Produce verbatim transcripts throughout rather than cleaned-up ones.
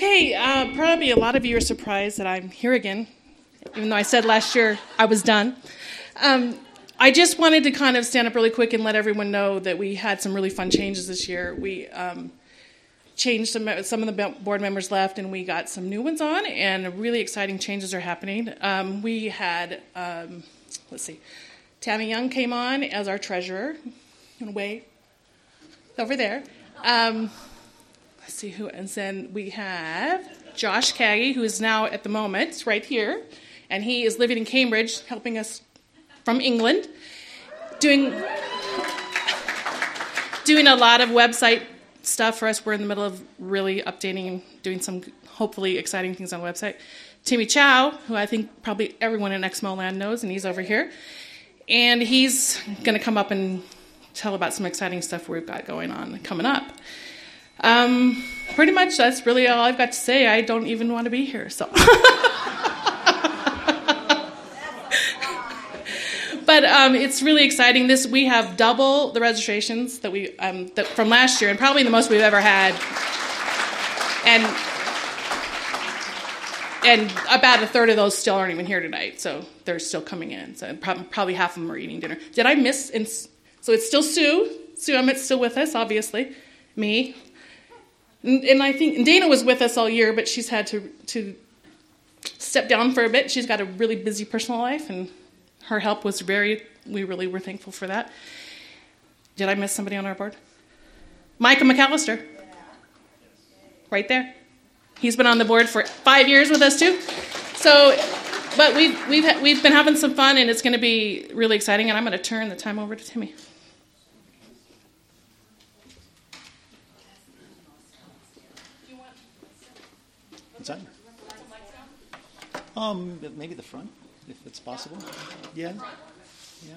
Okay, uh, probably a lot of you are surprised that I'm here again, even though I said last year I was done. Um, I just wanted to kind of stand up really quick and let everyone know that we had some really fun changes this year. We um, changed some, some of the board members left, and we got some new ones on, and really exciting changes are happening. Um, we had, um, let's see, Tammy Young came on as our treasurer. In a way, over there. Um, let's see who, and then we have Josh Caggy, who is now at the moment right here, and he is living in Cambridge, helping us from England, doing doing a lot of website stuff for us. We're in the middle of really updating and doing some hopefully exciting things on the website. Timmy Chow, who I think probably everyone in Exmo Land knows, and he's over here, and he's going to come up and tell about some exciting stuff we've got going on coming up. Um, pretty much that's really all I've got to say. I don't even want to be here, so. But um, it's really exciting. This we have double the registrations that we um, that from last year, and probably the most we've ever had. And and about a third of those still aren't even here tonight, so they're still coming in. So probably half of them are eating dinner. Did I miss? In, So it's still Sue. Sue Emmett's still with us, obviously. Me. And, and I think and Dana was with us all year, but she's had to, to step down for a bit. She's got a really busy personal life, and her help was very, we really were thankful for that. Did I miss somebody on our board? Micah McAllister. Right there. He's been on the board for five years with us, too. So, but we've, we've, we've been having some fun, and it's going to be really exciting, and I'm going to turn the time over to Timmy. What's that? Um, maybe the front, if it's possible. Yeah. Yeah.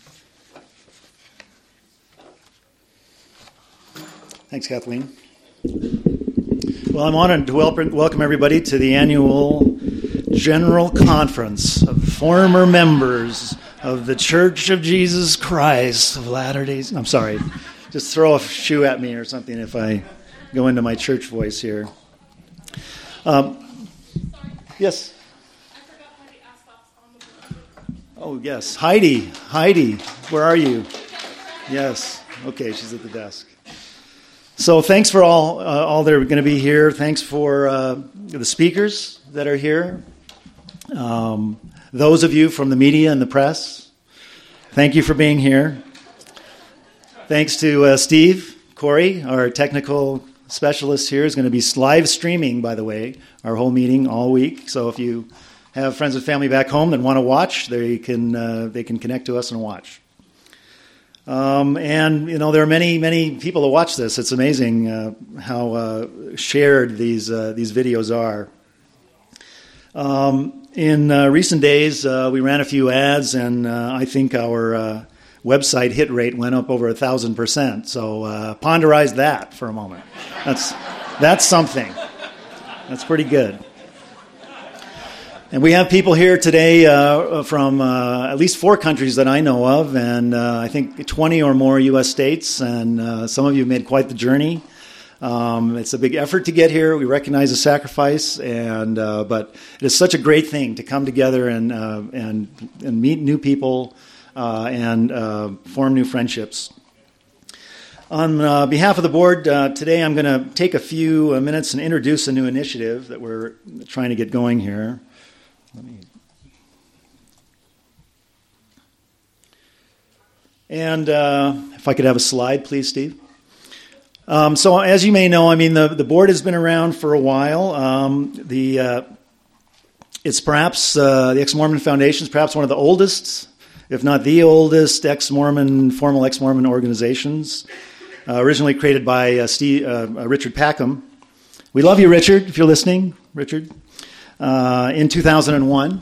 Thanks, Kathleen. Well, I'm honored to welcome everybody to the annual General Conference of former members of the Church of Jesus Christ of Latter-day Saints. I'm sorry. Just throw a shoe at me or something if I go into my church voice here. Um, yes. Oh, yes. Heidi. Heidi, where are you? Yes. Okay, she's at the desk. So thanks for all uh, all that are going to be here. Thanks for uh, the speakers that are here. Um, those of you from the media and the press, thank you for being here. Thanks to uh, Steve Corey, our technical specialist here, is going to be live streaming, by the way, our whole meeting all week. So if you have friends and family back home that want to watch, they can uh, they can connect to us and watch. Um, and, you know, there are many, many people that watch this. It's amazing uh, how uh, shared these uh, these videos are. Um, in uh, recent days, uh, we ran a few ads, and uh, I think our uh, website hit rate went up over a thousand percent. So uh, ponderize that for a moment. That's that's something. That's pretty good. And we have people here today uh, from uh, at least four countries that I know of, and uh, I think twenty or more U S states, and uh, some of you have made quite the journey. Um, it's a big effort to get here. We recognize the sacrifice, and uh, but it is such a great thing to come together and uh, and and meet new people uh, and uh, form new friendships. On uh, behalf of the board, uh, today I'm going to take a few uh, minutes and introduce a new initiative that we're trying to get going here. Let me. And uh, if I could have a slide, please, Steve. Um, so, as you may know, I mean, the, the board has been around for a while. Um, the uh, it's perhaps uh, the Ex-Mormon Foundation is perhaps one of the oldest, if not the oldest, ex-Mormon formal ex-Mormon organizations. Uh, originally created by uh, Steve, uh, Richard Packham. We love you, Richard, if you're listening, Richard. Uh, in two thousand one.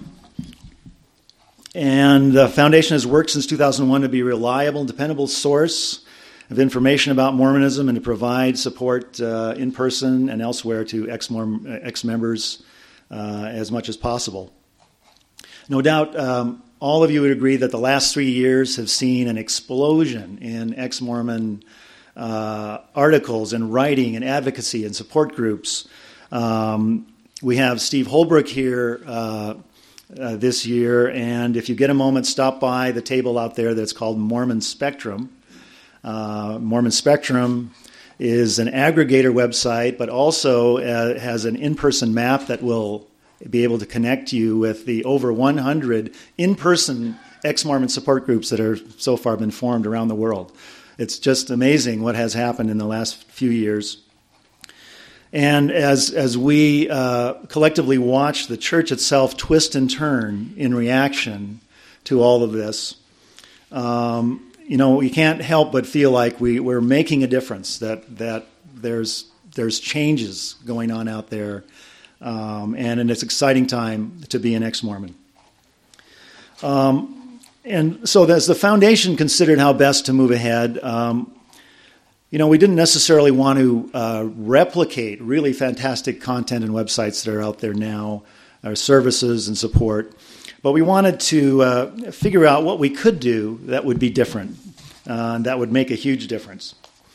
And the foundation has worked since two thousand one to be a reliable and dependable source of information about Mormonism and to provide support uh, in person and elsewhere to ex-Mormon, ex-members uh, as much as possible. No doubt um, all of you would agree that the last three years have seen an explosion in ex-Mormon uh, articles and writing and advocacy and support groups Um, we have Steve Holbrook here uh, uh, this year, and if you get a moment, stop by the table out there that's called Mormon Spectrum. Uh, Mormon Spectrum is an aggregator website, but also uh, has an in-person map that will be able to connect you with the over one hundred in-person ex-Mormon support groups that are so far been formed around the world. It's just amazing what has happened in the last few years. And as as we uh, collectively watch the church itself twist and turn in reaction to all of this, um, you know, we can't help but feel like we, we're making a difference, that that there's there's changes going on out there, um, and, and it's an exciting time to be an ex-Mormon. Um, and so as the foundation considered how best to move ahead, um, you know, we didn't necessarily want to uh, replicate really fantastic content and websites that are out there now, our services and support, but we wanted to uh, figure out what we could do that would be different, uh, and that would make a huge difference.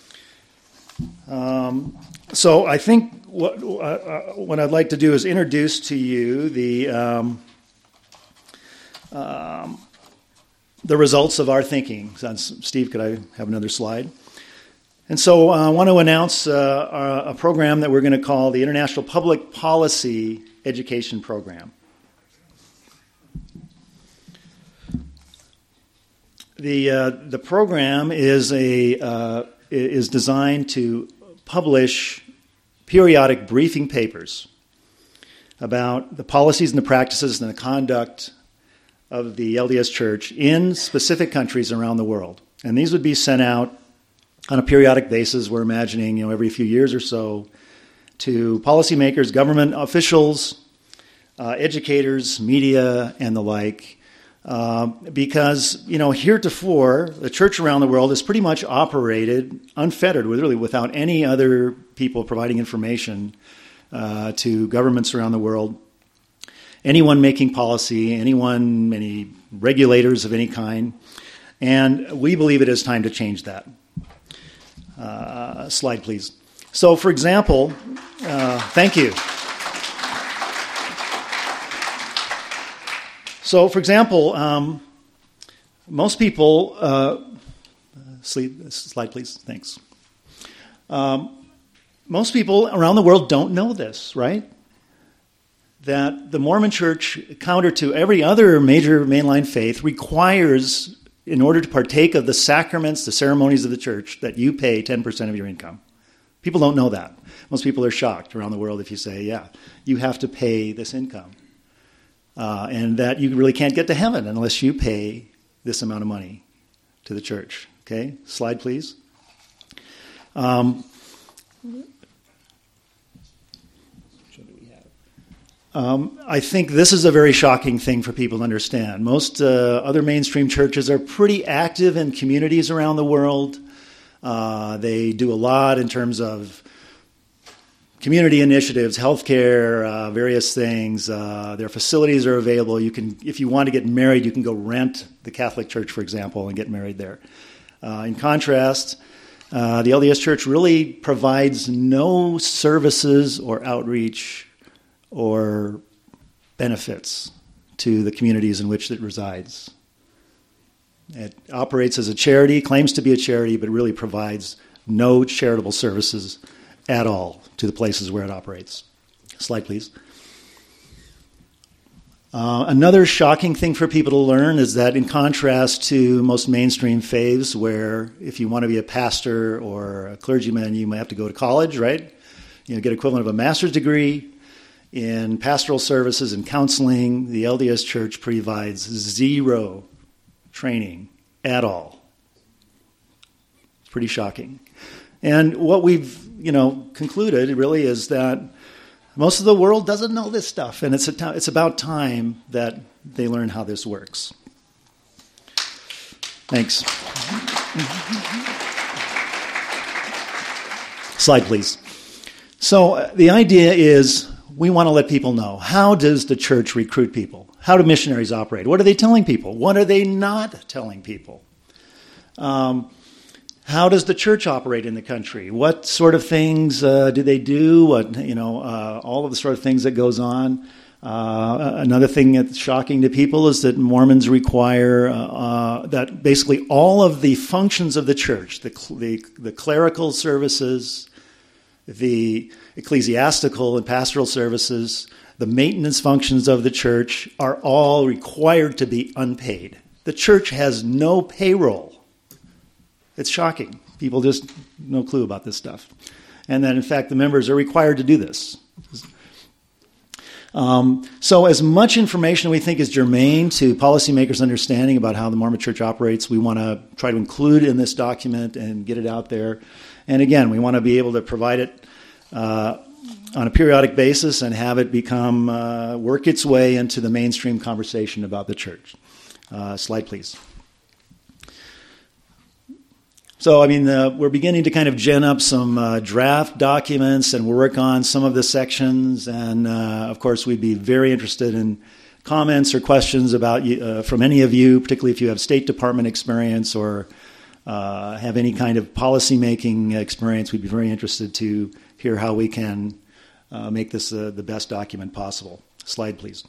Um, so I think what uh, what I'd like to do is introduce to you the um, um, the results of our thinking. Steve, could I have another slide? And so uh, I want to announce uh, a program that we're going to call the International Public Policy Education Program. The uh, the program is a uh, is designed to publish periodic briefing papers about the policies and the practices and the conduct of the L D S Church in specific countries around the world. And these would be sent out on a periodic basis. We're imagining, you know, every few years or so, to policymakers, government officials, uh, educators, media, and the like. Uh, because, you know, heretofore, the church around the world has pretty much operated unfettered, with really without any other people providing information uh, to governments around the world. Anyone making policy, anyone, any regulators of any kind. And we believe it is time to change that. Uh, slide, please. So, for example, uh, thank you. So, for example, um, most people, uh, slide, slide, please, thanks. Um, most people around the world don't know this, right? That the Mormon Church, counter to every other major mainline faith, requires, in order to partake of the sacraments, the ceremonies of the church, that you pay ten percent of your income. People don't know that. Most people are shocked around the world if you say, yeah, you have to pay this income. Uh, and that you really can't get to heaven unless you pay this amount of money to the church. Okay, slide, please. Um, Um, I think this is a very shocking thing for people to understand. Most uh, other mainstream churches are pretty active in communities around the world. Uh, they do a lot in terms of community initiatives, healthcare, uh, various things. Uh, their facilities are available. You can, if you want to get married, you can go rent the Catholic Church, for example, and get married there. Uh, in contrast, uh, the L D S Church really provides no services or outreach or benefits to the communities in which it resides. It operates as a charity, claims to be a charity, but really provides no charitable services at all to the places where it operates. Slide, please. Uh, another shocking thing for people to learn is that in contrast to most mainstream faiths, where if you want to be a pastor or a clergyman, you might have to go to college, right? You know, get equivalent of a master's degree. In pastoral services and counseling, the L D S Church provides zero training at all. It's pretty shocking. And what we've, you know, concluded really is that most of the world doesn't know this stuff, and it's a t- it's about time that they learn how this works. Thanks. Slide, please. So uh, the idea is, we want to let people know, how does the church recruit people? How do missionaries operate? What are they telling people? What are they not telling people? Um, how does the church operate in the country? What sort of things uh, do they do? What, you know, uh, all of the sort of things that goes on. Uh, another thing that's shocking to people is that Mormons require uh, uh, that basically all of the functions of the church, the, the, the clerical services, the ecclesiastical and pastoral services, the maintenance functions of the church are all required to be unpaid. The church has no payroll. It's shocking. People just no clue about this stuff. And that, in fact, the members are required to do this. Um, so as much information we think is germane to policymakers' understanding about how the Mormon Church operates, we want to try to include in this document and get it out there. And again, we want to be able to provide it uh, on a periodic basis and have it become, uh, work its way into the mainstream conversation about the church. Uh, slide, please. So, I mean, uh, we're beginning to kind of gen up some uh, draft documents and work on some of the sections. And, uh, of course, we'd be very interested in comments or questions about you, uh, from any of you, particularly if you have State Department experience or uh, have any kind of policy-making experience. We'd be very interested to hear how we can uh, make this uh, the best document possible. Slide, please.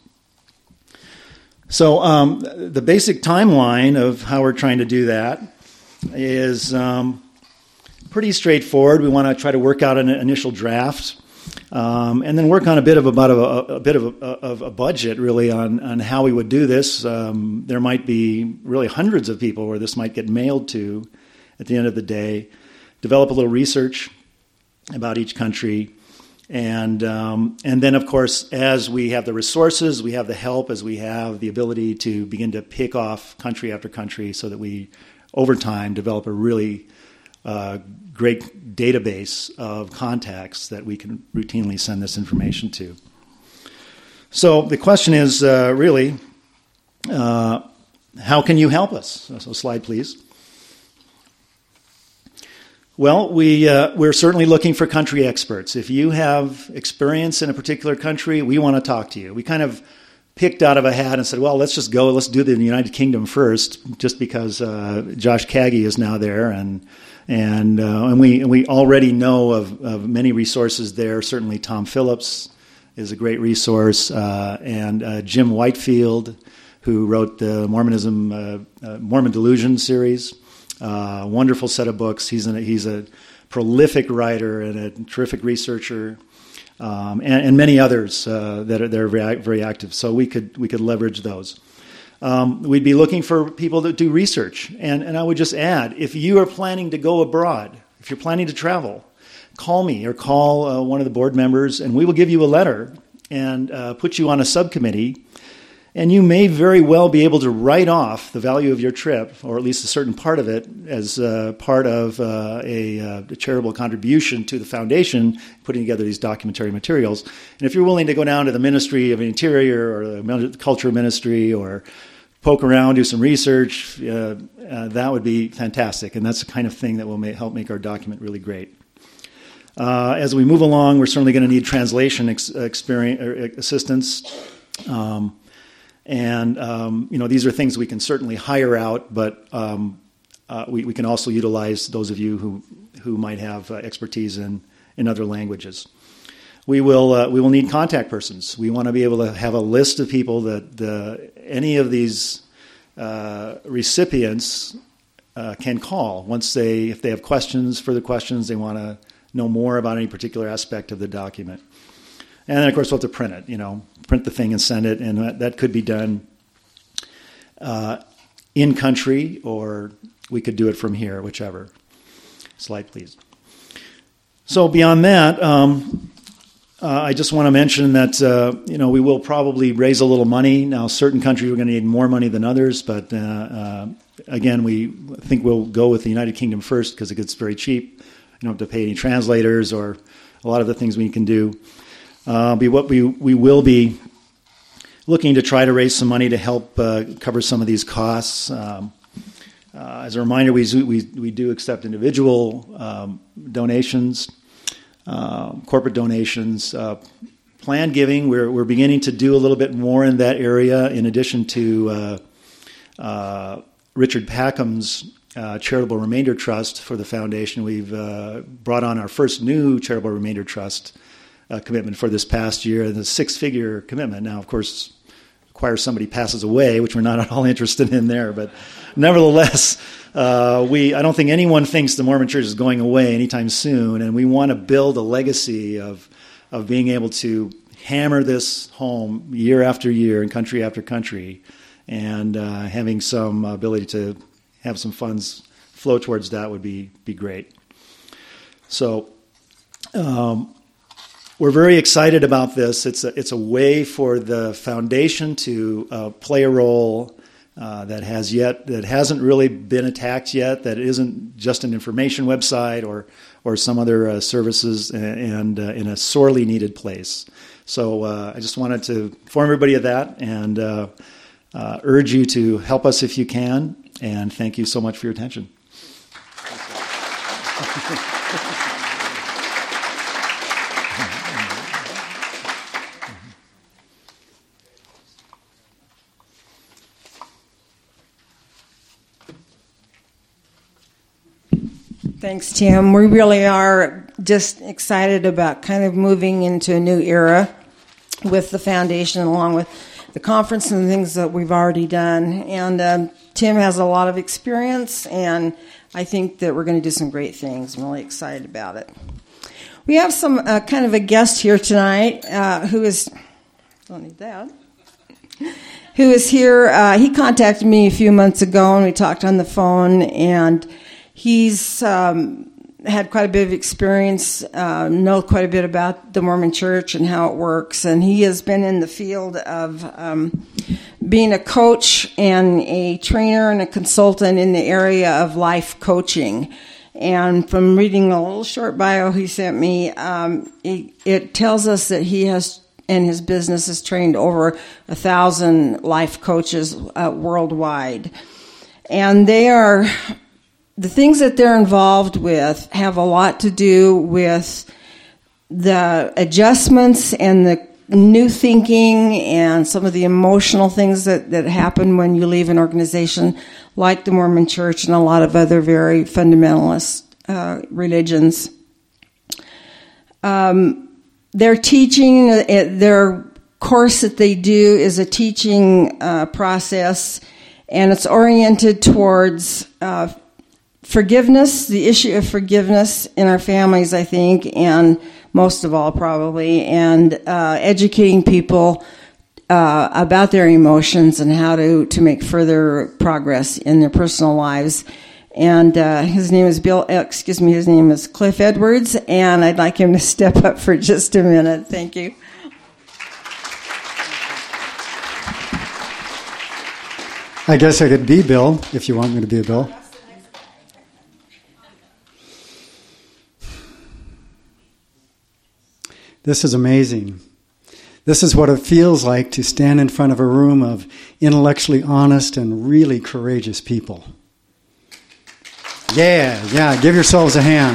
So um, the basic timeline of how we're trying to do that is um, pretty straightforward. We want to try to work out an initial draft, um, and then work on a bit of about a, a bit of a, of a budget, really, on, on how we would do this. Um, there might be really hundreds of people where this might get mailed to at the end of the day. Develop a little research about each country, and um, and then, of course, as we have the resources, we have the help, as we have the ability to begin to pick off country after country, so that we over time develop a really uh, great database of contacts that we can routinely send this information to. So the question is uh, really, uh, how can you help us? So slide, please. Well, we, uh, we're certainly looking for country experts. If you have experience in a particular country, we want to talk to you. We kind of picked out of a hat and said, well, let's just go, let's do the United Kingdom first, just because uh, Josh Kagi is now there, and and uh, and we and we already know of, of many resources there. Certainly Tom Phillips is a great resource, uh, and uh, Jim Whitefield, who wrote the Mormonism, uh, uh, Mormon Delusion series, uh, wonderful set of books. He's an, he's a prolific writer and a terrific researcher. Um, and, and many others uh, that are they're very, very active. So we could we could leverage those. Um, we'd be looking for people that do research. And, and I would just add, if you are planning to go abroad, if you're planning to travel, call me or call uh, one of the board members, and we will give you a letter and uh, put you on a subcommittee. And you may very well be able to write off the value of your trip, or at least a certain part of it, as uh, part of uh, a, uh, a charitable contribution to the foundation, putting together these documentary materials. And if you're willing to go down to the Ministry of Interior or the Culture Ministry or poke around, do some research, uh, uh, that would be fantastic. And that's the kind of thing that will may help make our document really great. Uh, as we move along, we're certainly going to need translation ex- experience, or assistance. Um, And, um, you know, these are things we can certainly hire out, but um, uh, we, we can also utilize those of you who, who might have uh, expertise in, in other languages. We will uh, we will need contact persons. We want to be able to have a list of people that the, any of these uh, recipients uh, can call once they, if they have questions, further questions, they want to know more about any particular aspect of the document. And then, of course, we'll have to print it, you know, print the thing and send it. And that, that could be done uh, in country, or we could do it from here, whichever. Slide, please. So beyond that, um, uh, I just want to mention that, uh, you know, we will probably raise a little money. Now, certain countries are going to need more money than others. But, uh, uh, again, we think we'll go with the United Kingdom first because it gets very cheap. You don't have to pay any translators or a lot of the things we can do. Uh, be what we we will be looking to try to raise some money to help uh, cover some of these costs. Um, uh, as a reminder, we we we do accept individual um, donations, uh, corporate donations, uh, planned giving. We're we're beginning to do a little bit more in that area, in addition to uh, uh, Richard Packham's uh, Charitable Remainder Trust for the foundation. We've uh, brought on our first new Charitable Remainder Trust uh, commitment for this past year, the six-figure commitment. Now, of course, requires somebody passes away, which we're not at all interested in there, but nevertheless, uh, we I don't think anyone thinks the Mormon Church is going away anytime soon, and we want to build a legacy of of being able to hammer this home year after year and country after country, and uh, having some ability to have some funds flow towards that would be be great. So um, we're very excited about this. It's a, it's a way for the foundation to uh, play a role uh, that has yet that hasn't really been attacked yet. That isn't just an information website or or some other uh, services, and, and uh, in a sorely needed place. So uh, I just wanted to inform everybody of that, and uh, uh, urge you to help us if you can. And thank you so much for your attention. Thanks, Tim. We really are just excited about kind of moving into a new era with the foundation, along with the conference and the things that we've already done. And um, Tim has a lot of experience, and I think that we're going to do some great things. I'm really excited about it. We have some uh, kind of a guest here tonight uh, who is, don't need that, who is here. Uh, he contacted me a few months ago, and we talked on the phone, and he's um, had quite a bit of experience, uh, know quite a bit about the Mormon Church and how it works, and he has been in the field of um, being a coach and a trainer and a consultant in the area of life coaching. And from reading a little short bio he sent me, um, it, it tells us that he has, and his business has trained over a thousand life coaches uh, worldwide. And they are... The things that they're involved with have a lot to do with the adjustments and the new thinking and some of the emotional things that, that happen when you leave an organization like the Mormon Church and a lot of other very fundamentalist uh, religions. Um, their teaching, uh, their course that they do is a teaching uh, process, and it's oriented towards uh, forgiveness, the issue of forgiveness in our families, I think, and most of all probably, and uh, educating people uh, about their emotions and how to, to make further progress in their personal lives. And uh, his name is Bill, excuse me, his name is Cliff Edwards, and I'd like him to step up for just a minute. Thank you. I guess I could be Bill, if you want me to be a Bill. This is amazing. This is what it feels like to stand in front of a room of intellectually honest and really courageous people. Yeah, yeah, give yourselves a hand.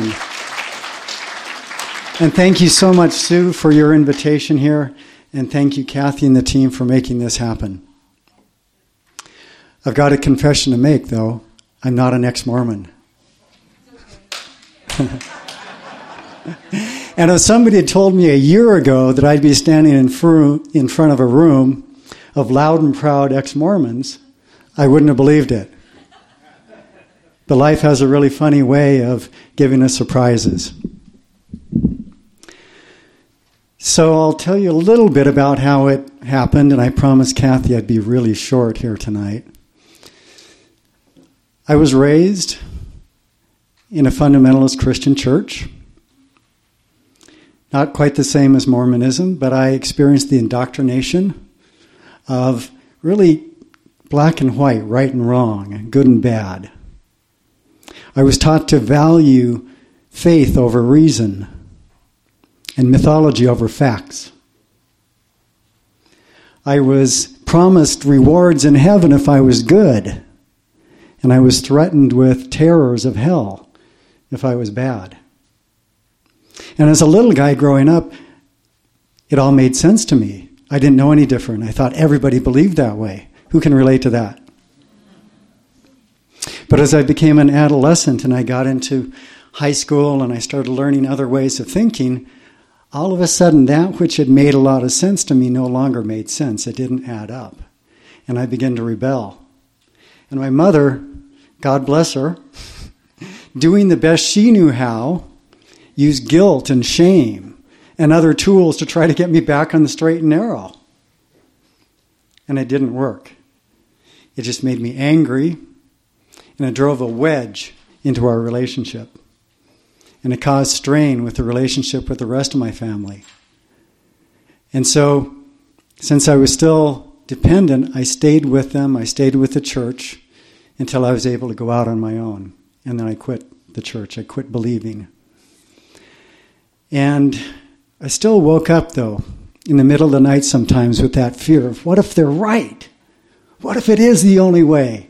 And thank you so much, Sue, for your invitation here. And thank you, Kathy and the team, for making this happen. I've got a confession to make, though. I'm not an ex-Mormon. And if somebody had told me a year ago that I'd be standing in, fr- in front of a room of loud and proud ex-Mormons, I wouldn't have believed it. But life has a really funny way of giving us surprises. So I'll tell you a little bit about how it happened, and I promised Kathy I'd be really short here tonight. I was raised in a fundamentalist Christian church. Not quite the same as Mormonism, but I experienced the indoctrination of really black and white, right and wrong, good and bad. I was taught to value faith over reason and mythology over facts. I was promised rewards in heaven if I was good, and I was threatened with terrors of hell if I was bad. And as a little guy growing up, it all made sense to me. I didn't know any different. I thought everybody believed that way. Who can relate to that? But as I became an adolescent and I got into high school and I started learning other ways of thinking, all of a sudden that which had made a lot of sense to me no longer made sense. It didn't add up. And I began to rebel. And my mother, God bless her, doing the best she knew how, used guilt and shame and other tools to try to get me back on the straight and narrow. And it didn't work. It just made me angry, and it drove a wedge into our relationship. And it caused strain with the relationship with the rest of my family. And so, since I was still dependent, I stayed with them, I stayed with the church until I was able to go out on my own. And then I quit the church, I quit believing. And I still woke up, though, in the middle of the night sometimes with that fear of, what if they're right? What if it is the only way?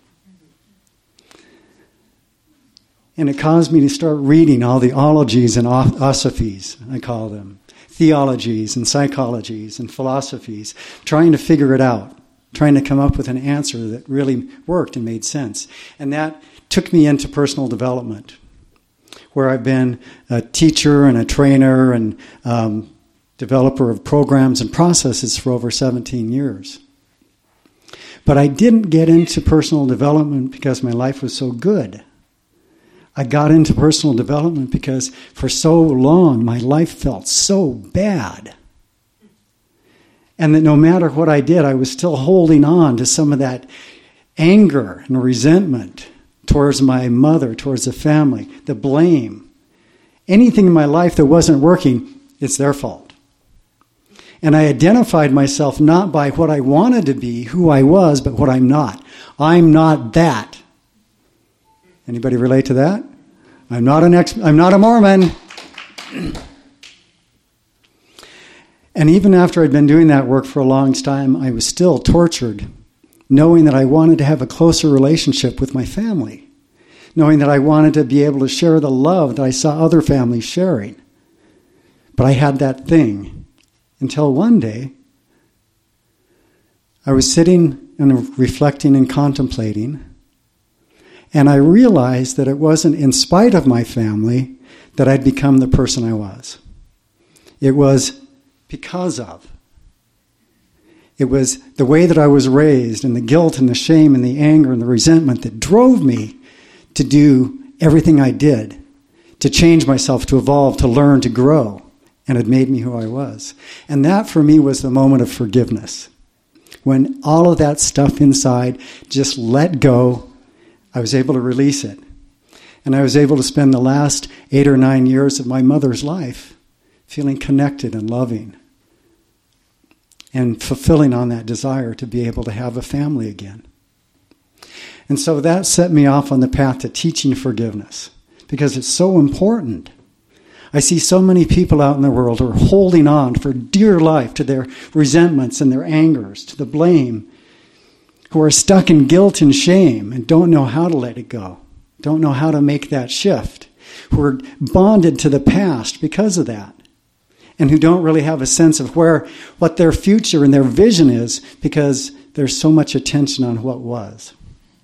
And it caused me to start reading all the ologies and osophies, I call them, theologies and psychologies and philosophies, trying to figure it out, trying to come up with an answer that really worked and made sense. And that took me into personal development, where I've been a teacher and a trainer and um, developer of programs and processes for over seventeen years. But I didn't get into personal development because my life was so good. I got into personal development because for so long my life felt so bad. And that no matter what I did, I was still holding on to some of that anger and resentment towards my mother, towards the family, the blame. Anything in my life that wasn't working, it's their fault. And I identified myself not by what I wanted to be, who I was, but what I'm not. I'm not that. Anybody relate to that? I'm not an ex- I'm not a Mormon. And even after I'd been doing that work for a long time, I was still tortured, knowing that I wanted to have a closer relationship with my family, knowing that I wanted to be able to share the love that I saw other families sharing. But I had that thing until one day I was sitting and reflecting and contemplating, and I realized that it wasn't in spite of my family that I'd become the person I was. It was because of. It was the way that I was raised and the guilt and the shame and the anger and the resentment that drove me to do everything I did, to change myself, to evolve, to learn, to grow, and it made me who I was. And that for me was the moment of forgiveness. When all of that stuff inside just let go, I was able to release it. And I was able to spend the last eight or nine years of my mother's life feeling connected and loving and fulfilling on that desire to be able to have a family again. And so that set me off on the path to teaching forgiveness, because it's so important. I see so many people out in the world who are holding on for dear life to their resentments and their angers, to the blame, who are stuck in guilt and shame and don't know how to let it go, don't know how to make that shift, who are bonded to the past because of that, and who don't really have a sense of where, what their future and their vision is, because there's so much attention on what was.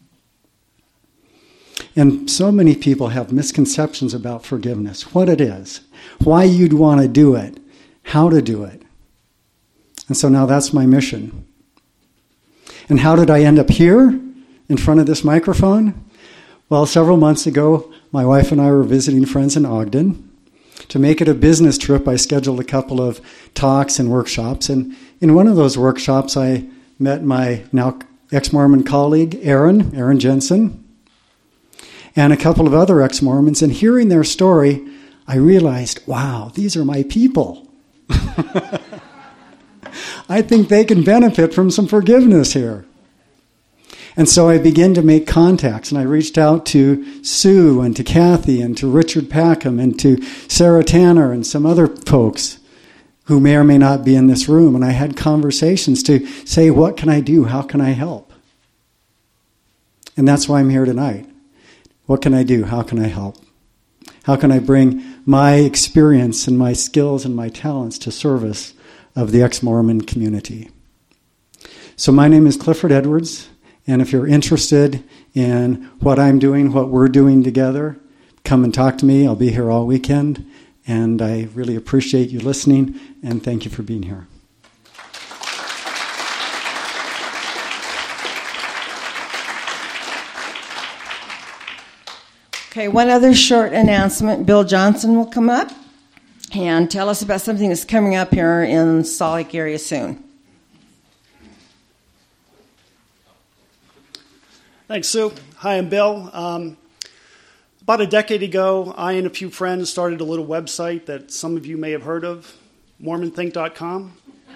And so many people have misconceptions about forgiveness, what it is, why you'd want to do it, how to do it. And so now that's my mission. And how did I end up here in front of this microphone? Well, several months ago, my wife and I were visiting friends in Ogden. To make it a business trip, I scheduled a couple of talks and workshops. And in one of those workshops, I met my now ex-Mormon colleague, Aaron, Aaron Jensen, and a couple of other ex-Mormons. And hearing their story, I realized, wow, these are my people. I think they can benefit from some forgiveness here. And so I began to make contacts, and I reached out to Sue and to Kathy and to Richard Packham and to Sarah Tanner and some other folks who may or may not be in this room. And I had conversations to say, what can I do? How can I help? And that's why I'm here tonight. What can I do? How can I help? How can I bring my experience and my skills and my talents to service of the ex-Mormon community? So my name is Clifford Edwards, And if you're interested in what I'm doing, what we're doing together, come and talk to me. I'll be here all weekend. And I really appreciate you listening, and thank you for being here. Okay, one other short announcement. Bill Johnson will come up and tell us about something that's coming up here in Salt Lake area soon. Thanks, Sue. Hi, I'm Bill. Um, about a decade ago, I and a few friends started a little website that some of you may have heard of, Mormon Think dot com.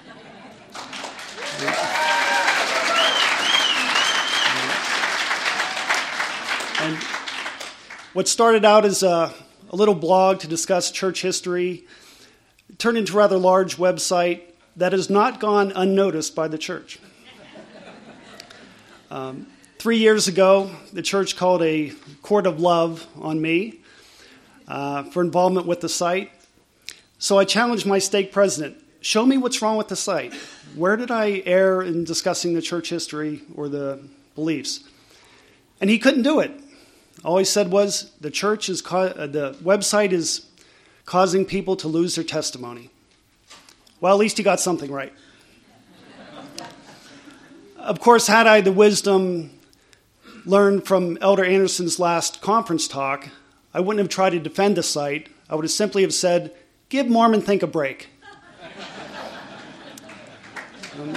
And what started out as a, a little blog to discuss church history turned into a rather large website that has not gone unnoticed by the church. Um, three years ago, the church called a court of love on me uh, for involvement with the site. So I challenged my stake president, show me what's wrong with the site. Where did I err in discussing the church history or the beliefs? And he couldn't do it. All he said was, the church is, co- uh, the website is causing people to lose their testimony. Well, at least he got something right. Of course, had I the wisdom learned from Elder Anderson's last conference talk, I wouldn't have tried to defend the site. I would have simply have said, give Mormon Think a break. um,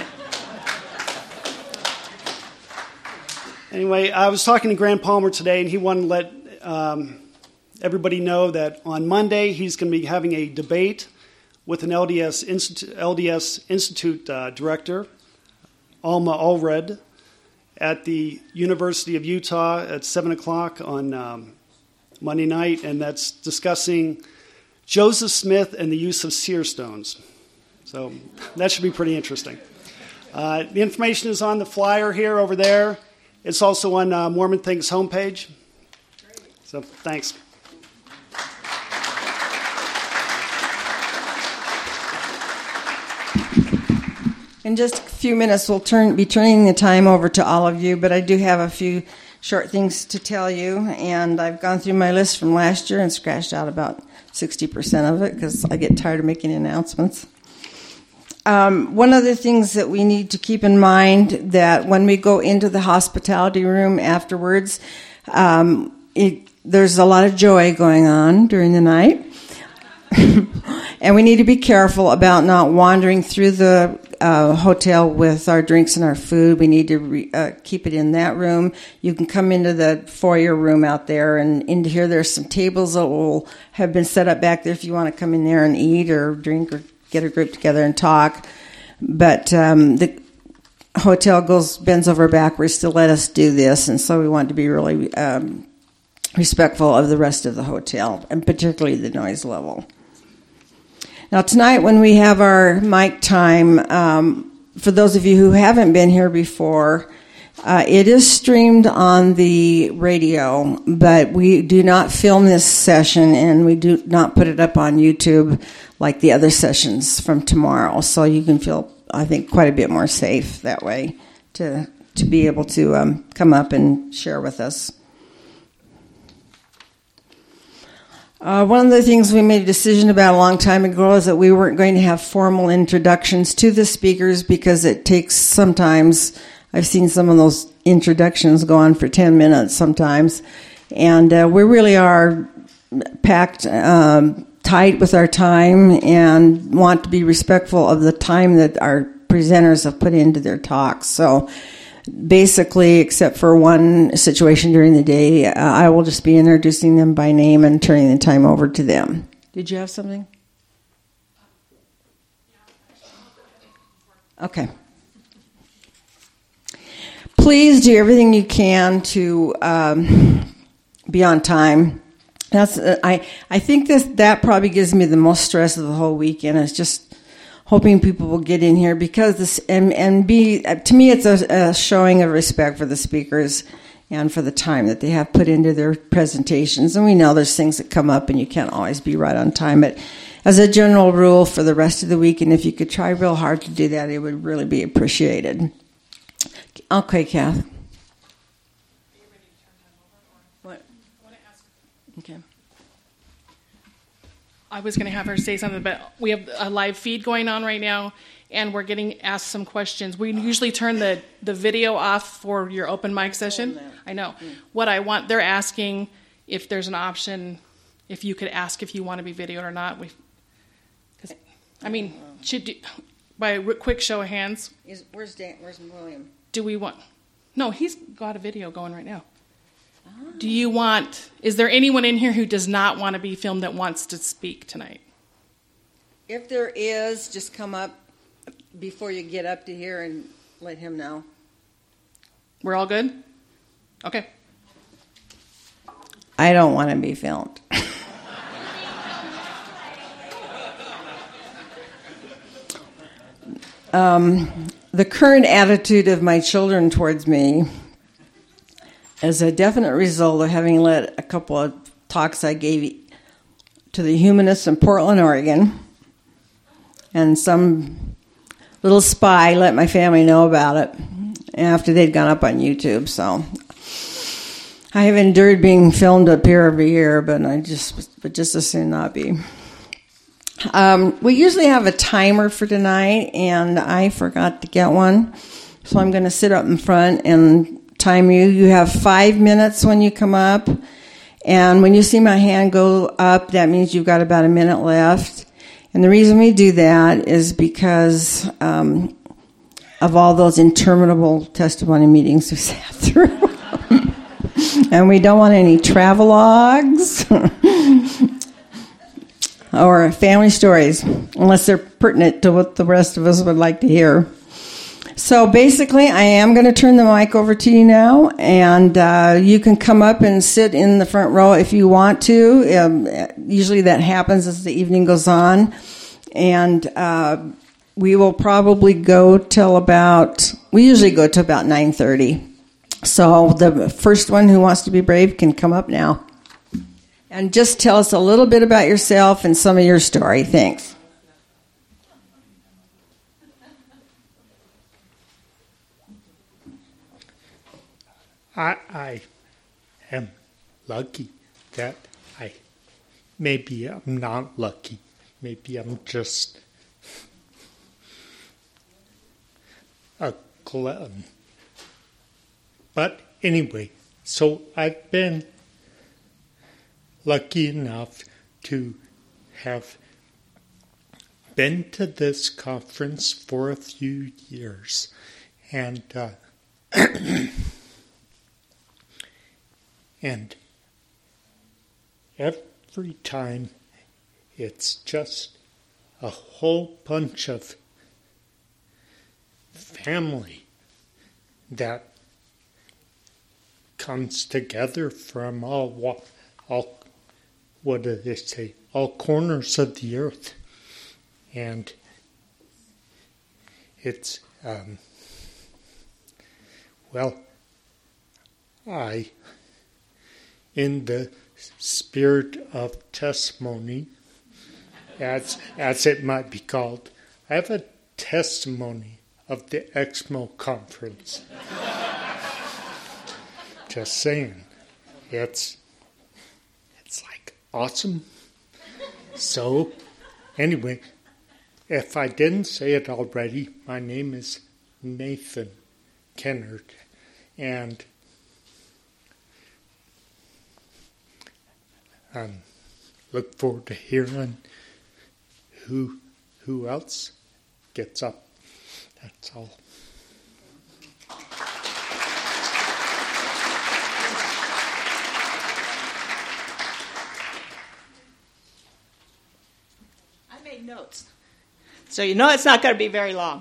Anyway, I was talking to Grant Palmer today, and he wanted to let um, everybody know that on Monday he's going to be having a debate with an L D S Institute, L D S Institute uh, director, Alma Allred, at the University of Utah at seven o'clock on um, Monday night, and that's discussing Joseph Smith and the use of seer stones. So that should be pretty interesting. Uh, the information is on the flyer here over there. It's also on uh, Mormon Think's homepage. So, thanks. In just a few minutes, we'll turn, be turning the time over to all of you, but I do have a few short things to tell you, and I've gone through my list from last year and scratched out about sixty percent of it because I get tired of making announcements. Um, one of the things that we need to keep in mind that when we go into the hospitality room afterwards, um, it, there's a lot of joy going on during the night. And we need to be careful about not wandering through the uh, hotel with our drinks and our food. We need to re, uh, keep it in that room. You can come into the foyer room out there, and into here there's some tables that will have been set up back there if you want to come in there and eat or drink or get a group together and talk. But um, the hotel goes bends over backwards to let us do this, and so we want to be really um, respectful of the rest of the hotel, and particularly the noise level. Now tonight when we have our mic time, um, for those of you who haven't been here before, uh, it is streamed on the radio, but we do not film this session and we do not put it up on YouTube like the other sessions from tomorrow. So you can feel, I think, quite a bit more safe that way to to be able to um, come up and share with us. Uh, one of the things we made a decision about a long time ago is that we weren't going to have formal introductions to the speakers because it takes sometimes, I've seen some of those introductions go on for ten minutes sometimes, and uh, we really are packed um, tight with our time and want to be respectful of the time that our presenters have put into their talks. So basically, except for one situation during the day, uh, I will just be introducing them by name and turning the time over to them. Did you have something? Okay. Please do everything you can to um, be on time. That's uh, I. I think this that probably gives me the most stress of the whole weekend. Is just hoping people will get in here because this and and be to me it's a, a showing of respect for the speakers and for the time that they have put into their presentations. And we know there's things that come up and you can't always be right on time. But as a general rule for the rest of the week, and if you could try real hard to do that, it would really be appreciated. Okay, Kath. Okay. I was going to have her say something, but we have a live feed going on right now, and we're getting asked some questions. We usually turn the, the video off for your open mic session. I know. Mm. What I want, they're asking if there's an option, if you could ask if you want to be videoed or not. We, cause, I mean, should do, by a quick show of hands. Is, where's Dan? Where's William? Do we want? No, he's got a video going right now. Do you want, is there anyone in here who does not want to be filmed that wants to speak tonight? If there is, just come up before you get up to here and let him know. We're all good? Okay. I don't want to be filmed. um, the current attitude of my children towards me as a definite result of having led a couple of talks I gave to the humanists in Portland, Oregon, and some little spy let my family know about it after they'd gone up on YouTube. So I have endured being filmed up here every year, but I just but just as soon not be. Um, we usually have a timer for tonight, and I forgot to get one, so I'm going to sit up in front and time you. You have five minutes when you come up, and when you see my hand go up, that means you've got about a minute left. And the reason we do that is because um, of all those interminable testimony meetings we sat through. And we don't want any travelogues or family stories unless they're pertinent to what the rest of us would like to hear. So basically, I am going to turn the mic over to you now, and uh, you can come up and sit in the front row if you want to. Um, usually that happens as the evening goes on. And uh, we will probably go till about, we usually go till about nine thirty. So the first one who wants to be brave can come up now. And just tell us a little bit about yourself and some of your story. Thanks. I, I am lucky that I, maybe I'm not lucky. Maybe I'm just a glutton. But anyway, so I've been lucky enough to have been to this conference for a few years. And uh, and every time it's just a whole bunch of family that comes together from all, all what do they say, all corners of the earth. And it's, um, well, I, in the spirit of testimony, as, as it might be called, I have a testimony of the Exmo conference. Just saying, it's it's like awesome. So, anyway, if I didn't say it already, my name is Nathan Kennard, and I look forward to hearing who who else gets up. That's all. Notes. So you know it's not going to be very long.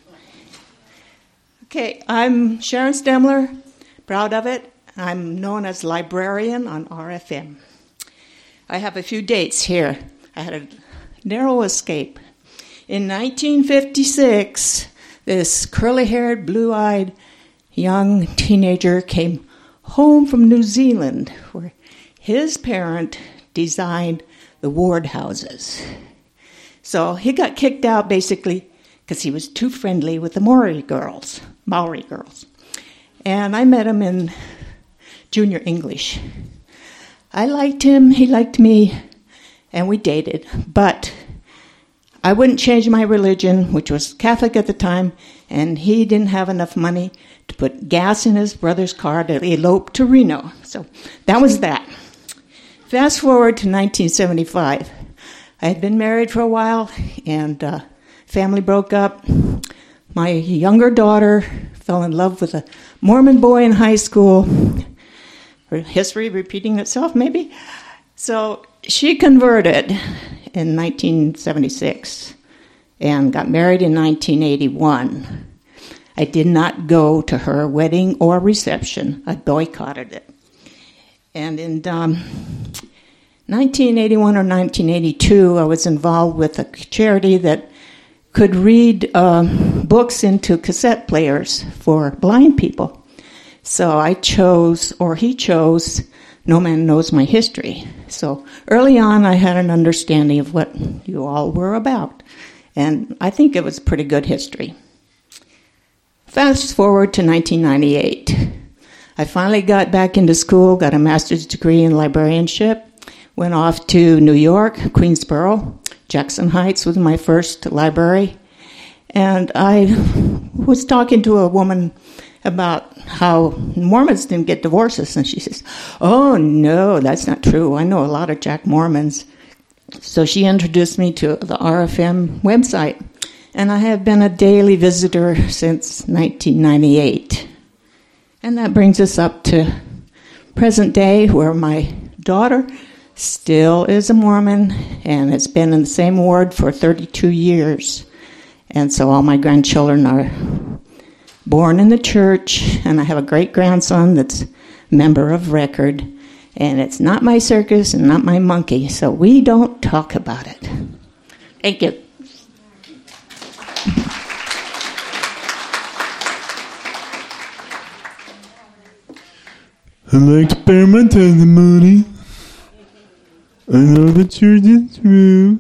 Okay, I'm Sharon Stemler, proud of it. I'm known as librarian on R F M. I have a few dates here. I had a narrow escape. In nineteen fifty-six, this curly-haired, blue-eyed young teenager came home from New Zealand, where his parent designed the ward houses. So he got kicked out basically because he was too friendly with the Maori girls, Maori girls. And I met him in junior English. I liked him, he liked me, and we dated. But I wouldn't change my religion, which was Catholic at the time, and he didn't have enough money to put gas in his brother's car to elope to Reno. So that was that. Fast forward to nineteen seventy-five. I had been married for a while, and uh, family broke up. My younger daughter fell in love with a Mormon boy in high school. History repeating itself, maybe. So she converted in nineteen seventy-six and got married in nineteen eighty-one. I did not go to her wedding or reception. I boycotted it. And in um, nineteen eighty-one or nineteen eighty-two, I was involved with a charity that could read uh, books into cassette players for blind people. So I chose, or he chose, No Man Knows My History. So early on, I had an understanding of what you all were about. And I think it was pretty good history. Fast forward to nineteen ninety-eight. I finally got back into school, got a master's degree in librarianship, went off to New York, Queensboro. Jackson Heights was my first library. And I was talking to a woman about how Mormons didn't get divorces. And she says, oh, no, that's not true. I know a lot of Jack Mormons. So she introduced me to the R F M website. And I have been a daily visitor since nineteen ninety-eight. And that brings us up to present day, where my daughter still is a Mormon and has been in the same ward for thirty-two years. And so all my grandchildren are born in the church, and I have a great-grandson that's a member of record. And it's not my circus and not my monkey, so we don't talk about it. Thank you. I'd like to bear my testimony. I know the church is true.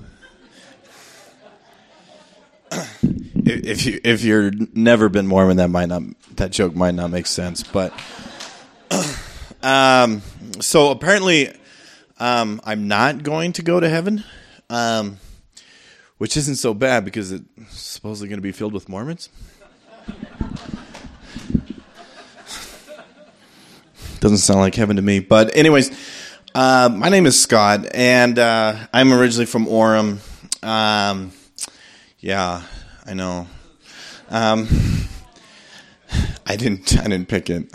If you if you're never been Mormon, that might not that joke might not make sense. But um, so apparently, um, I'm not going to go to heaven, um, which isn't so bad because it's supposedly going to be filled with Mormons. Doesn't sound like heaven to me. But anyways, uh, my name is Scott, and uh, I'm originally from Orem. Um, yeah, I know. Um, I didn't. I didn't pick it.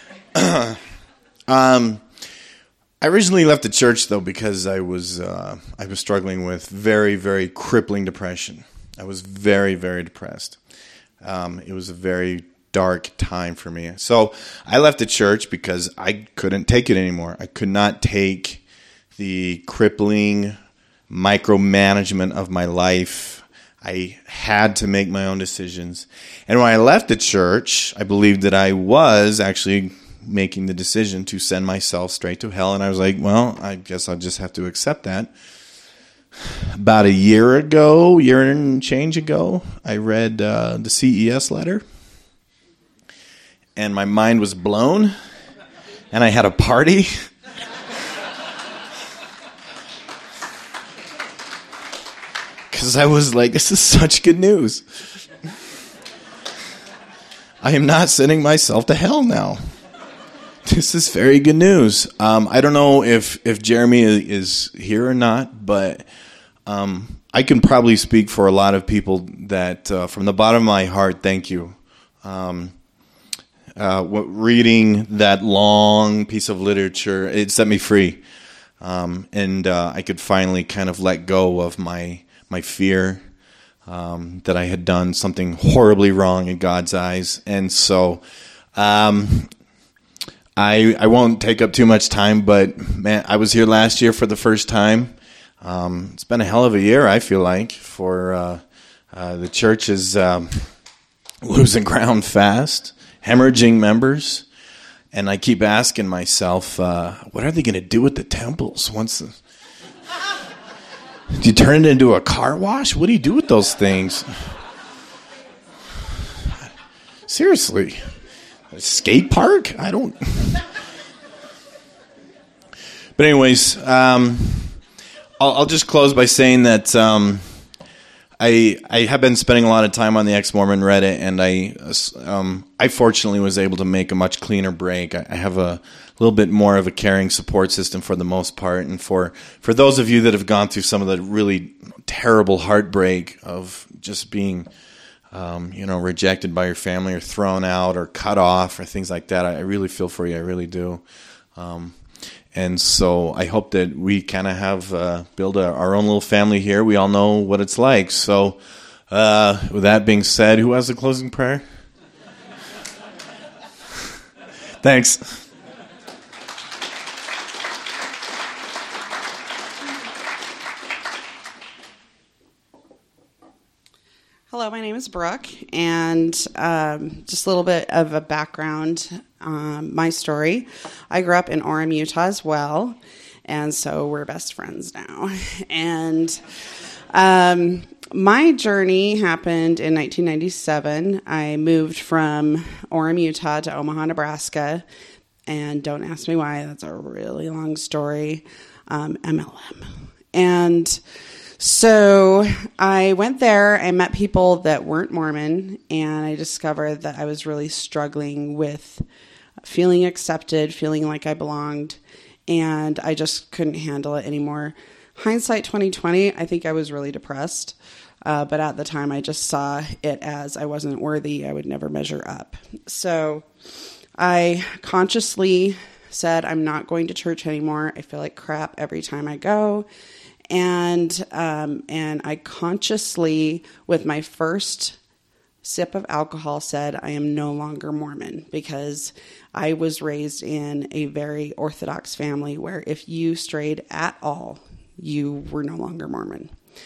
um, I originally left the church though because I was uh, I was struggling with very very crippling depression. I was very very depressed. Um, it was a very dark time for me. So I left the church because I couldn't take it anymore. I could not take the crippling micromanagement of my life. I had to make my own decisions. And when I left the church, I believed that I was actually making the decision to send myself straight to hell. And I was like, well, I guess I'll just have to accept that. About a year ago, year and change ago, I read uh, the C E S letter. And my mind was blown, and I had a party. Because I was like, this is such good news. I am not sending myself to hell now. This is very good news. Um, I don't know if, if Jeremy is here or not, but um, I can probably speak for a lot of people that, uh, from the bottom of my heart, thank you. Um Uh, what, reading that long piece of literature, it set me free, um, and uh, I could finally kind of let go of my my fear um, that I had done something horribly wrong in God's eyes. And so, um, I I won't take up too much time, but man, I was here last year for the first time. Um, it's been a hell of a year, I feel like, for uh, uh, the church is um, losing ground fast. Hemorrhaging members, and I keep asking myself, uh, what are they going to do with the temples once? The... Do you turn it into a car wash? What do you do with those things? Seriously, a skate park? I don't. But anyways, um, I'll, I'll just close by saying that um, I I have been spending a lot of time on the ex-Mormon Reddit, and I um, I fortunately was able to make a much cleaner break. I, I have a little bit more of a caring support system for the most part, and for for those of you that have gone through some of the really terrible heartbreak of just being um, you know rejected by your family or thrown out or cut off or things like that, I, I really feel for you. I really do. Um, And so I hope that we kind of have uh, build a, our own little family here. We all know what it's like. So uh, with that being said, who has the closing prayer? Thanks. Hello, my name is Brooke, and um, just a little bit of a background, um, my story. I grew up in Orem, Utah as well, and so we're best friends now. And um, my journey happened in nineteen ninety-seven. I moved from Orem, Utah to Omaha, Nebraska, and don't ask me why, that's a really long story, um, M L M. And so I went there, I met people that weren't Mormon, and I discovered that I was really struggling with feeling accepted, feeling like I belonged, and I just couldn't handle it anymore. Hindsight twenty twenty, I think I was really depressed, uh, but at the time I just saw it as I wasn't worthy, I would never measure up. So I consciously said, I'm not going to church anymore. I feel like crap every time I go. And um, and I consciously, with my first sip of alcohol, said I am no longer Mormon, because I was raised in a very Orthodox family where if you strayed at all, you were no longer Mormon.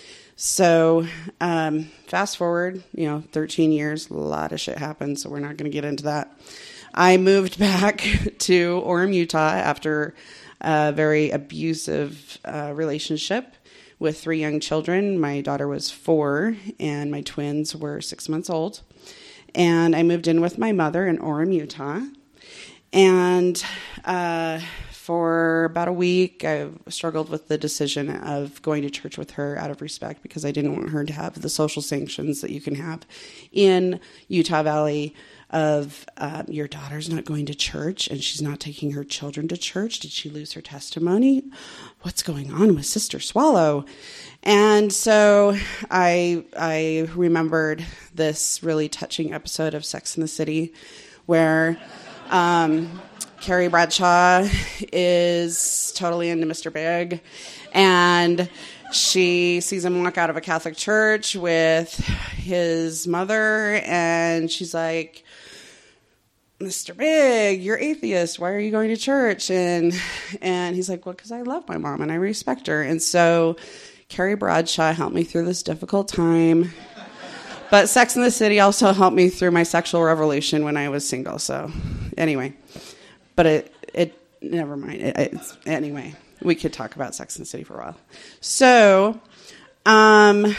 So um, fast forward, you know, thirteen years, a lot of shit happened, so we're not going to get into that. I moved back to Orem, Utah after a very abusive uh, relationship with three young children. My daughter was four, and my twins were six months old. And I moved in with my mother in Orem, Utah. And uh, for about a week, I struggled with the decision of going to church with her out of respect, because I didn't want her to have the social sanctions that you can have in Utah Valley of um, your daughter's not going to church and she's not taking her children to church. Did she lose her testimony? What's going on with Sister Swallow? And so I I remembered this really touching episode of Sex and the City where um, Carrie Bradshaw is totally into Mister Big, and she sees him walk out of a Catholic church with his mother, and she's like, Mister Big, you're atheist. Why are you going to church? And and he's like, well, because I love my mom and I respect her. And so Carrie Bradshaw helped me through this difficult time. But Sex and the City also helped me through my sexual revolution when I was single. So anyway, but it, it never mind. It, it's, anyway, we could talk about Sex and the City for a while. So um,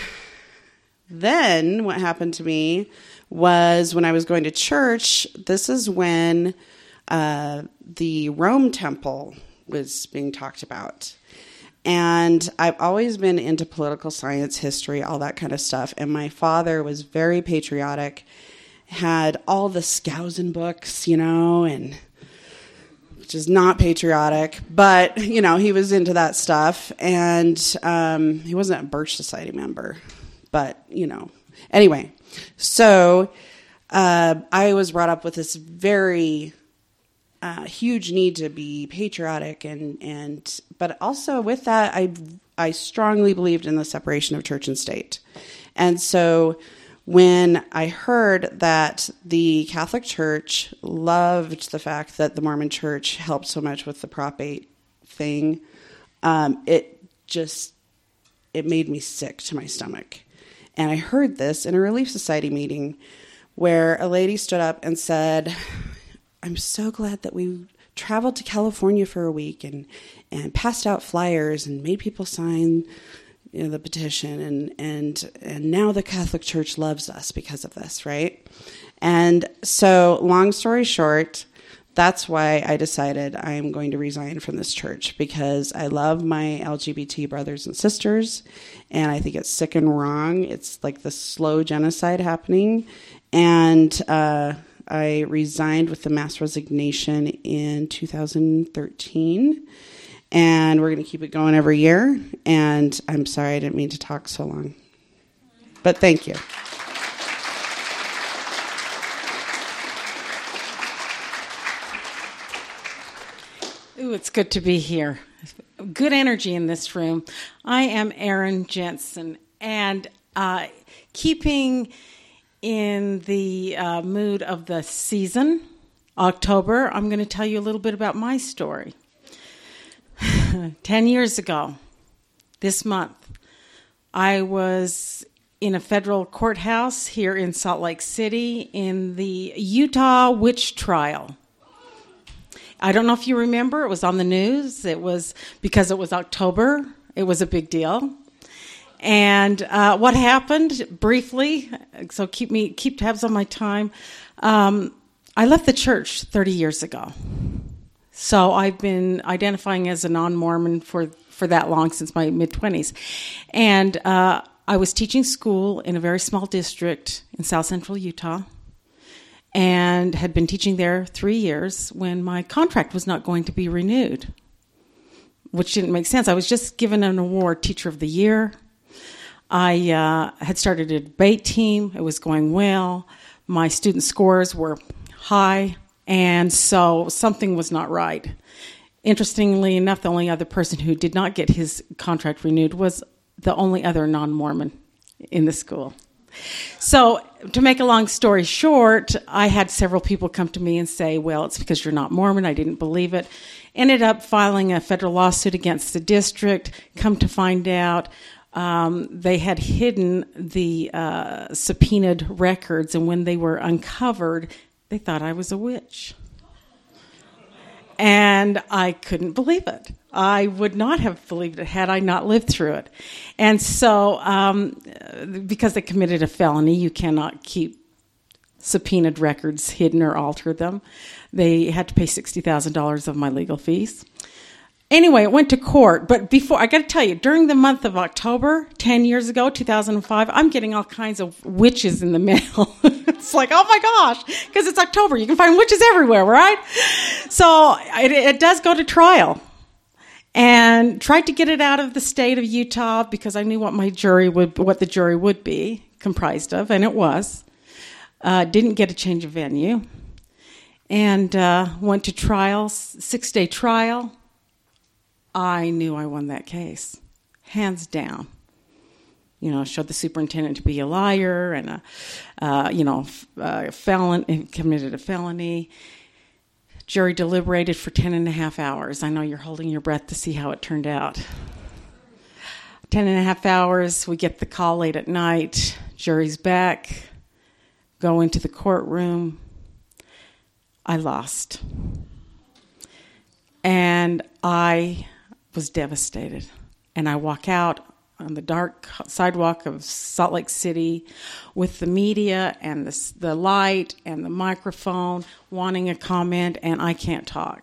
then what happened to me was when I was going to church, this is when uh, the Rome Temple was being talked about. And I've always been into political science, history, all that kind of stuff. And my father was very patriotic, had all the Skousen books, you know, and which is not patriotic, but, you know, he was into that stuff. And um, he wasn't a Birch Society member, but, you know, anyway. So uh, I was brought up with this very uh, huge need to be patriotic, and, and but also with that, I I strongly believed in the separation of church and state. And so when I heard that the Catholic Church loved the fact that the Mormon Church helped so much with the Prop eight thing, um, it just, it made me sick to my stomach. And I heard this in a Relief Society meeting where a lady stood up and said, I'm so glad that we traveled to California for a week and, and passed out flyers and made people sign, you know, the petition. And, and, and now the Catholic Church loves us because of this, right? And so long story short, that's why I decided I'm going to resign from this church, because I love my L G B T brothers and sisters, and I think it's sick and wrong. It's like the slow genocide happening. And uh, I resigned with the mass resignation in two thousand thirteen, and we're going to keep it going every year. And I'm sorry I didn't mean to talk so long, but thank you. Ooh, it's good to be here. Good energy in this room. I am Erin Jensen, and uh, keeping in the uh, mood of the season, October, I'm going to tell you a little bit about my story. Ten years ago, this month, I was in a federal courthouse here in Salt Lake City in the Utah witch trial. I don't know if you remember, it was on the news. It was because it was October. It was a big deal. And uh, what happened, briefly, so keep me keep tabs on my time. Um, I left the church thirty years ago. So I've been identifying as a non-Mormon for, for that long, since my mid-twenties. And uh, I was teaching school in a very small district in south central Utah, and had been teaching there three years when my contract was not going to be renewed, which didn't make sense. I was just given an award, Teacher of the Year. I uh, had started a debate team. It was going well. My student scores were high, and so something was not right. Interestingly enough, the only other person who did not get his contract renewed was the only other non-Mormon in the school. So, to make a long story short, I had several people come to me and say, well, it's because you're not Mormon. I didn't believe it. Ended up filing a federal lawsuit against the district. Come to find out, um, they had hidden the uh, subpoenaed records, and when they were uncovered, they thought I was a witch. And I couldn't believe it. I would not have believed it had I not lived through it. And so, um, because they committed a felony, you cannot keep subpoenaed records hidden or alter them. They had to pay sixty thousand dollars of my legal fees. Anyway, it went to court. But before, I got to tell you, during the month of October, ten years ago, two thousand five, I'm getting all kinds of witches in the mail. It's like, oh my gosh, because it's October. You can find witches everywhere, right? So it, it does go to trial. And tried to get it out of the state of Utah because I knew what my jury would, what the jury would be comprised of, and it was. Uh, didn't get a change of venue. And uh, went to trial, six-day trial. I knew I won that case, hands down. You know, showed the superintendent to be a liar and a, uh, you know, a felon, committed a felony. Jury deliberated for ten and a half hours. I know you're holding your breath to see how it turned out. Ten and a half hours, we get the call late at night. Jury's back. Go into the courtroom. I lost. And I was devastated. And I walk out on the dark sidewalk of Salt Lake City with the media and the, the light and the microphone wanting a comment, and I can't talk.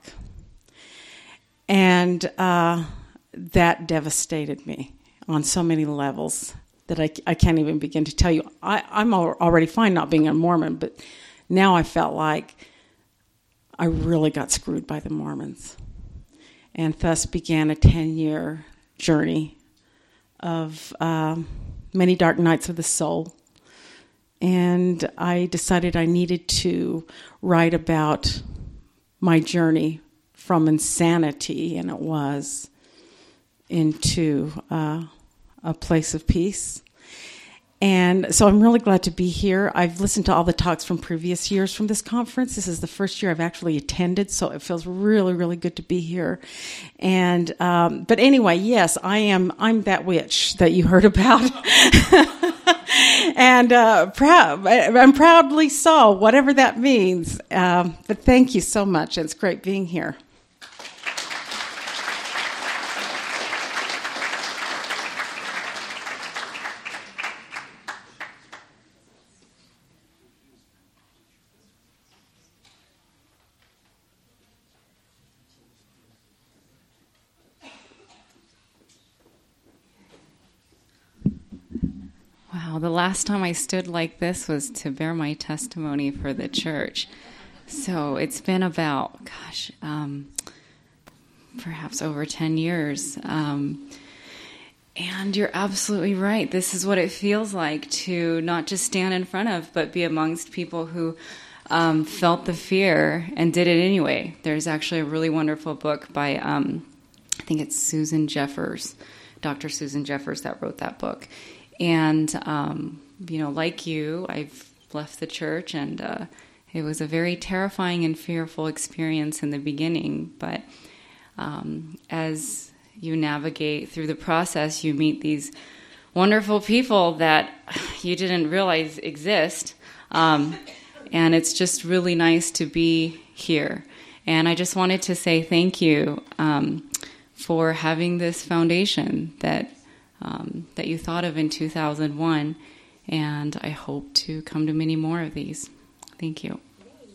And uh, that devastated me on so many levels that I, I can't even begin to tell you. I, I'm already fine not being a Mormon, but now I felt like I really got screwed by the Mormons. And thus began a ten-year journey of um, many dark nights of the soul. And I decided I needed to write about my journey from insanity, and it was, into uh, a place of peace. And so I'm really glad to be here. I've listened to all the talks from previous years from this conference. This is the first year I've actually attended, so it feels really, really good to be here. And um, but anyway, yes, I am. I'm that witch that you heard about, and uh, proud. I'm proudly so, whatever that means. Um, but thank you so much. It's great being here. the last time I stood like this was to bear my testimony for the church. So it's been about, gosh, um, perhaps over ten years. Um, and you're absolutely right. This is what it feels like to not just stand in front of, but be amongst people who um, felt the fear and did it anyway. There's actually a really wonderful book by, um, I think it's Susan Jeffers, Doctor Susan Jeffers, that wrote that book. And, um, you know, like you, I've left the church, and uh, it was a very terrifying and fearful experience in the beginning. But um, as you navigate through the process, you meet these wonderful people that you didn't realize exist. Um, and it's just really nice to be here. And I just wanted to say thank you um, for having this foundation that Um, that you thought of in two thousand one, and I hope to come to many more of these. Thank you.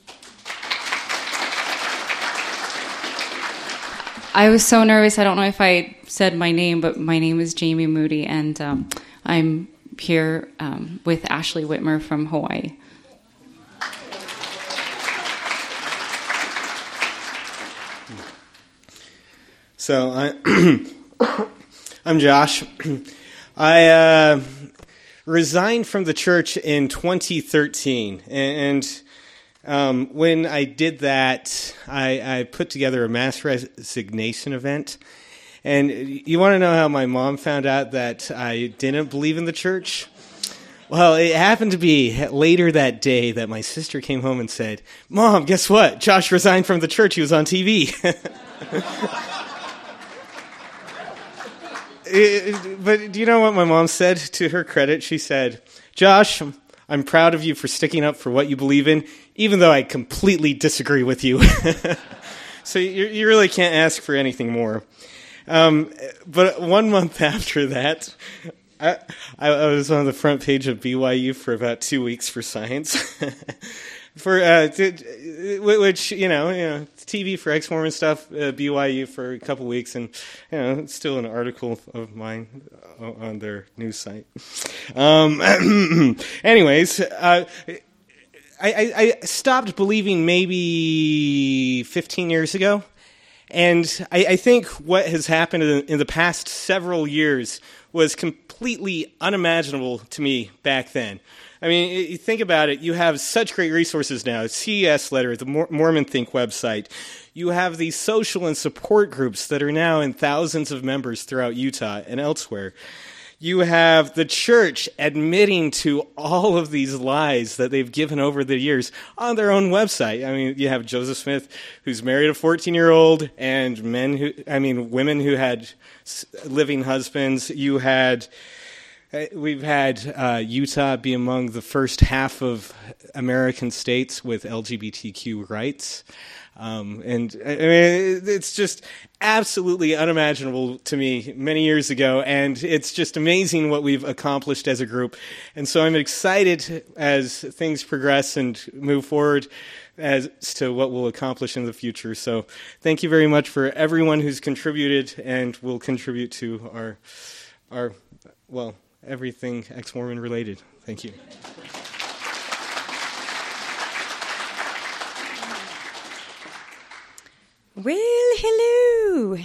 I was so nervous. I don't know if I said my name, but my name is Jamie Moody, and um, I'm here um, with Ashley Whitmer from Hawaii. So I... I'm Josh. I uh, resigned from the church in twenty thirteen, and um, when I did that, I, I put together a mass resignation event. And you want to know how my mom found out that I didn't believe in the church? Well, it happened to be later that day that my sister came home and said, "Mom, guess what? Josh resigned from the church. He was on T V." It, but do you know what my mom said? To her credit, she said, "Josh, I'm proud of you for sticking up for what you believe in, even though I completely disagree with you." So you, you really can't ask for anything more. Um, but one month after that, I, I was on the front page of B Y U for about two weeks for science. For uh, which you know, you know, T V for ex-Mormon stuff, uh, B Y U for a couple weeks, and you know, it's still an article of mine on their news site. Um, anyways, uh, I, I, I stopped believing maybe fifteen years ago, and I, I think what has happened in, in the past several years was completely unimaginable to me back then. I mean, you think about it, you have such great resources now. C E S Letter, the Mormon Think website. You have these social and support groups that are now in thousands of members throughout Utah and elsewhere. You have the church admitting to all of these lies that they've given over the years on their own website. I mean, you have Joseph Smith, who's married a fourteen-year-old, and men who, I mean, women who had living husbands. You had... We've had uh, Utah be among the first half of American states with L G B T Q rights. Um, and I mean, it's just absolutely unimaginable to me many years ago. And it's just amazing what we've accomplished as a group. And so I'm excited as things progress and move forward as to what we'll accomplish in the future. So thank you very much for everyone who's contributed and will contribute to our, our, well, everything ex-Mormon related. Thank you. Well, hello.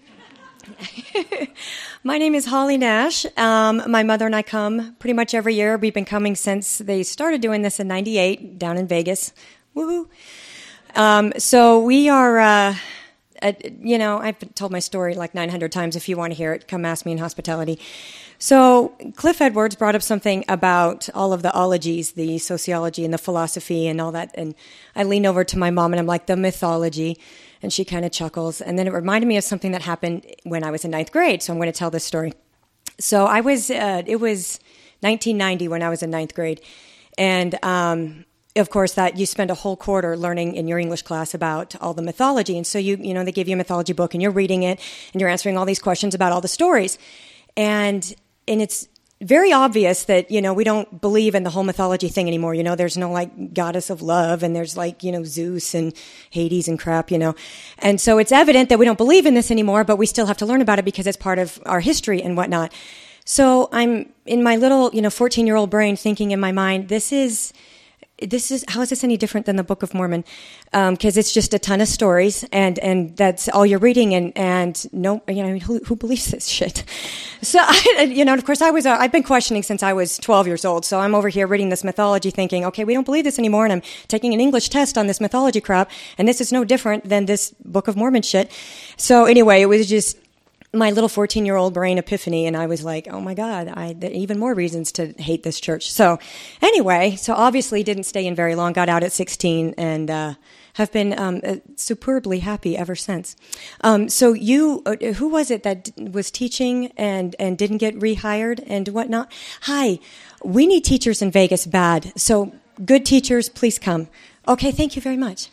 My name is Holly Nash. Um, my mother and I come pretty much every year. We've been coming since they started doing this in ninety-eight down in Vegas. Woohoo. Um, so we are, uh, uh, you know, I've told my story like nine hundred times. If you want to hear it, come ask me in hospitality. So Cliff Edwards brought up something about all of the ologies, the sociology and the philosophy and all that. And I lean over to my mom and I'm like, the mythology. And she kind of chuckles. And then it reminded me of something that happened when I was in ninth grade. So I'm going to tell this story. So I was, uh, it was nineteen ninety when I was in ninth grade. And, um, of course, that you spend a whole quarter learning in your English class about all the mythology. And so you, you know, they give you a mythology book and you're reading it and you're answering all these questions about all the stories. And, and it's very obvious that, you know, we don't believe in the whole mythology thing anymore. You know, there's no like goddess of love and there's like, you know, Zeus and Hades and crap, you know. And so it's evident that we don't believe in this anymore, but we still have to learn about it because it's part of our history and whatnot. So I'm in my little, you know, fourteen-year-old brain thinking in my mind, this is, this is, how is this any different than the Book of Mormon? Because um, it's just a ton of stories, and, and that's all you're reading, and, and no, you know, who, who believes this shit? So, I, you know, of course, I was, uh, I've been questioning since I was twelve years old, so I'm over here reading this mythology thinking, okay, we don't believe this anymore, and I'm taking an English test on this mythology crap, and this is no different than this Book of Mormon shit. So anyway, it was just my little fourteen-year-old brain epiphany, and I was like, oh my God, I, there are even more reasons to hate this church. So anyway, so obviously didn't stay in very long, got out at sixteen, and uh, have been um, uh, superbly happy ever since. Um, so you, uh, who was it that d- was teaching and, and didn't get rehired and whatnot? Hi, we need teachers in Vegas bad. So good teachers, please come. Okay, thank you very much.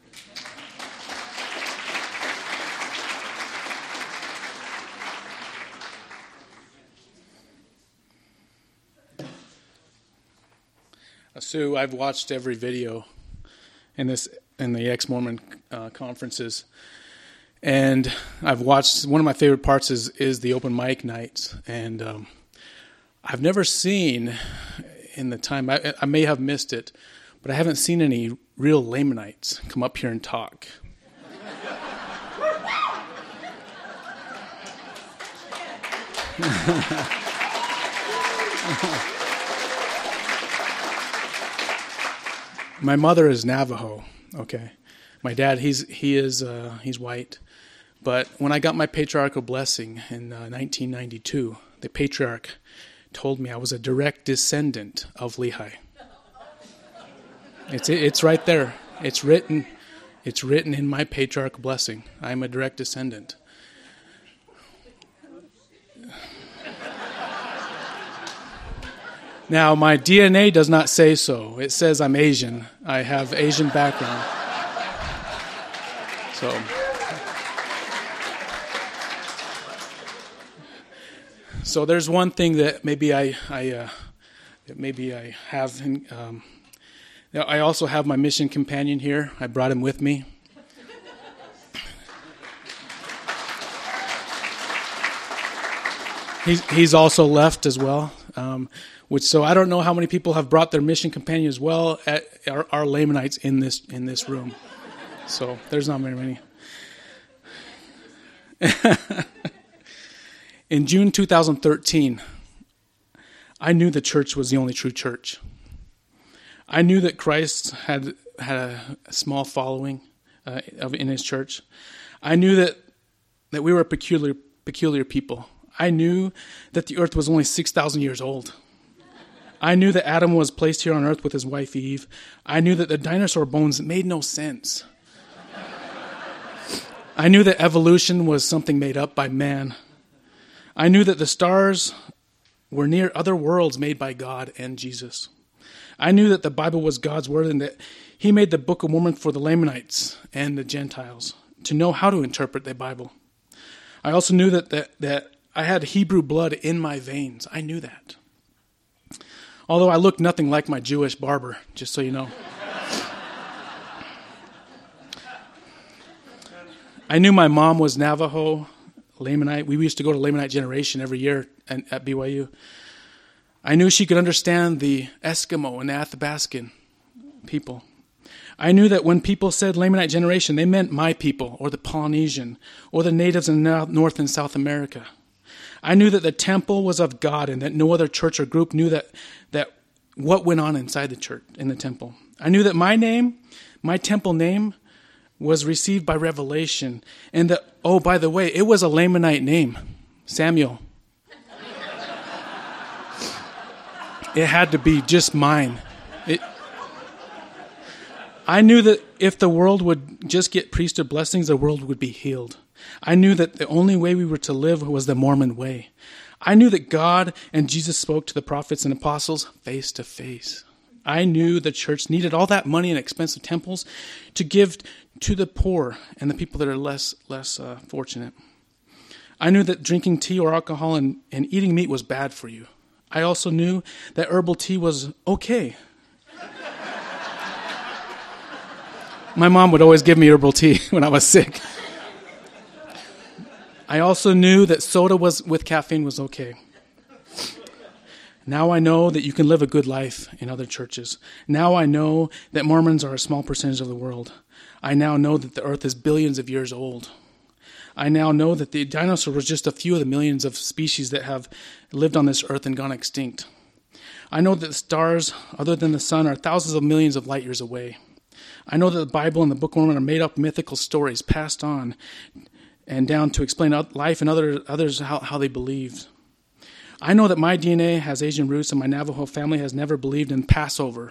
Sue, I've watched every video in this in the ex-Mormon uh, conferences, and I've watched. One of my favorite parts is is the open mic nights, and um, I've never seen in the time I, I may have missed it, but I haven't seen any real Lamanites come up here and talk. My mother is Navajo. Okay, my dad he's he is uh, he's white, but when I got my patriarchal blessing in uh, nineteen ninety-two, the patriarch told me I was a direct descendant of Lehi. It's it's right there. It's written. It's written in my patriarchal blessing. I am a direct descendant. Now, my D N A does not say so. It says I'm Asian. I have Asian background. So, so there's one thing that maybe I, I uh, that maybe I have. In, um, I also have my mission companion here. I brought him with me. He's he's also left as well. Um, Which so I don't know how many people have brought their mission companion as well at our, our Lamanites in this in this room. So there's not very many. In June two thousand thirteen, I knew the church was the only true church. I knew that Christ had had a, a small following uh, of in his church. I knew that that we were a peculiar peculiar people. I knew that the earth was only six thousand years old. I knew that Adam was placed here on earth with his wife Eve. I knew that the dinosaur bones made no sense. I knew that evolution was something made up by man. I knew that the stars were near other worlds made by God and Jesus. I knew that the Bible was God's word and that he made the Book of Mormon for the Lamanites and the Gentiles to know how to interpret the Bible. I also knew that, that, that I had Hebrew blood in my veins. I knew that. Although I looked nothing like my Jewish barber, just so you know. I knew my mom was Navajo, Lamanite. We used to go to Lamanite Generation every year at B Y U. I knew she could understand the Eskimo and the Athabascan people. I knew that when people said Lamanite Generation, they meant my people, or the Polynesian, or the natives in North and South America. I knew that the temple was of God and that no other church or group knew that, that what went on inside the church, in the temple. I knew that my name, my temple name, was received by revelation. And that, oh, by the way, it was a Lamanite name, Samuel. It had to be just mine. It, I knew that if the world would just get priesthood blessings, the world would be healed. I knew that the only way we were to live was the Mormon way. I knew that God and Jesus spoke to the prophets and apostles face to face. I knew the church needed all that money and expensive temples to give to the poor and the people that are less less uh, fortunate. I knew that drinking tea or alcohol and, and eating meat was bad for you. I also knew that herbal tea was okay. My mom would always give me herbal tea when I was sick. I also knew that soda was with caffeine was okay. Now I know that you can live a good life in other churches. Now I know that Mormons are a small percentage of the world. I now know that the earth is billions of years old. I now know that the dinosaur was just a few of the millions of species that have lived on this earth and gone extinct. I know that the stars, other than the sun, are thousands of millions of light years away. I know that the Bible and the Book of Mormon are made up mythical stories passed on and down to explain life and other, others how, how they believed. I know that my D N A has Asian roots and my Navajo family has never believed in Passover.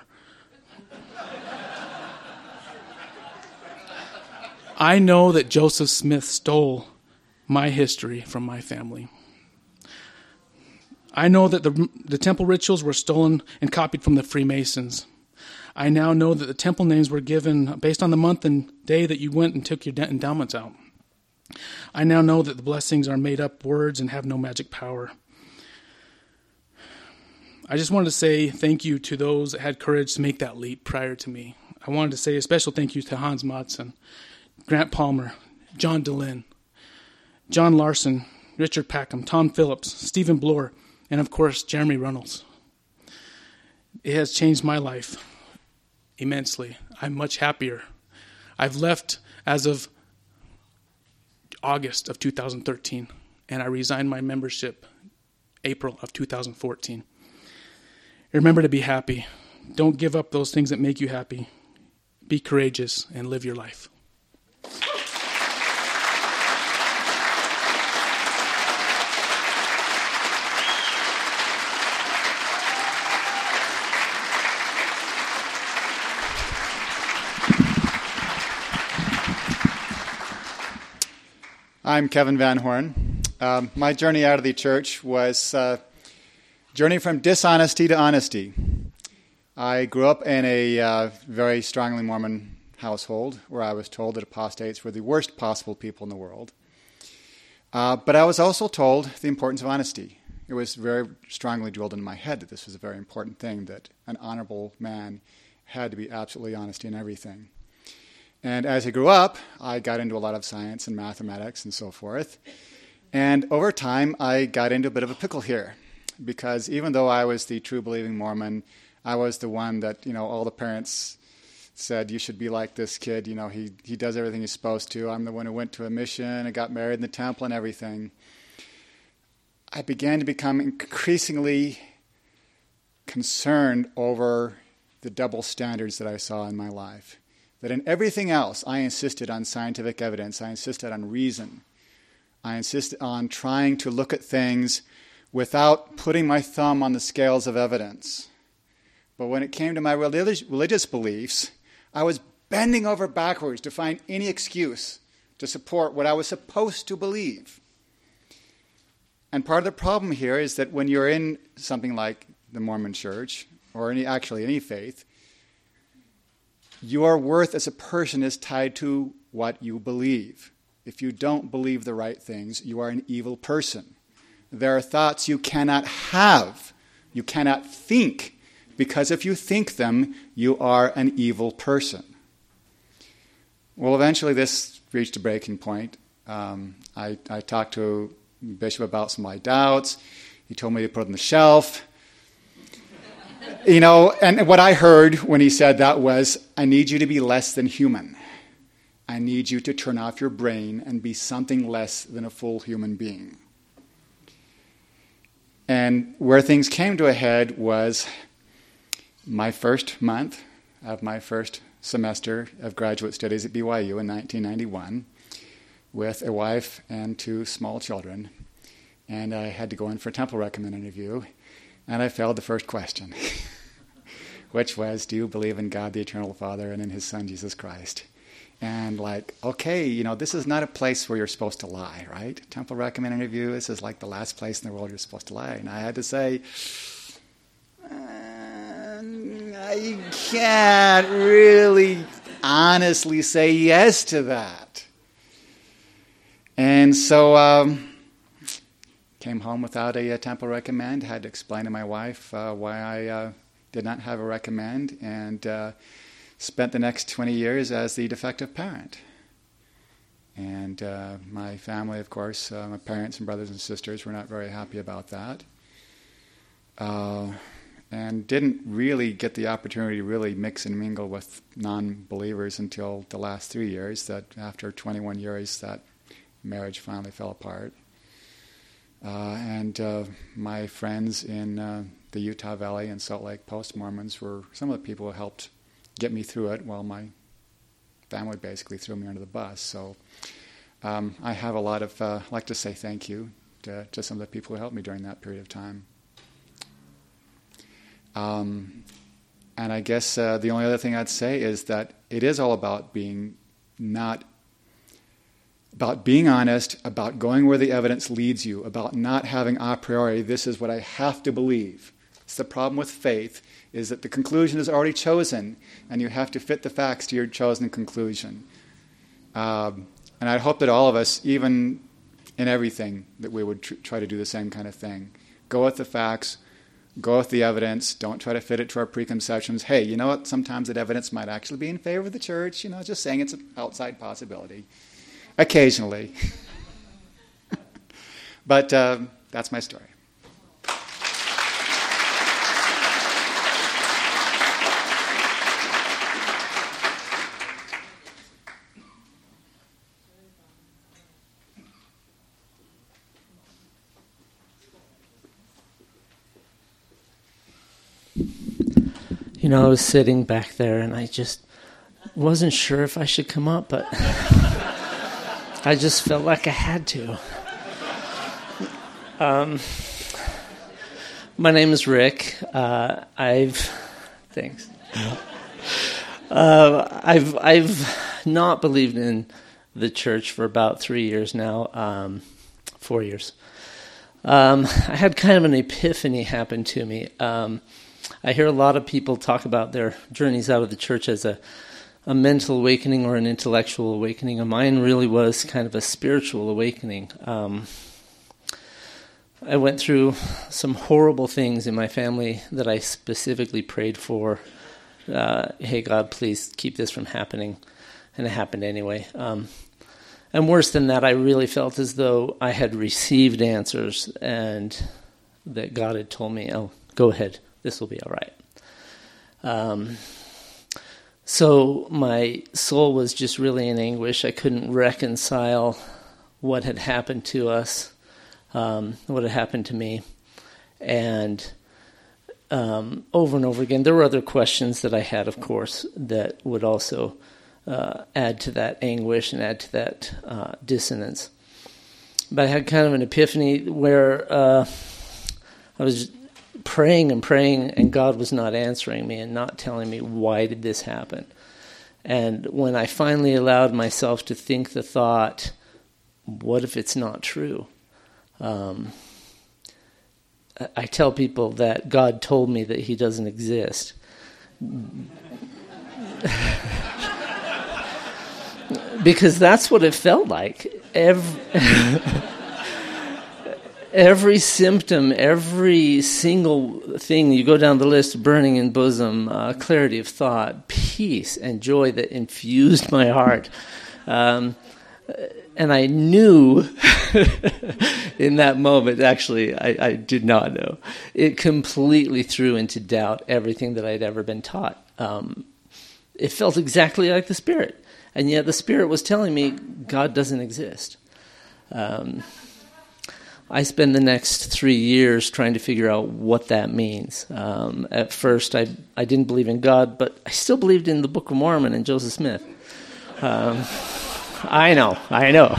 I know that Joseph Smith stole my history from my family. I know that the, the temple rituals were stolen and copied from the Freemasons. I now know that the temple names were given based on the month and day that you went and took your endowments out. I now know that the blessings are made up words and have no magic power. I just wanted to say thank you to those that had courage to make that leap prior to me. I wanted to say a special thank you to Hans Madsen, Grant Palmer, John DeLynn, John Larson, Richard Packham, Tom Phillips, Stephen Bloor, and of course, Jeremy Reynolds. It has changed my life immensely. I'm much happier. I've left as of August of two thousand thirteen, and I resigned my membership April of two thousand fourteen. Remember to be happy. Don't give up those things that make you happy. Be courageous and live your life. I'm Kevin Van Horn. Um, my journey out of the church was a journey from dishonesty to honesty. I grew up in a uh, very strongly Mormon household where I was told that apostates were the worst possible people in the world. Uh, but I was also told the importance of honesty. It was very strongly drilled into my head that this was a very important thing, that an honorable man had to be absolutely honest in everything. And as I grew up, I got into a lot of science and mathematics and so forth. And over time, I got into a bit of a pickle here, because even though I was the true believing Mormon, I was the one that, you know, all the parents said, you should be like this kid. You know, he, he does everything he's supposed to. I'm the one who went to a mission and got married in the temple and everything. I began to become increasingly concerned over the double standards that I saw in my life. That in everything else, I insisted on scientific evidence. I insisted on reason. I insisted on trying to look at things without putting my thumb on the scales of evidence. But when it came to my religious, religious beliefs, I was bending over backwards to find any excuse to support what I was supposed to believe. And part of the problem here is that when you're in something like the Mormon Church, or any, actually any faith, your worth as a person is tied to what you believe. If you don't believe the right things, you are an evil person. There are thoughts you cannot have, you cannot think, because if you think them, you are an evil person. Well, eventually this reached a breaking point. Um, I, I talked to Bishop about some of my doubts. He told me to put it on the shelf. You know, and what I heard when he said that was, I need you to be less than human. I need you to turn off your brain and be something less than a full human being. And where things came to a head was my first month of my first semester of graduate studies at B Y U in nineteen ninety-one with a wife and two small children. And I had to go in for a temple recommend interview. And I failed the first question, which was, do you believe in God the Eternal Father and in His Son, Jesus Christ? And like, okay, you know, this is not a place where you're supposed to lie, right? Temple recommend interview, this is like the last place in the world you're supposed to lie. And I had to say, uh, I can't really honestly say yes to that. And so... Um, Came home without a, a temple recommend, had to explain to my wife uh, why I uh, did not have a recommend, and uh, spent the next twenty years as the defective parent. And uh, my family, of course, uh, my parents and brothers and sisters were not very happy about that. uh, and didn't really get the opportunity to really mix and mingle with non-believers until the last three years, that after twenty-one years that marriage finally fell apart. Uh, and uh, my friends in uh, the Utah Valley and Salt Lake Post-Mormons were some of the people who helped get me through it, while my family basically threw me under the bus. So um, I have a lot of, uh, I'd like to say thank you to, to some of the people who helped me during that period of time. Um, and I guess uh, the only other thing I'd say is that it is all about being not, about being honest, about going where the evidence leads you, about not having a priori, this is what I have to believe. It's the problem with faith, is that the conclusion is already chosen, and you have to fit the facts to your chosen conclusion. Um, and I hope that all of us, even in everything, that we would tr- try to do the same kind of thing. Go with the facts, go with the evidence, don't try to fit it to our preconceptions. Hey, you know what, sometimes that evidence might actually be in favor of the church, you know, just saying it's an outside possibility. Occasionally. But uh, that's my story. You know, I was sitting back there and I just wasn't sure if I should come up, but I just felt like I had to. Um, my name is Rick. Uh, I've, thanks. Uh, I've I've not believed in the church for about three years now, um, four years. Um, I had kind of an epiphany happen to me. Um, I hear a lot of people talk about their journeys out of the church as a, a mental awakening or an intellectual awakening. And mine really was kind of a spiritual awakening. Um, I went through some horrible things in my family that I specifically prayed for. Uh, hey, God, please keep this from happening. And it happened anyway. Um, and worse than that, I really felt as though I had received answers and that God had told me, oh, go ahead. This will be all right. Um, so my soul was just really in anguish. I couldn't reconcile what had happened to us, um, what had happened to me. And um, over and over again, there were other questions that I had, of course, that would also uh, add to that anguish and add to that uh, dissonance. But I had kind of an epiphany where uh, I was praying and praying, and God was not answering me and not telling me, why did this happen? And when I finally allowed myself to think the thought, what if it's not true? Um, I tell people that God told me that he doesn't exist. Because that's what it felt like. Every Every symptom, every single thing, you go down the list, burning in bosom, uh, clarity of thought, peace and joy that infused my heart. Um, and I knew in that moment, actually, I, I did not know. It completely threw into doubt everything that I'd ever been taught. Um, it felt exactly like the Spirit. And yet the Spirit was telling me God doesn't exist. Um I spent the next three years trying to figure out what that means. Um, at first, I I didn't believe in God, but I still believed in the Book of Mormon and Joseph Smith. Um, I know, I know.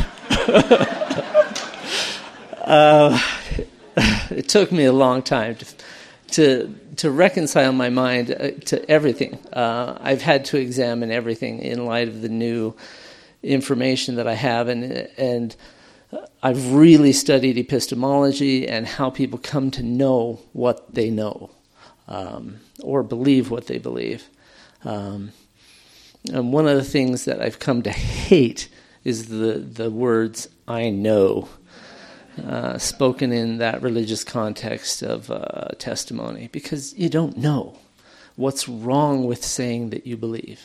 uh, it took me a long time to to, to reconcile my mind to everything. Uh, I've had to examine everything in light of the new information that I have, and and. I've really studied epistemology and how people come to know what they know, um, or believe what they believe. Um, and one of the things that I've come to hate is the, the words, I know, uh, spoken in that religious context of uh, testimony, because you don't know. What's wrong with saying that you believe?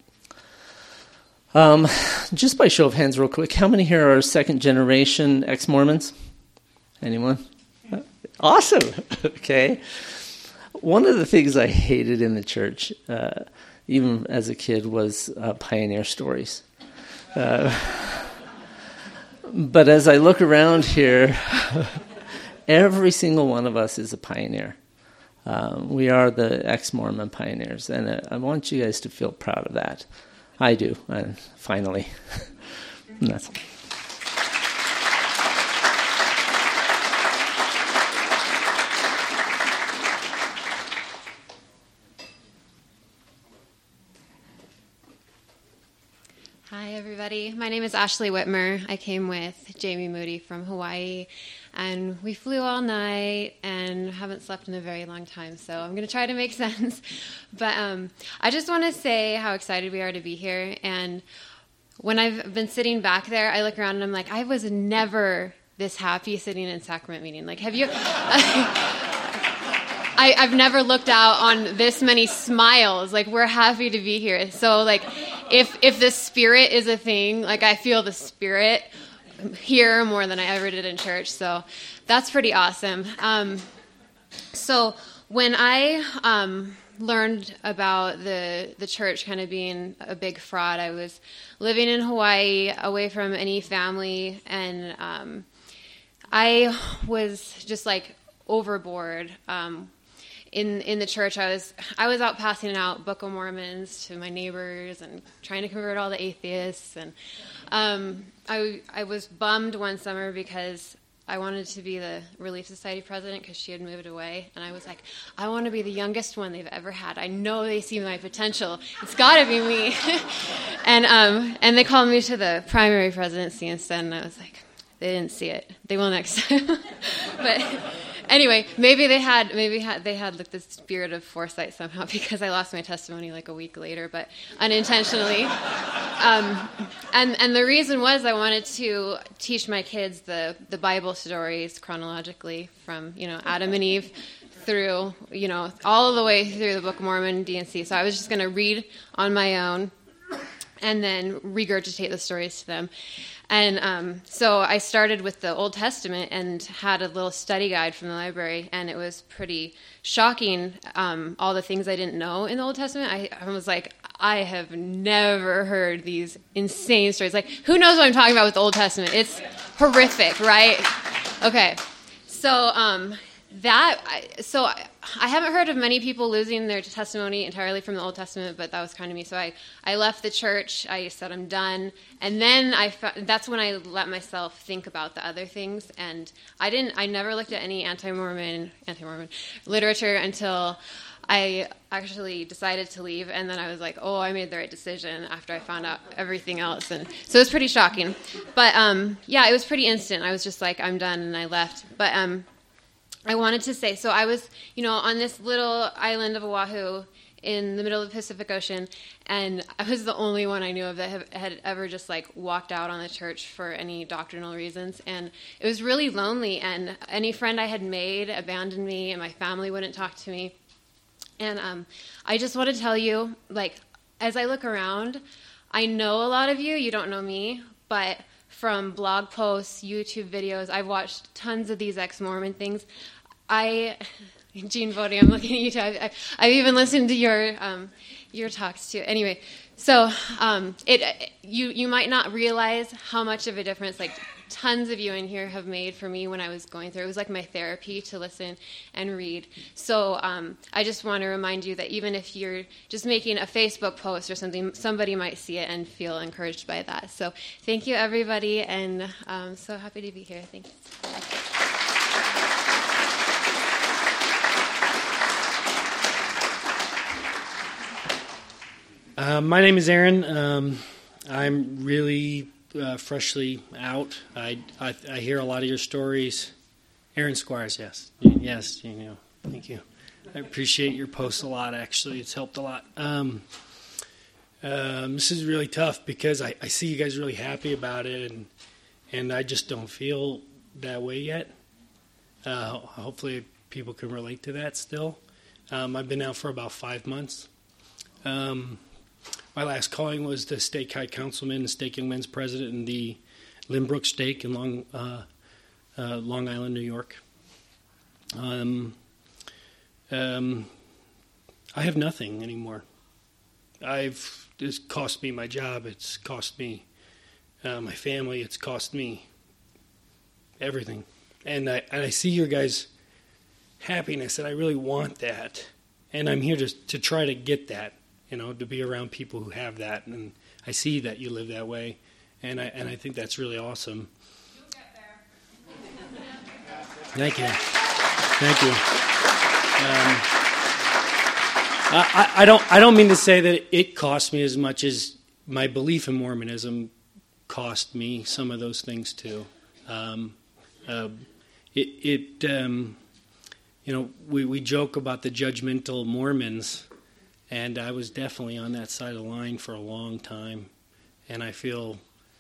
Um, just by show of hands real quick, how many here are second generation ex-Mormons? Anyone? Awesome. Okay. One of the things I hated in the church, uh, even as a kid, was uh, pioneer stories. Uh, but as I look around here, every single one of us is a pioneer. Um, we are the ex-Mormon pioneers, and uh, I want you guys to feel proud of that. I do, and finally. And that's all. Hi, everybody. My name is Ashley Whitmer. I came with Jamie Moody from Hawaii, and we flew all night and haven't slept in a very long time, so I'm going to try to make sense. But um, I just want to say how excited we are to be here, and when I've been sitting back there, I look around and I'm like, I was never this happy sitting in sacrament meeting. Like, have you... I, I've never looked out on this many smiles. Like, we're happy to be here. So, like, if if the spirit is a thing, like, I feel the spirit here more than I ever did in church. So that's pretty awesome. Um, so when I um, learned about the the church kind of being a big fraud, I was living in Hawaii, away from any family, and um, I was just, like, overboard. Um, In in the church, I was I was out passing out Book of Mormons to my neighbors and trying to convert all the atheists. And um, I I was bummed one summer because I wanted to be the Relief Society president because she had moved away, and I was like, I want to be the youngest one they've ever had. I know they see my potential. It's got to be me. and um and they called me to the primary presidency instead, and I was like, they didn't see it. They will next time. But. Anyway, maybe they had maybe had, they had like the spirit of foresight somehow, because I lost my testimony like a week later, but unintentionally. Um, and and the reason was I wanted to teach my kids the the Bible stories chronologically from, you know, Adam and Eve through, you know, all the way through the Book of Mormon, D and C. So I was just going to read on my own and then regurgitate the stories to them. And um, so I started with the Old Testament and had a little study guide from the library, and it was pretty shocking, um, all the things I didn't know in the Old Testament. I, I was like, I have never heard these insane stories. Like, who knows what I'm talking about with the Old Testament? It's horrific, right? Okay, so um, that, so I, I haven't heard of many people losing their testimony entirely from the Old Testament, but that was kind of me. So I, I left the church. I said I'm done, and then I that's when I let myself think about the other things. And I didn't. I never looked at any anti-Mormon anti-Mormon literature until I actually decided to leave. And then I was like, oh, I made the right decision after I found out everything else. And so it was pretty shocking. But um, yeah, it was pretty instant. I was just like, I'm done, and I left. But um. I wanted to say, so I was, you know, on this little island of Oahu in the middle of the Pacific Ocean, and I was the only one I knew of that have, had ever just, like, walked out on the church for any doctrinal reasons, and it was really lonely, and any friend I had made abandoned me, and my family wouldn't talk to me, and um, I just want to tell you, like, as I look around, I know a lot of you, you don't know me, but from blog posts, YouTube videos, I've watched tons of these ex-Mormon things. I, Gene Bodie, I'm looking at you too. I've, I've even listened to your um, your talks too. Anyway, so um, it you you might not realize how much of a difference like tons of you in here have made for me when I was going through. It was like my therapy to listen and read. So um, I just want to remind you that even if you're just making a Facebook post or something, somebody might see it and feel encouraged by that. So thank you, everybody, and I'm so happy to be here. Thank you. Uh, my name is Aaron. Um, I'm really uh, freshly out. I, I I hear a lot of your stories. Aaron Squires, yes. Yes, you know, thank you. I appreciate your posts a lot, actually. It's helped a lot. Um, um, this is really tough because I, I see you guys really happy about it, and and I just don't feel that way yet. Uh, hopefully people can relate to that still. Um, I've been out for about five months. Um, my last calling was the Stake High Councilman, the Stake Young Men's President, in the Lynbrook Stake in Long, uh, uh, Long Island, New York. Um, um, I have nothing anymore. I've it's cost me my job. It's cost me uh, my family. It's cost me everything. And I and I see your guys' happiness, and I really want that. And I'm here to to try to get that. You know, to be around people who have that, and I see that you live that way, and I and I think that's really awesome. You'll get there. Thank you, thank you. Um, I, I don't I don't mean to say that it cost me as much as my belief in Mormonism cost me some of those things too. Um, uh, it it um, you know we, we joke about the judgmental Mormons, and I was definitely on that side of the line for a long time, and I feel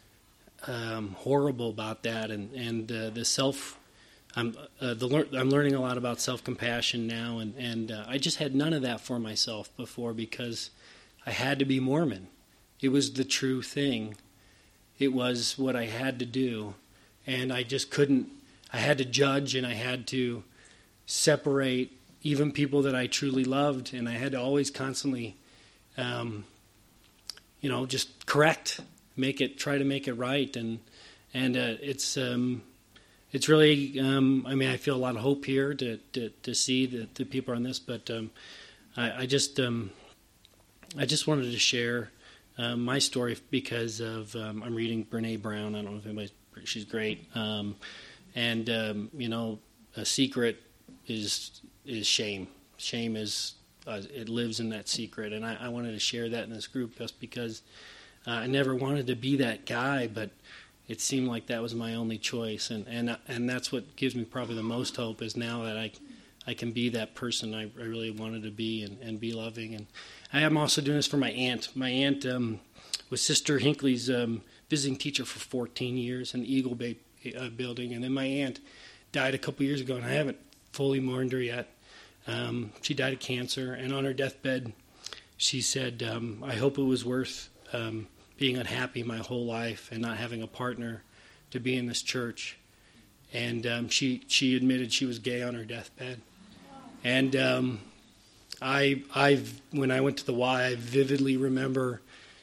um, horrible about that. And and uh, the self. I'm uh, the lear- I'm learning a lot about self-compassion now, and and uh, I just had none of that for myself before because I had to be Mormon. It was the true thing. It was what I had to do, and I just couldn't. I had to judge, and I had to separate even people that I truly loved, and I had to always constantly, um, you know, just correct, make it, try to make it right, and and uh, it's. Um, It's really, um, I mean, I feel a lot of hope here to to, to see that the people are on this, but um, I, I just um, I just wanted to share uh, my story because of um, I'm reading Brene Brown. I don't know if anybody, she's great, um, and um, you know, a secret is is shame. Shame is uh, it lives in that secret, and I, I wanted to share that in this group just because uh, I never wanted to be that guy, but it seemed like that was my only choice, and and and that's what gives me probably the most hope is now that I, I can be that person I, I really wanted to be and, and be loving. And I am also doing this for my aunt. My aunt um, was Sister Hinckley's um, visiting teacher for fourteen years in the Eagle Bay uh, building, and then my aunt died a couple years ago, and I haven't fully mourned her yet. Um, she died of cancer, and on her deathbed, she said, um, "I hope it was worth." Um, being unhappy my whole life and not having a partner to be in this church. And um, she she admitted she was gay on her deathbed. And um, I I when I went to the Y, I vividly remember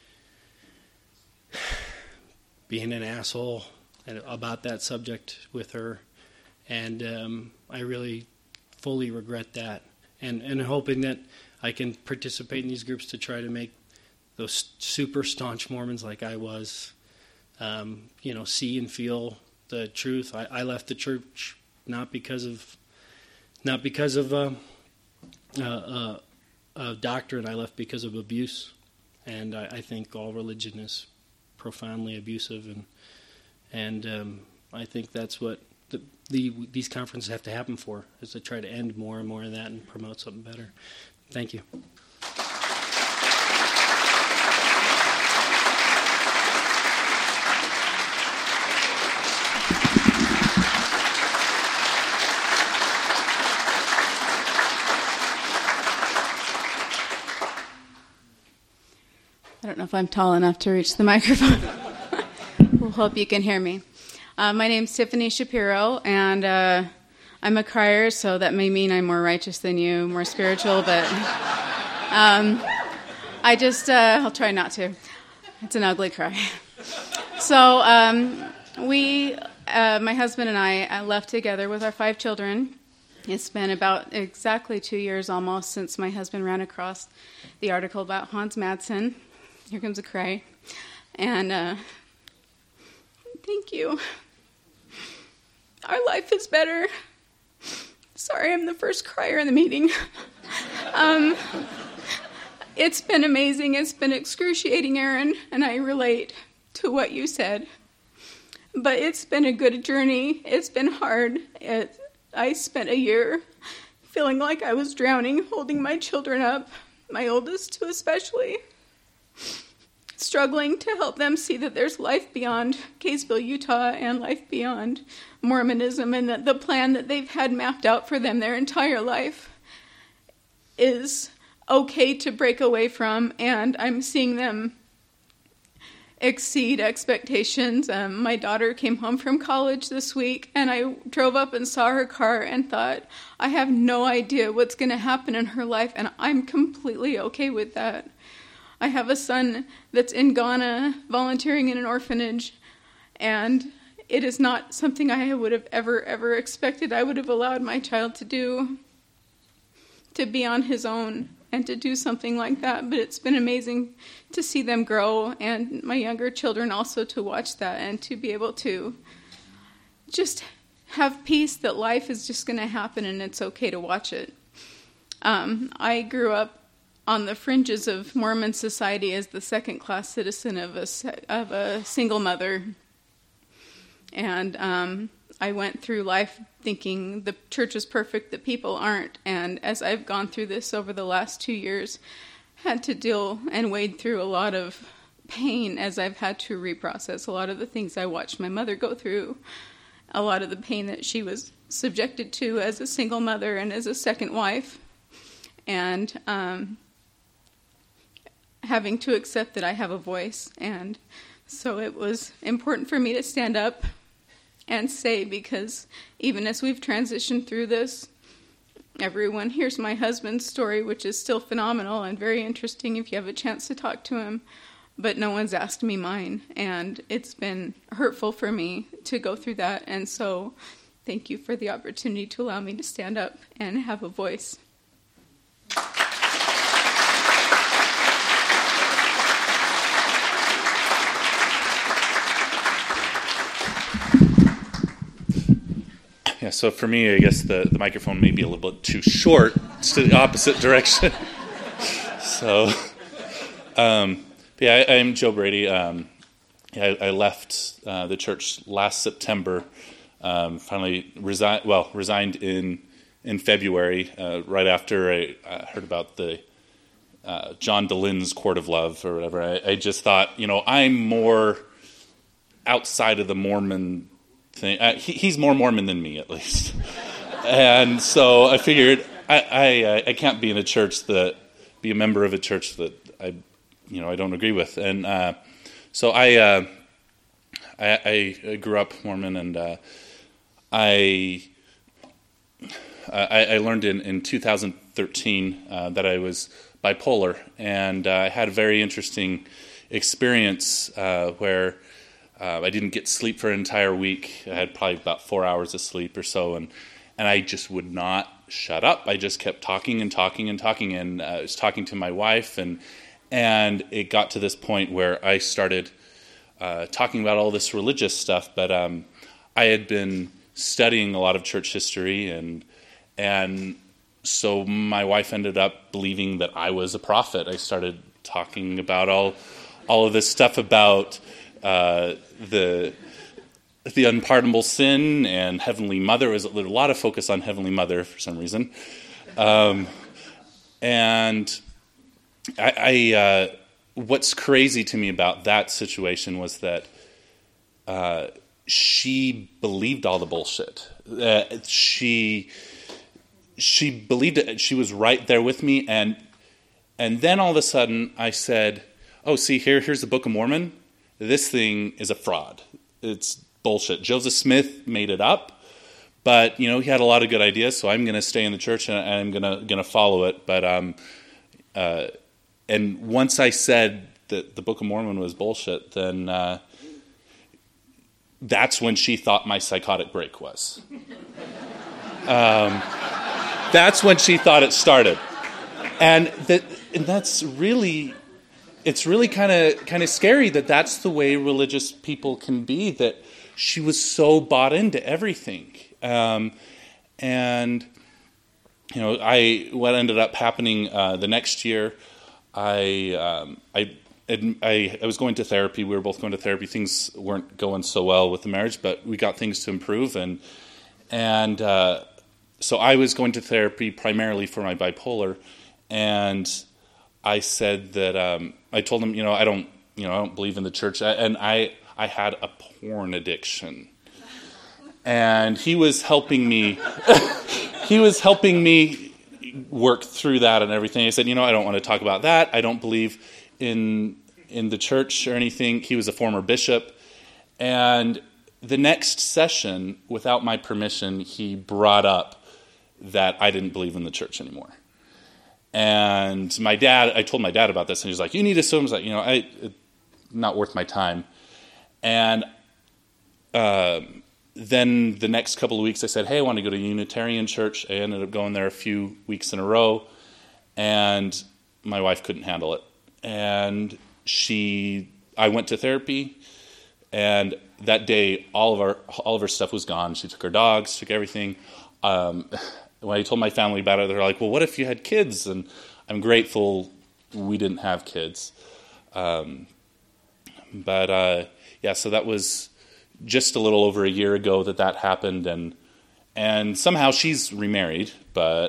being an asshole about that subject with her. And um, I really fully regret that. And, and hoping that I can participate in these groups to try to make those super staunch Mormons like I was, um, you know, see and feel the truth. I, I left the church not because of, not because of uh, uh, uh, uh, doctrine. I left because of abuse, and I, I think all religion is profoundly abusive, and and um, I think that's what the, the these conferences have to happen for, is to try to end more and more of that and promote something better. Thank you. I don't know if I'm tall enough to reach the microphone. We'll hope you can hear me. Uh, my name's Tiffany Shapiro, and uh, I'm a crier, so that may mean I'm more righteous than you, more spiritual, but um, I just, uh, I'll try not to. It's an ugly cry. So um, we, uh, my husband and I, left together with our five children. It's been about exactly two years almost since my husband ran across the article about Hans Madsen. Here comes a cry. And uh, thank you. Our life is better. Sorry, I'm the first crier in the meeting. um, it's been amazing. It's been excruciating, Aaron, and I relate to what you said. But it's been a good journey. It's been hard. It, I spent a year feeling like I was drowning, holding my children up, my oldest two especially, struggling to help them see that there's life beyond Kaysville, Utah, and life beyond Mormonism, and that the plan that they've had mapped out for them their entire life is okay to break away from. And I'm seeing them exceed expectations. Um, my daughter came home from college this week, and I drove up and saw her car and thought, I have no idea what's going to happen in her life, and I'm completely okay with that. I have a son that's in Ghana volunteering in an orphanage, and it is not something I would have ever, ever expected I would have allowed my child to do, to be on his own and to do something like that. But it's been amazing to see them grow, and my younger children also to watch that and to be able to just have peace that life is just going to happen and it's okay to watch it. Um, I grew up on the fringes of Mormon society as the second-class citizen of a, of a single mother. And um, I went through life thinking the church is perfect, that people aren't. And as I've gone through this over the last two years, had to deal and wade through a lot of pain as I've had to reprocess a lot of the things I watched my mother go through, a lot of the pain that she was subjected to as a single mother and as a second wife, and um, having to accept that I have a voice. And so it was important for me to stand up and say, because even as we've transitioned through this, everyone hears my husband's story, which is still phenomenal and very interesting if you have a chance to talk to him, but no one's asked me mine, and it's been hurtful for me to go through that. And so thank you for the opportunity to allow me to stand up and have a voice. Yeah, so for me, I guess the, the microphone may be a little bit too short. It's to the opposite direction. so, um, yeah, I, I'm Joe Brady. Um, yeah, I, I left uh, the church last September. Um, finally resigned. Well, resigned in in February, uh, right after I uh, heard about the uh, John DeLynne's Court of Love or whatever. I, I just thought, you know, I'm more outside of the Mormon thing. Uh, he, he's more Mormon than me, at least. And so I figured I, I I can't be in a church that be a member of a church that I you know I don't agree with. And uh, so I, uh, I I grew up Mormon, and uh, I, I I learned in in two thousand thirteen uh, that I was bipolar, and uh, I had a very interesting experience uh, where. Uh, I didn't get sleep for an entire week. I had probably about four hours of sleep or so, and and I just would not shut up. I just kept talking and talking and talking, and uh, I was talking to my wife, and and it got to this point where I started uh, talking about all this religious stuff. But um, I had been studying a lot of church history, and and so my wife ended up believing that I was a prophet. I started talking about all all of this stuff about. Uh, the the unpardonable sin and Heavenly Mother. Was a lot of focus on Heavenly Mother for some reason, um, and I, I uh, what's crazy to me about that situation was that uh, she believed all the bullshit. Uh, she she believed it. She was right there with me, and and then all of a sudden I said, "Oh, see here, here's the Book of Mormon. This thing is a fraud. It's bullshit. Joseph Smith made it up, but you know he had a lot of good ideas. So I'm going to stay in the church and I'm going to going to follow it." But um, uh, and once I said that the Book of Mormon was bullshit, then uh, that's when she thought my psychotic break was. um, that's when she thought it started, and that and that's really. It's really kind of kind of scary that that's the way religious people can be, that she was so bought into everything. Um, and, you know, I what ended up happening uh, the next year, I, um, I, I, I was going to therapy. We were both going to therapy. Things weren't going so well with the marriage, but we got things to improve. And, and uh, so I was going to therapy primarily for my bipolar, and I said that um, I told him, you know, I don't, you know, I don't believe in the church, and I, I had a porn addiction, and he was helping me. he was helping me work through that and everything. I said, you know, I don't want to talk about that. I don't believe in in the church or anything. He was a former bishop. And the next session, without my permission, he brought up that I didn't believe in the church anymore. And my dad, I told my dad about this, and he was like, you need to swim. I was like, you know, I, it's not worth my time. And uh, then the next couple of weeks, I said, hey, I want to go to a Unitarian church. I ended up going there a few weeks in a row, and my wife couldn't handle it. And she, I went to therapy, and that day, all of our all of her stuff was gone. She took her dogs, took everything. Um, when I told my family about it, they're like, well, what if you had kids? And I'm grateful we didn't have kids. Um, but, uh, yeah, so that was just a little over a year ago that that happened. And and somehow she's remarried, but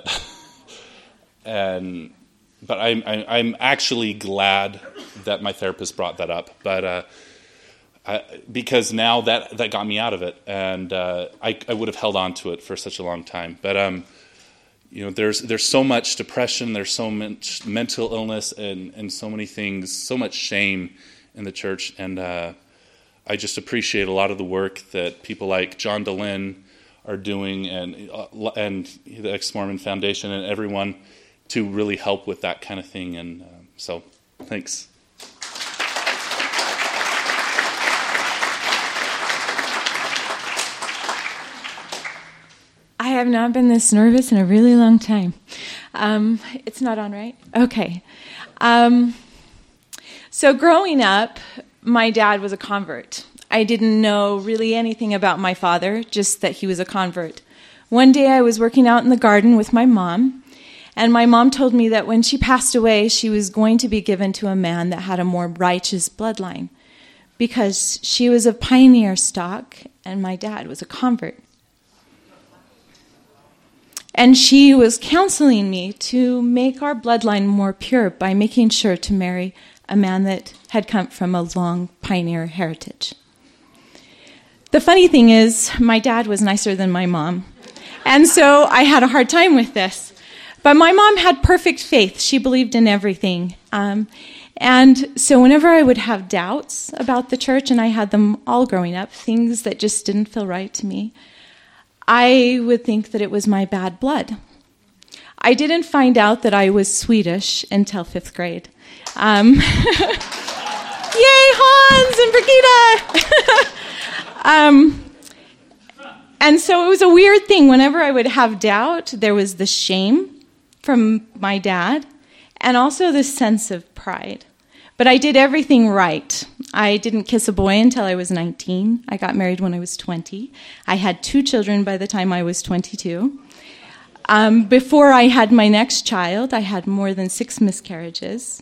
and but I'm, I'm actually glad that my therapist brought that up. But uh, I, because now that, that got me out of it, and uh, I, I would have held on to it for such a long time. But um, you know, there's there's so much depression, there's so much mental illness, and, and so many things, so much shame in the church, and uh, I just appreciate a lot of the work that people like John Dehlin are doing, and uh, and the Ex-Mormon Foundation, and everyone to really help with that kind of thing. And uh, so, thanks. I have not been this nervous in a really long time. Um, it's not on, right? Okay. Um, so growing up, my dad was a convert. I didn't know really anything about my father, just that he was a convert. One day I was working out in the garden with my mom, and my mom told me that when she passed away, she was going to be given to a man that had a more righteous bloodline, because she was of pioneer stock and my dad was a convert. And she was counseling me to make our bloodline more pure by making sure to marry a man that had come from a long pioneer heritage. The funny thing is, my dad was nicer than my mom, and so I had a hard time with this. But my mom had perfect faith. She believed in everything. Um, and so whenever I would have doubts about the church, and I had them all growing up, things that just didn't feel right to me, I would think that it was my bad blood. I didn't find out that I was Swedish until fifth grade. Um, yay, Hans and Brigitte! um, and so it was a weird thing. Whenever I would have doubt, there was the shame from my dad and also the sense of pride. But I did everything right. I didn't kiss a boy until I was nineteen. I got married when I was twenty. I had two children by the time I was twenty-two. Um, before I had my next child, I had more than six miscarriages.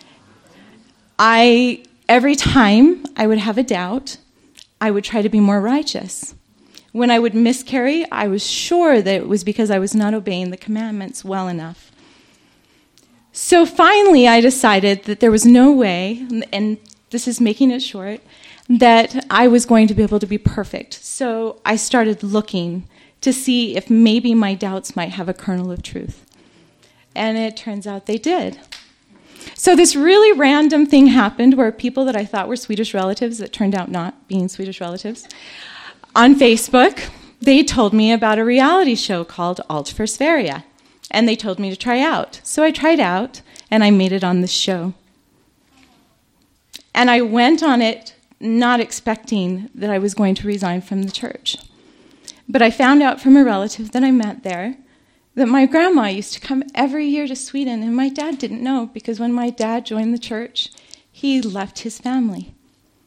I, every time I would have a doubt, I would try to be more righteous. When I would miscarry, I was sure that it was because I was not obeying the commandments well enough. So finally, I decided that there was no way, and this is making it short, that I was going to be able to be perfect. So I started looking to see if maybe my doubts might have a kernel of truth. And it turns out they did. So this really random thing happened where people that I thought were Swedish relatives that turned out not being Swedish relatives, on Facebook, they told me about a reality show called Allt för Sverige. And they told me to try out. So I tried out, and I made it on this show. And I went on it not expecting that I was going to resign from the church. But I found out from a relative that I met there that my grandma used to come every year to Sweden, and my dad didn't know, because when my dad joined the church, he left his family.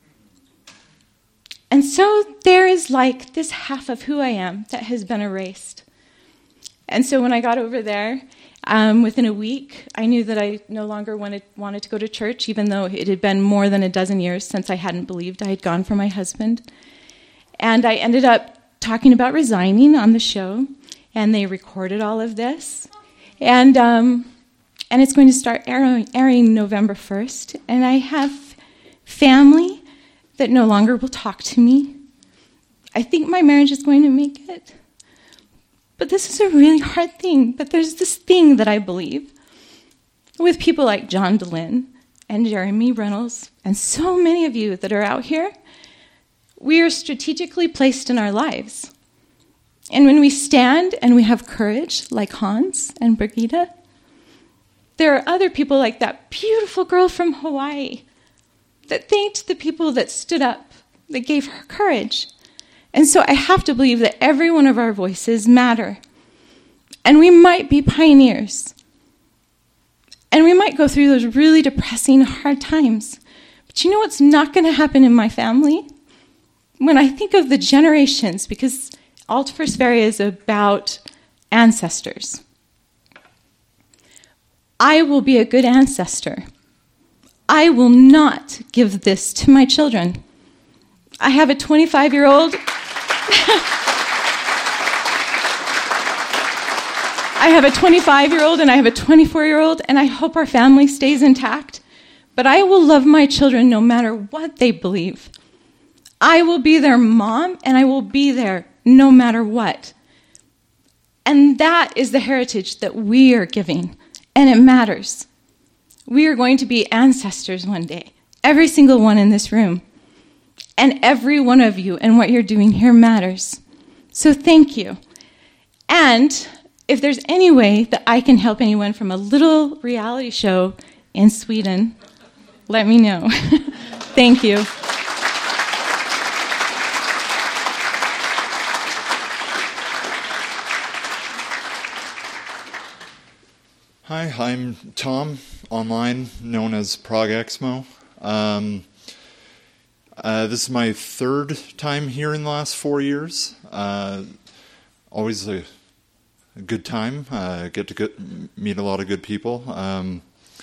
And so there is like this half of who I am that has been erased. And so when I got over there, um, within a week, I knew that I no longer wanted wanted to go to church, even though it had been more than a dozen years since I hadn't believed I had gone for my husband. And I ended up talking about resigning on the show, and they recorded all of this. And um, and it's going to start airing, airing November first. And I have family that no longer will talk to me. I think my marriage is going to make it. But this is a really hard thing. But there's this thing that I believe with people like John Dehlin and Jeremy Reynolds and so many of you that are out here, we are strategically placed in our lives. And when we stand and we have courage, like Hans and Brigitte, there are other people like that beautiful girl from Hawaii that thanked the people that stood up, that gave her courage. And so I have to believe that every one of our voices matter. And we might be pioneers. And we might go through those really depressing, hard times. But you know what's not going to happen in my family? When I think of the generations, because Alta First Feria is about ancestors. I will be a good ancestor. I will not give this to my children. I have a twenty-five-year-old. I have a twenty-five-year-old and I have a twenty-four-year-old, and I hope our family stays intact. But I will love my children no matter what they believe. I will be their mom, and I will be there no matter what. And that is the heritage that we are giving, and it matters. We are going to be ancestors one day, every single one in this room. And every one of you and what you're doing here matters. So thank you. And if there's any way that I can help anyone from a little reality show in Sweden, let me know. Thank you. Hi, I'm Tom, online known as Prague Exmo. Um, uh, this is my third time here in the last four years. Uh, always a, a good time. Uh, get to get, meet a lot of good people. Um,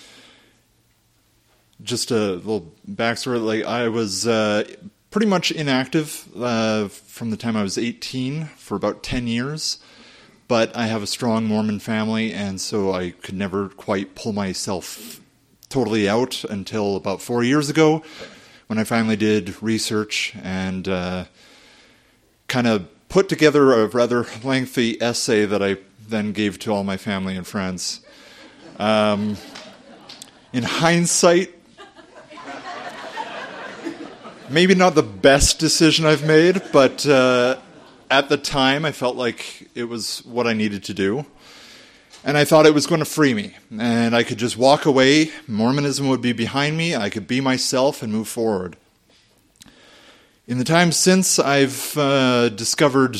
just a little backstory. Like I was uh, pretty much inactive uh, from the time I was eighteen for about ten years. But I have a strong Mormon family, and so I could never quite pull myself totally out until about four years ago, when I finally did research and uh, kind of put together a rather lengthy essay that I then gave to all my family and friends. Um, in hindsight, maybe not the best decision I've made, but uh, at the time I felt like it was what I needed to do. And I thought it was going to free me. And I could just walk away, Mormonism would be behind me, I could be myself and move forward. In the time since, I've uh, discovered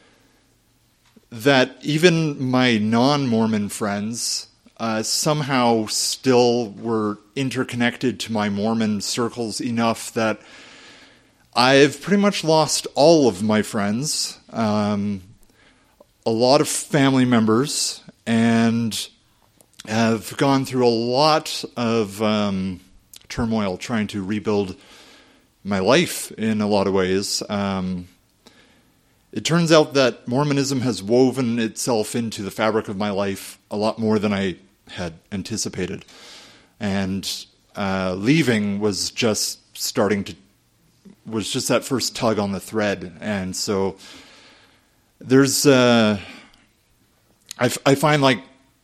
that even my non-Mormon friends uh, somehow still were interconnected to my Mormon circles enough that I've pretty much lost all of my friends, um, a lot of family members, and have gone through a lot of um, turmoil trying to rebuild my life in a lot of ways. Um, it turns out that Mormonism has woven itself into the fabric of my life a lot more than I had anticipated. And uh, leaving was just starting to, was just that first tug on the thread. And so there's, uh, I, I find like,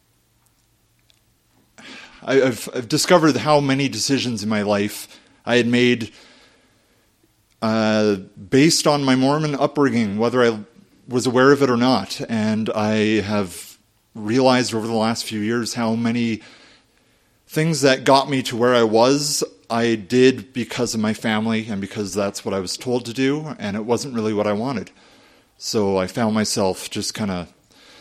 I, I've, I've discovered how many decisions in my life I had made Uh, based on my Mormon upbringing, whether I was aware of it or not. And I have realized over the last few years how many things that got me to where I was, I did because of my family and because that's what I was told to do, and it wasn't really what I wanted. So I found myself just kind of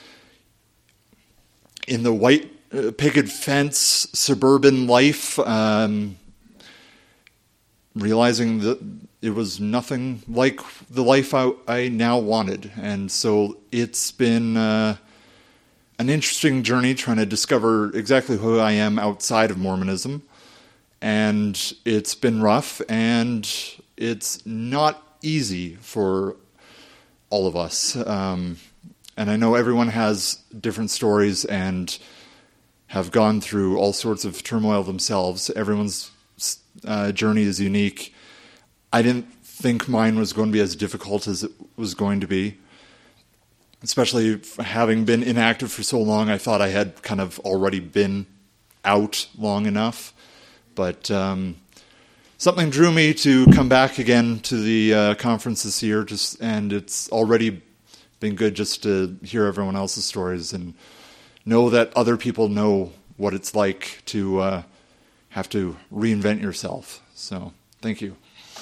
in the white uh, picket fence suburban life, um, realizing that it was nothing like the life I, I now wanted. And so it's been uh, an interesting journey trying to discover exactly who I am outside of Mormonism. And it's been rough, and it's not easy for all of us. Um, and I know everyone has different stories and have gone through all sorts of turmoil themselves. Everyone's Uh, journey is unique. I didn't think mine was going to be as difficult as it was going to be. Especially having been inactive for so long, I thought I had kind of already been out long enough. But um, something drew me to come back again to the uh, conference this year, just and it's already been good just to hear everyone else's stories and know that other people know what it's like to uh, have to reinvent yourself. So, thank you.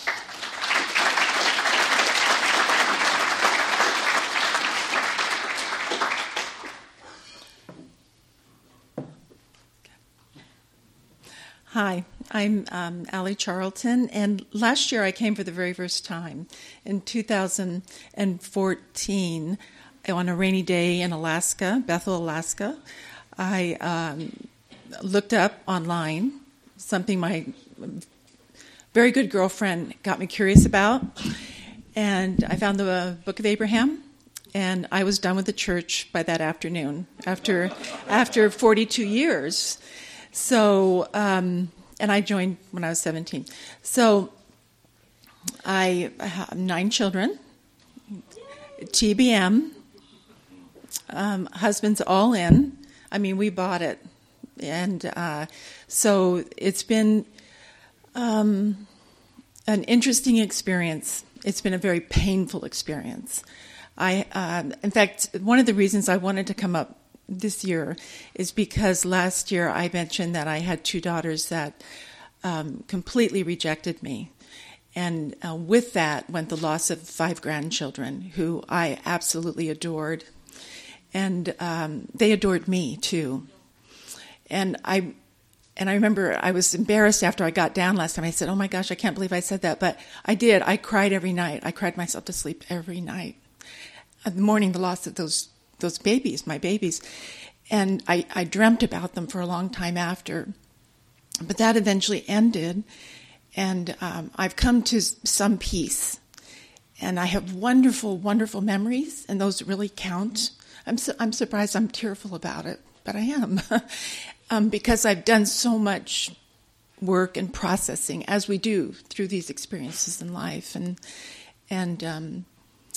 Hi, I'm um, Allie Charlton, and last year I came for the very first time. In two thousand fourteen, on a rainy day in Alaska, Bethel, Alaska, I um, looked up online something my very good girlfriend got me curious about, and I found the Book of Abraham, and I was done with the church by that afternoon, after after forty-two years. So, um, and I joined when I was seventeen. So, I have nine children, T B M, um, husband's all in. I mean, we bought it. And uh, so it's been um, an interesting experience. It's been a very painful experience. I, uh, in fact, one of the reasons I wanted to come up this year is because last year I mentioned that I had two daughters that um, completely rejected me. And uh, with that went the loss of five grandchildren who I absolutely adored. And um, they adored me, too. And I and I remember I was embarrassed after I got down last time. I said, oh, my gosh, I can't believe I said that. But I did. I cried every night. I cried myself to sleep every night. In the morning, the loss of those those babies, my babies. And I, I dreamt about them for a long time after. But that eventually ended. And um, I've come to some peace. And I have wonderful, wonderful memories. And those really count. I'm su- I'm surprised I'm tearful about it. But I am. um, because I've done so much work and processing, as we do through these experiences in life. And, and um,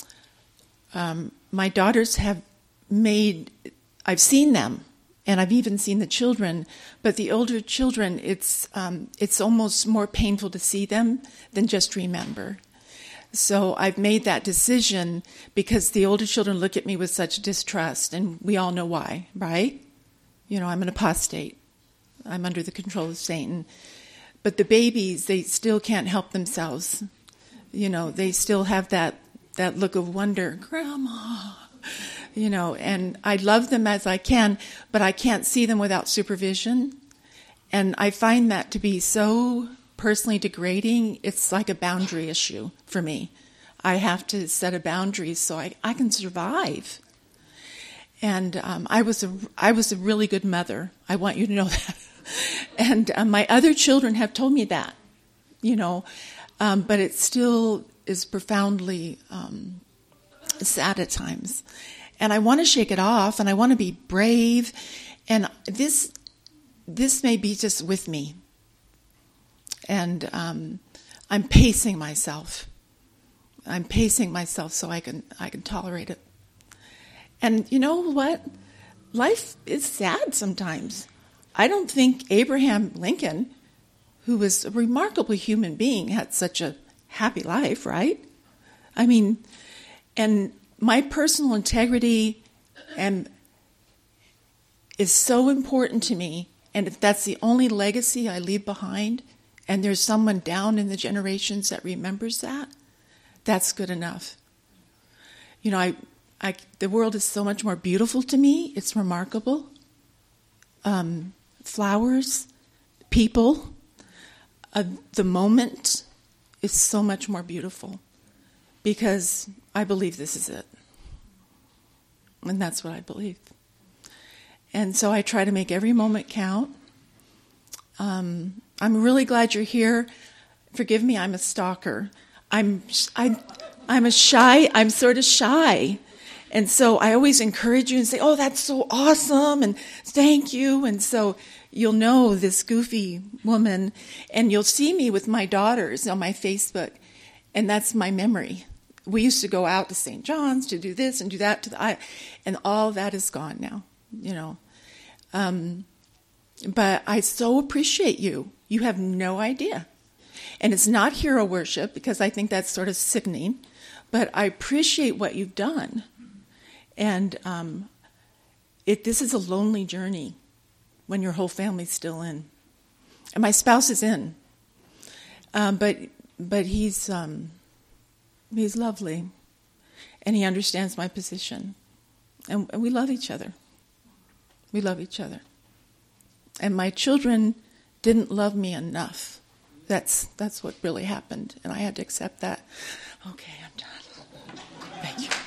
um, my daughters have made, I've seen them, and I've even seen the children, but the older children, it's um, it's almost more painful to see them than just remember. So I've made that decision because the older children look at me with such distrust, and we all know why, right? You know, I'm an apostate. I'm under the control of Satan. But the babies, they still can't help themselves. You know, they still have that, that look of wonder, Grandma. You know, and I love them as I can, but I can't see them without supervision. And I find that to be so personally degrading. It's like a boundary issue for me. I have to set a boundary so I, I can survive. And um, I was a I was a really good mother. I want you to know that. And um, my other children have told me that, you know, um, but it still is profoundly um, sad at times. And I want to shake it off, and I want to be brave. And this this may be just with me. And um, I'm pacing myself. I'm pacing myself so I can I can tolerate it. And you know what? Life is sad sometimes. I don't think Abraham Lincoln, who was a remarkable human being, had such a happy life, right? I mean, and my personal integrity and is so important to me. And if that's the only legacy I leave behind, and there's someone down in the generations that remembers that, that's good enough. You know, I, I, the world is so much more beautiful to me. It's remarkable. Um, flowers, people, uh, the moment is so much more beautiful because I believe this is it. And that's what I believe. And so I try to make every moment count. Um, I'm really glad you're here. Forgive me, I'm a stalker. I'm I'm I'm a shy. I'm sort of shy, and so I always encourage you and say, "Oh, that's so awesome!" and "Thank you." And so you'll know this goofy woman, and you'll see me with my daughters on my Facebook, and that's my memory. We used to go out to Saint John's to do this and do that to the, I, and all that is gone now. You know, um, but I so appreciate you. You have no idea. And it's not hero worship, because I think that's sort of sickening, but I appreciate what you've done. And um, it, this is a lonely journey when your whole family's still in. And my spouse is in. Um, but but he's um, he's lovely. And he understands my position. And, and we love each other. We love each other. And my children didn't love me enough. That's that's what really happened, and I had to accept that. Okay, I'm done. Thank you.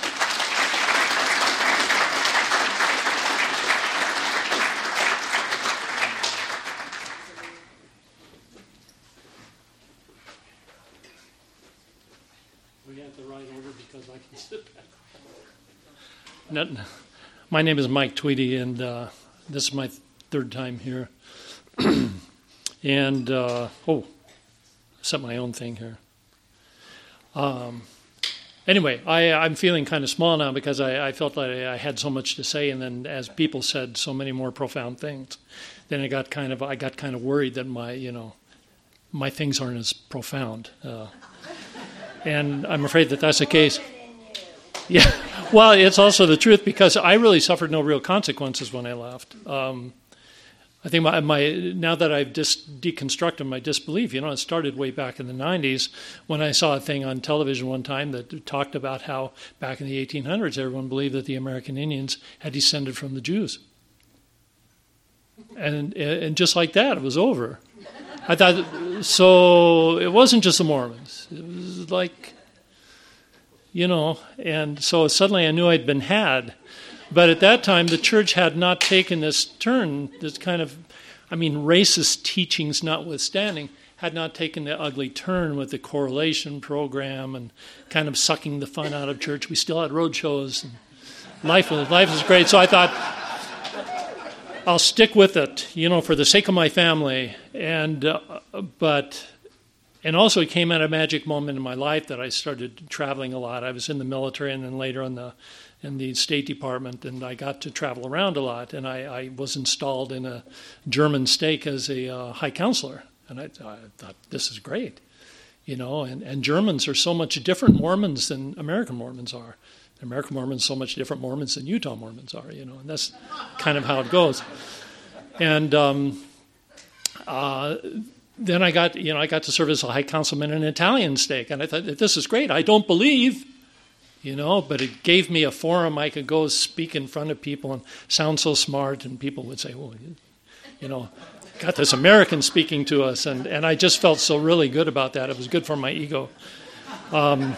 We have the right order because I can sit back. No, my name is Mike Tweedy, and uh, this is my third time here. And, uh, oh, set my own thing here. Um, anyway, I, I'm feeling kind of small now because I, I felt like I had so much to say, and then as people said so many more profound things, then I got kind of I got kind of worried that my you know my things aren't as profound, uh, and I'm afraid that that's the case. Yeah, well, it's also the truth because I really suffered no real consequences when I left. Um, I think my, my now that I've dis- deconstructed my disbelief, you know, it started way back in the nineties when I saw a thing on television one time that talked about how back in the eighteen hundreds everyone believed that the American Indians had descended from the Jews. And and just like that, it was over. I thought, so it wasn't just the Mormons. It was like, you know, and so suddenly I knew I'd been had. But at that time, the church had not taken this turn, this kind of, I mean, racist teachings notwithstanding, had not taken the ugly turn with the correlation program and kind of sucking the fun out of church. We still had road shows, and life was, life was great. So I thought, I'll stick with it, you know, for the sake of my family. And uh, but, and also it came at a magic moment in my life that I started traveling a lot. I was in the military and then later in the in the State Department, and I got to travel around a lot. And I, I was installed in a German stake as a uh, high counselor. And I, I thought, this is great, you know. And, and Germans are so much different Mormons than American Mormons are. American Mormons are so much different Mormons than Utah Mormons are, you know. And that's kind of how it goes. And um, uh, then I got, you know, I got to serve as a high councilman in an Italian stake. And I thought, this is great. I don't believe... You know, but it gave me a forum I could go speak in front of people and sound so smart, and people would say, well, you know, got this American speaking to us, and, and I just felt so really good about that. It was good for my ego. Um,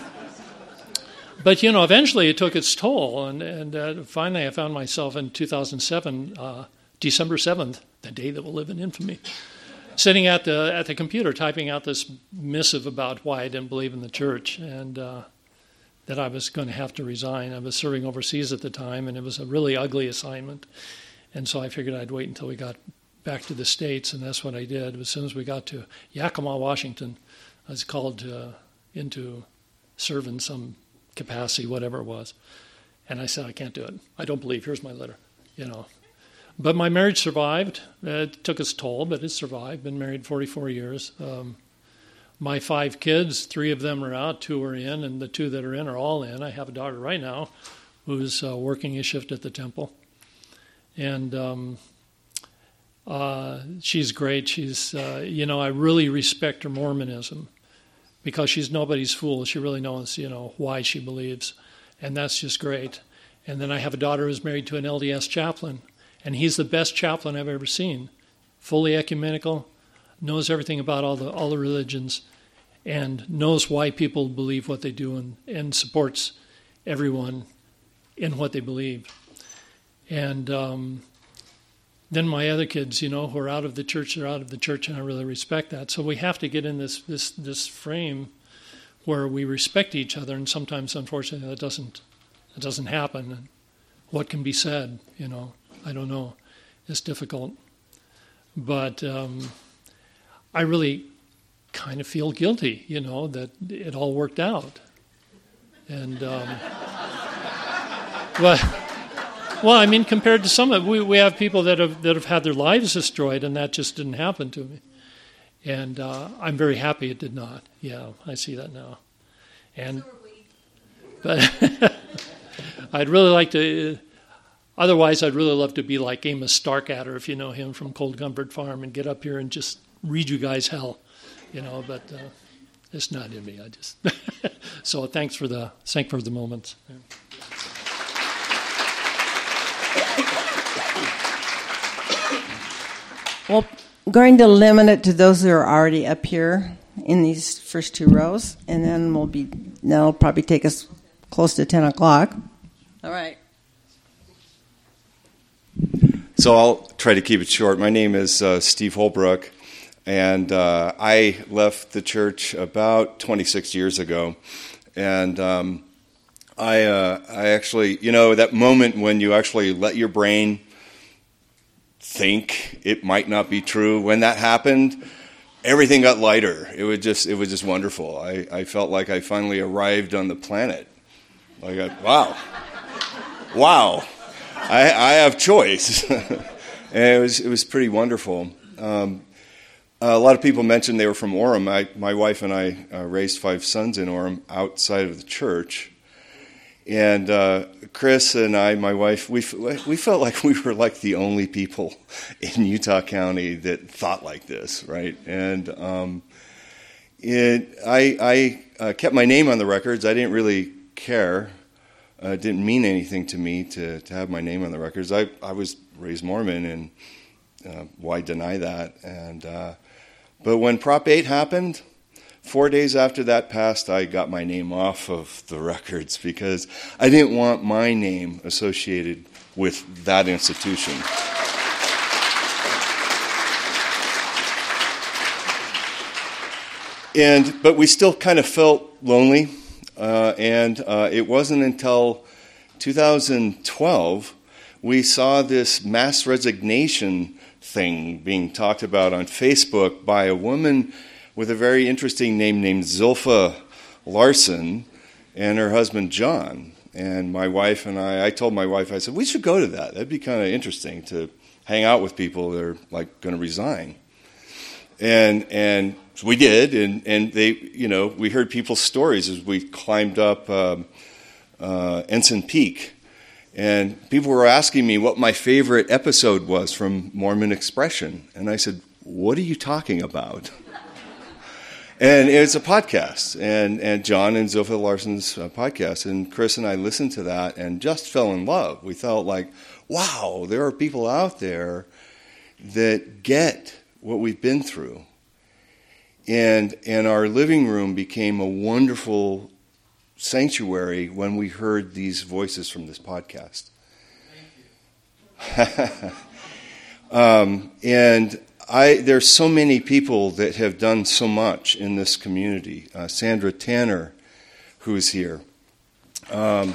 but, you know, eventually it took its toll, and, and uh, finally I found myself in two thousand seven, uh, December seventh, the day that will live in infamy, sitting at the at the computer typing out this missive about why I didn't believe in the church, and uh, that I was going to have to resign. I was serving overseas at the time, and it was a really ugly assignment. And so I figured I'd wait until we got back to the States, and that's what I did. As soon as we got to Yakima, Washington, I was called uh, in to serve in some capacity, whatever it was. And I said, I can't do it. I don't believe. Here's my letter, you know. But my marriage survived. It took its toll, but it survived. Been married forty-four years. Um, My five kids, three of them are out, two are in, and the two that are in are all in. I have a daughter right now who's uh, working a shift at the temple. And um, uh, she's great. She's, uh, you know, I really respect her Mormonism because she's nobody's fool. She really knows, you know, why she believes. And that's just great. And then I have a daughter who's married to an L D S chaplain, and he's the best chaplain I've ever seen. Fully ecumenical. Knows everything about all the all the religions, and knows why people believe what they do, and, and supports everyone in what they believe. And um, then my other kids, you know, who are out of the church, they're out of the church, and I really respect that. So we have to get in this this this frame where we respect each other, and sometimes, unfortunately, that doesn't that doesn't happen. And what can be said, you know, I don't know. It's difficult, but. Um, I really kind of feel guilty, you know, that it all worked out. And, um, well, well, I mean, compared to some of we we have people that have that have had their lives destroyed, and that just didn't happen to me. And uh, I'm very happy it did not. Yeah, I see that now. And but I'd really like to. Otherwise, I'd really love to be like Amos Starkadder, if you know him from Cold Comfort Farm, and get up here and just read you guys hell, you know. But uh, it's not in me. I just so thanks for the thank for the moments. Yeah. Well, going to limit it to those who are already up here in these first two rows, and then we'll be. That'll probably take us close to ten o'clock. All right. So I'll try to keep it short. My name is uh, Steve Holbrook, and uh, I left the church about twenty-six years ago. And um, I, uh, I actually, you know, that moment when you actually let your brain think it might not be true, when that happened, everything got lighter. It was just, it was just wonderful. I, I felt like I finally arrived on the planet. Like, I, wow, wow. I, I have choice, and it was it was pretty wonderful. Um, a lot of people mentioned they were from Orem. I, my wife and I uh, raised five sons in Orem outside of the church, and uh, Chris and I, my wife, we we felt like we were like the only people in Utah County that thought like this, right? And um, it, I I uh, kept my name on the records. I didn't really care. Uh, it didn't mean anything to me to, to have my name on the records. I, I was raised Mormon, and uh, why deny that? And uh, but when Prop eight happened, four days after that passed, I got my name off of the records because I didn't want my name associated with that institution. And but we still kind of felt lonely. Uh, and uh, it wasn't until two thousand twelve we saw this mass resignation thing being talked about on Facebook by a woman with a very interesting name named Zilpha Larson and her husband John. And my wife and I, I told my wife, I said, we should go to that. That'd be kind of interesting to hang out with people that are like going to resign. And and we did, and, and they, you know, we heard people's stories as we climbed up um, uh, Ensign Peak, and people were asking me what my favorite episode was from Mormon Expression, and I said, "What are you talking about?" And it's a podcast, and, and John and Zilpha Larson's uh, podcast, and Chris and I listened to that and just fell in love. We felt like, wow, there are people out there that get what we've been through. And and our living room became a wonderful sanctuary when we heard these voices from this podcast. um, and I there's so many people that have done so much in this community. Uh, Sandra Tanner, who's here. Um,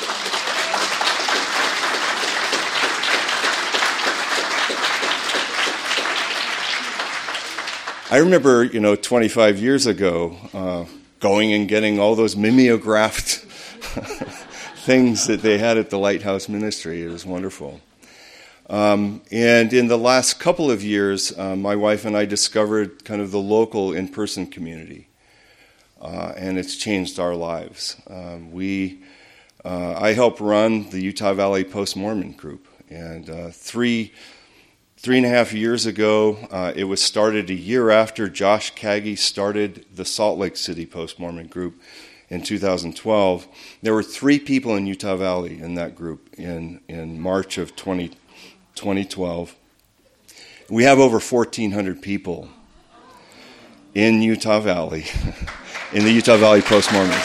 I remember, you know, twenty-five years ago, uh, going and getting all those mimeographed things that they had at the Lighthouse Ministry. It was wonderful. Um, and in the last couple of years, uh, my wife and I discovered kind of the local in-person community, uh, and it's changed our lives. Um, we, uh, I help run the Utah Valley Post-Mormon group, and uh, three. Three and a half years ago, uh, it was started a year after Josh Kagi started the Salt Lake City Post-Mormon group in two thousand twelve. There were three people in Utah Valley in that group in, in March of twenty twelve. We have over fourteen hundred people in Utah Valley, in the Utah Valley Post-Mormons.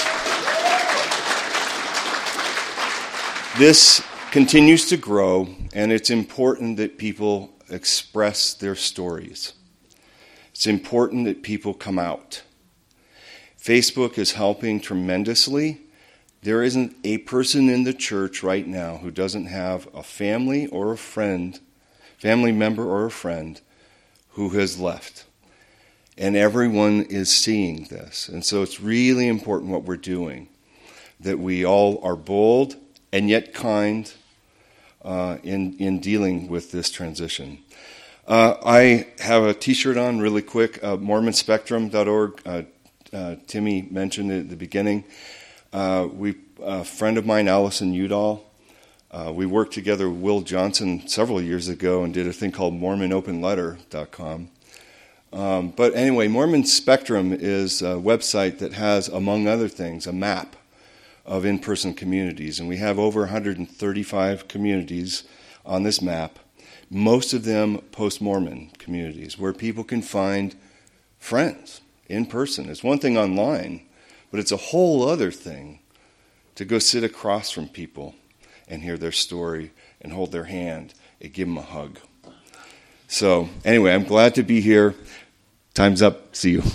This continues to grow, and it's important that people express their stories. It's important that people come out. Facebook is helping tremendously. There isn't a person in the church right now who doesn't have a family or a friend, family member or a friend who has left. And everyone is seeing this. And so it's really important what we're doing, that we all are bold and yet kind Uh, in, in dealing with this transition. Uh, I have a T-shirt on really quick, uh, Mormon Spectrum dot org. Uh, uh, Timmy mentioned it at the beginning. Uh, we, a friend of mine, Allison Udall, uh, we worked together with Will Johnson several years ago and did a thing called Mormon Open Letter dot com. Um, but anyway, Mormon Spectrum is a website that has, among other things, a map of in-person communities. And we have over one hundred thirty-five communities on this map, most of them post-Mormon communities, where people can find friends in person. It's one thing online, but it's a whole other thing to go sit across from people and hear their story and hold their hand and give them a hug. So anyway, I'm glad to be here. Time's up. See you.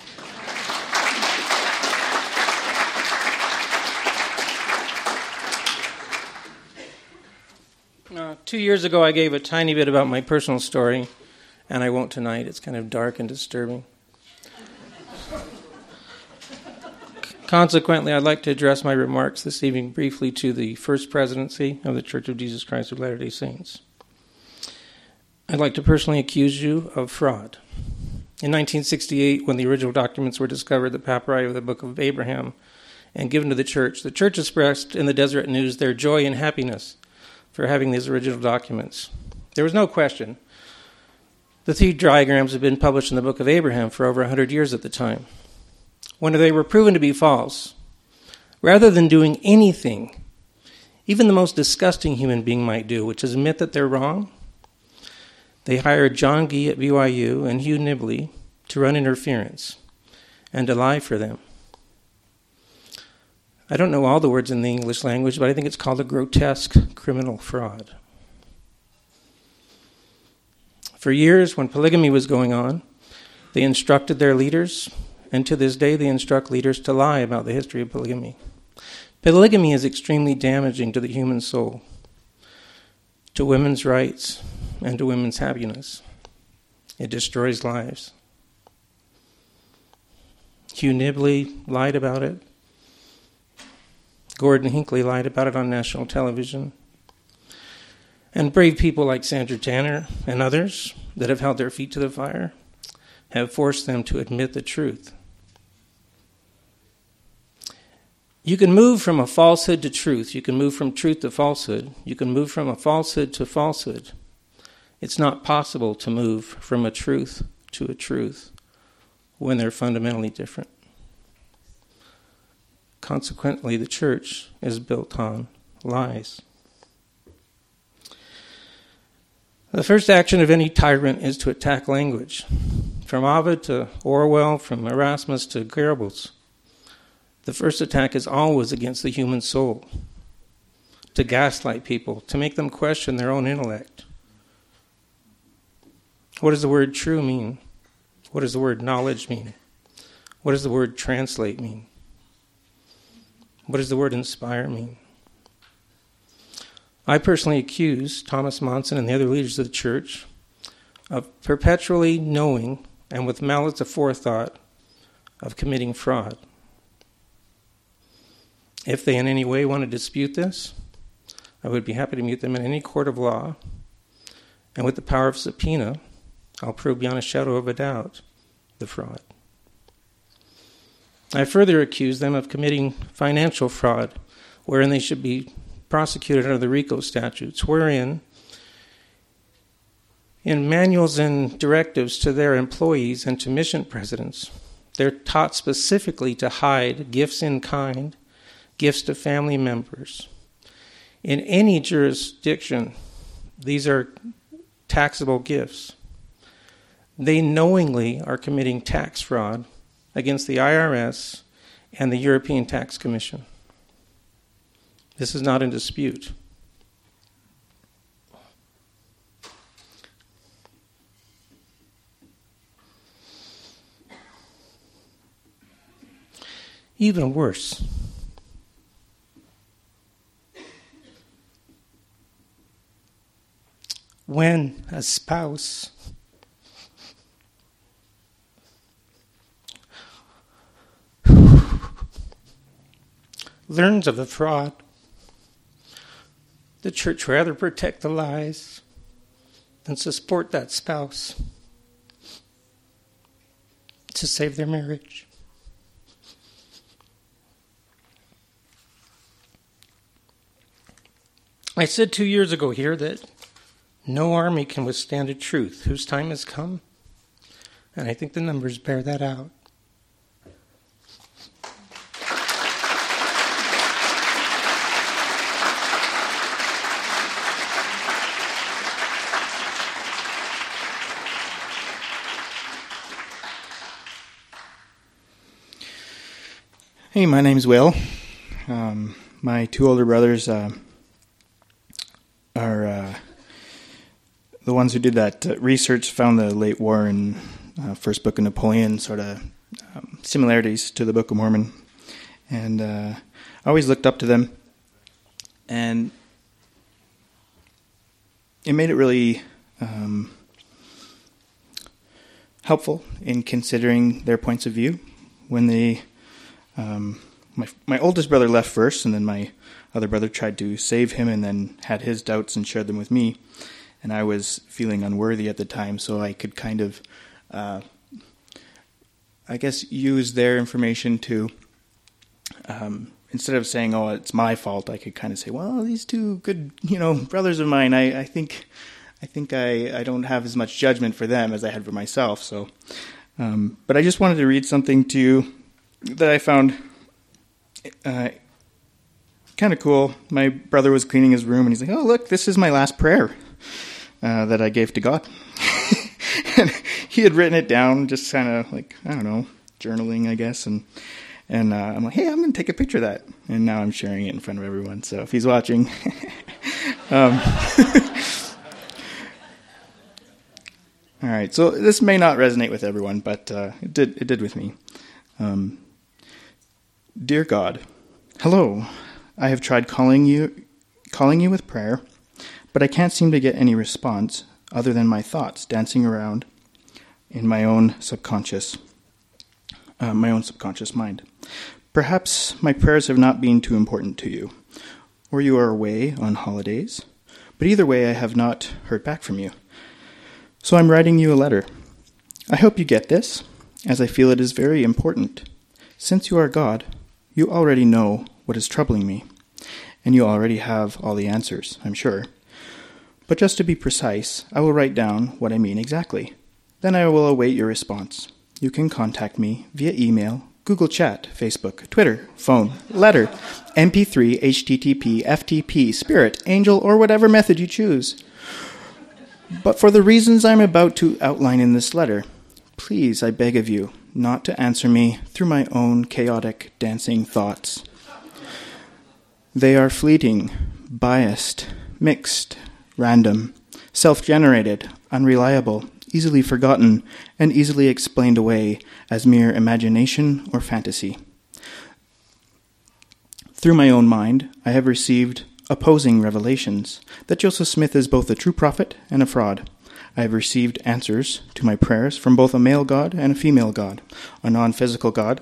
Uh, two years ago, I gave a tiny bit about my personal story, and I won't tonight. It's kind of dark and disturbing. Consequently, I'd like to address my remarks this evening briefly to the First Presidency of the Church of Jesus Christ of Latter-day Saints. I'd like to personally accuse you of fraud. In nineteen sixty-eight, when the original documents were discovered, the papyri of the Book of Abraham, and given to the church, the church expressed in the Deseret News their joy and happiness for having these original documents. There was no question. The three diagrams had been published in the Book of Abraham for over one hundred years at the time. When they were proven to be false, rather than doing anything, even the most disgusting human being might do, which is admit that they're wrong, they hired John Gee at B Y U and Hugh Nibley to run interference and to lie for them. I don't know all the words in the English language, but I think it's called a grotesque criminal fraud. For years, when polygamy was going on, they instructed their leaders, and to this day they instruct leaders to lie about the history of polygamy. Polygamy is extremely damaging to the human soul, to women's rights, and to women's happiness. It destroys lives. Hugh Nibley lied about it. Gordon Hinckley lied about it on national television. And brave people like Sandra Tanner and others that have held their feet to the fire have forced them to admit the truth. You can move from a falsehood to truth. You can move from truth to falsehood. You can move from a falsehood to falsehood. It's not possible to move from a truth to a truth when they're fundamentally different. Consequently, the church is built on lies. The first action of any tyrant is to attack language. From Ovid to Orwell, from Erasmus to Goebbels, the first attack is always against the human soul, to gaslight people, to make them question their own intellect. What does the word true mean? What does the word knowledge mean? What does the word translate mean? What does the word inspire mean? I personally accuse Thomas Monson and the other leaders of the church of perpetually knowing and with malice aforethought of committing fraud. If they in any way want to dispute this, I would be happy to meet them in any court of law, and with the power of subpoena, I'll prove beyond a shadow of a doubt the fraud. I further accuse them of committing financial fraud, wherein they should be prosecuted under the RICO statutes, wherein in manuals and directives to their employees and to mission presidents, they're taught specifically to hide gifts in kind, gifts to family members. In any jurisdiction, these are taxable gifts. They knowingly are committing tax fraud against the I R S and the European Tax Commission. This is not in dispute. Even worse, when a spouse learns of the fraud, the church rather protect the lies and support that spouse to save their marriage. I said two years ago here that no army can withstand a truth whose time has come, and I think the numbers bear that out. Hey, my name's Will. Um, my two older brothers uh, are uh, the ones who did that uh, research, found the late war and uh, first book of Napoleon sort of um, similarities to the Book of Mormon. And uh, I always looked up to them. And it made it really um, helpful in considering their points of view when they... Um, my my oldest brother left first, and then my other brother tried to save him and then had his doubts and shared them with me. And I was feeling unworthy at the time, so I could kind of, uh, I guess, use their information to, um, instead of saying, oh, it's my fault, I could kind of say, well, these two good, you know, brothers of mine, I, I think I think I, I don't have as much judgment for them as I had for myself. So, um, but I just wanted to read something to you that I found uh, kind of cool. My brother was cleaning his room, and he's like, oh, look, this is my last prayer uh, that I gave to God. And he had written it down, just kind of like, I don't know, journaling, I guess. And and uh, I'm like, hey, I'm going to take a picture of that. And now I'm sharing it in front of everyone. So if he's watching. um, all right, so this may not resonate with everyone, but uh, it did. It did with me. Um, Dear God, hello. I have tried calling you, calling you with prayer, but I can't seem to get any response other than my thoughts dancing around in my own subconscious, uh, my own subconscious mind. Perhaps my prayers have not been too important to you, or you are away on holidays. But either way, I have not heard back from you. So I'm writing you a letter. I hope you get this, as I feel it is very important. Since you are God, you already know what is troubling me, and you already have all the answers, I'm sure. But just to be precise, I will write down what I mean exactly. Then I will await your response. You can contact me via email, Google Chat, Facebook, Twitter, phone, letter, M P three, H T T P, F T P, Spirit, Angel, or whatever method you choose. But for the reasons I'm about to outline in this letter, please, I beg of you, not to answer me through my own chaotic dancing thoughts. They are fleeting, biased, mixed, random, self-generated, unreliable, easily forgotten, and easily explained away as mere imagination or fantasy. Through my own mind, I have received opposing revelations that Joseph Smith is both a true prophet and a fraud. I have received answers to my prayers from both a male God and a female God, a non-physical God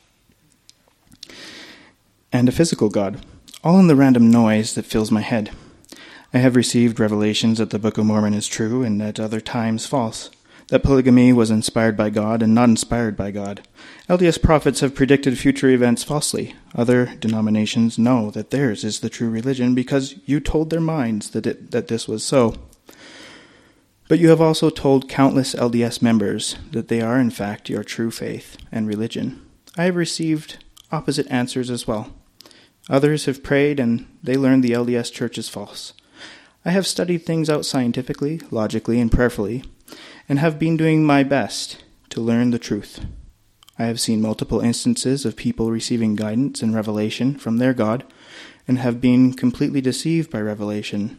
and a physical God, all in the random noise that fills my head. I have received revelations that the Book of Mormon is true and at other times false, that polygamy was inspired by God and not inspired by God. L D S prophets have predicted future events falsely. Other denominations know that theirs is the true religion because you told their minds that it, that this was so. But you have also told countless L D S members that they are in fact your true faith and religion. I have received opposite answers as well. Others have prayed and they learned the L D S Church is false. I have studied things out scientifically, logically, and prayerfully, and have been doing my best to learn the truth. I have seen multiple instances of people receiving guidance and revelation from their God, and have been completely deceived by revelation,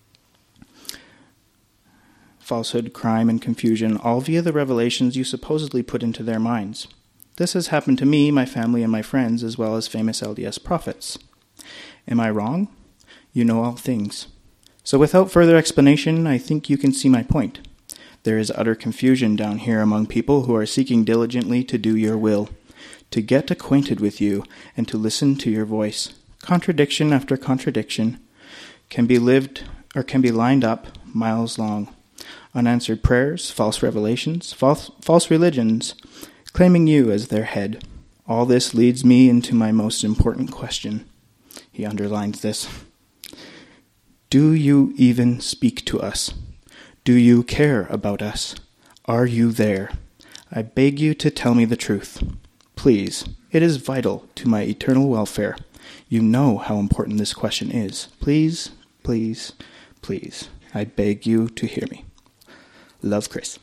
falsehood, crime, and confusion, all via the revelations you supposedly put into their minds. This has happened to me, my family, and my friends, as well as famous L D S prophets. Am I wrong? You know all things. So without further explanation, I think you can see my point. There is utter confusion down here among people who are seeking diligently to do your will, to get acquainted with you, and to listen to your voice. Contradiction after contradiction can be lived or can be lined up miles long. unanswered prayers, false revelations, false, false religions, claiming you as their head. All this leads me into my most important question. He underlines this. Do you even speak to us? Do you care about us? Are you there? I beg you to tell me the truth. Please, it is vital to my eternal welfare. You know how important this question is. Please, please, please, I beg you to hear me. Love, Chris.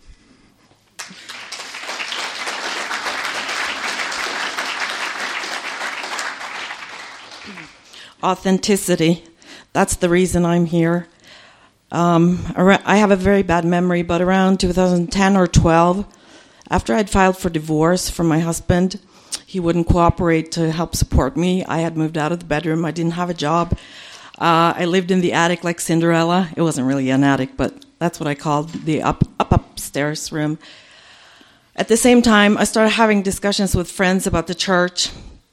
Authenticity. That's the reason I'm here. Um, I have a very bad memory, but around two thousand ten or twelve, after I'd filed for divorce from my husband, he wouldn't cooperate to help support me. I had moved out of the bedroom. I didn't have a job. Uh, I lived in the attic like Cinderella. It wasn't really an attic, but that's what I called the up, up upstairs room. At the same time, I started having discussions with friends about the church.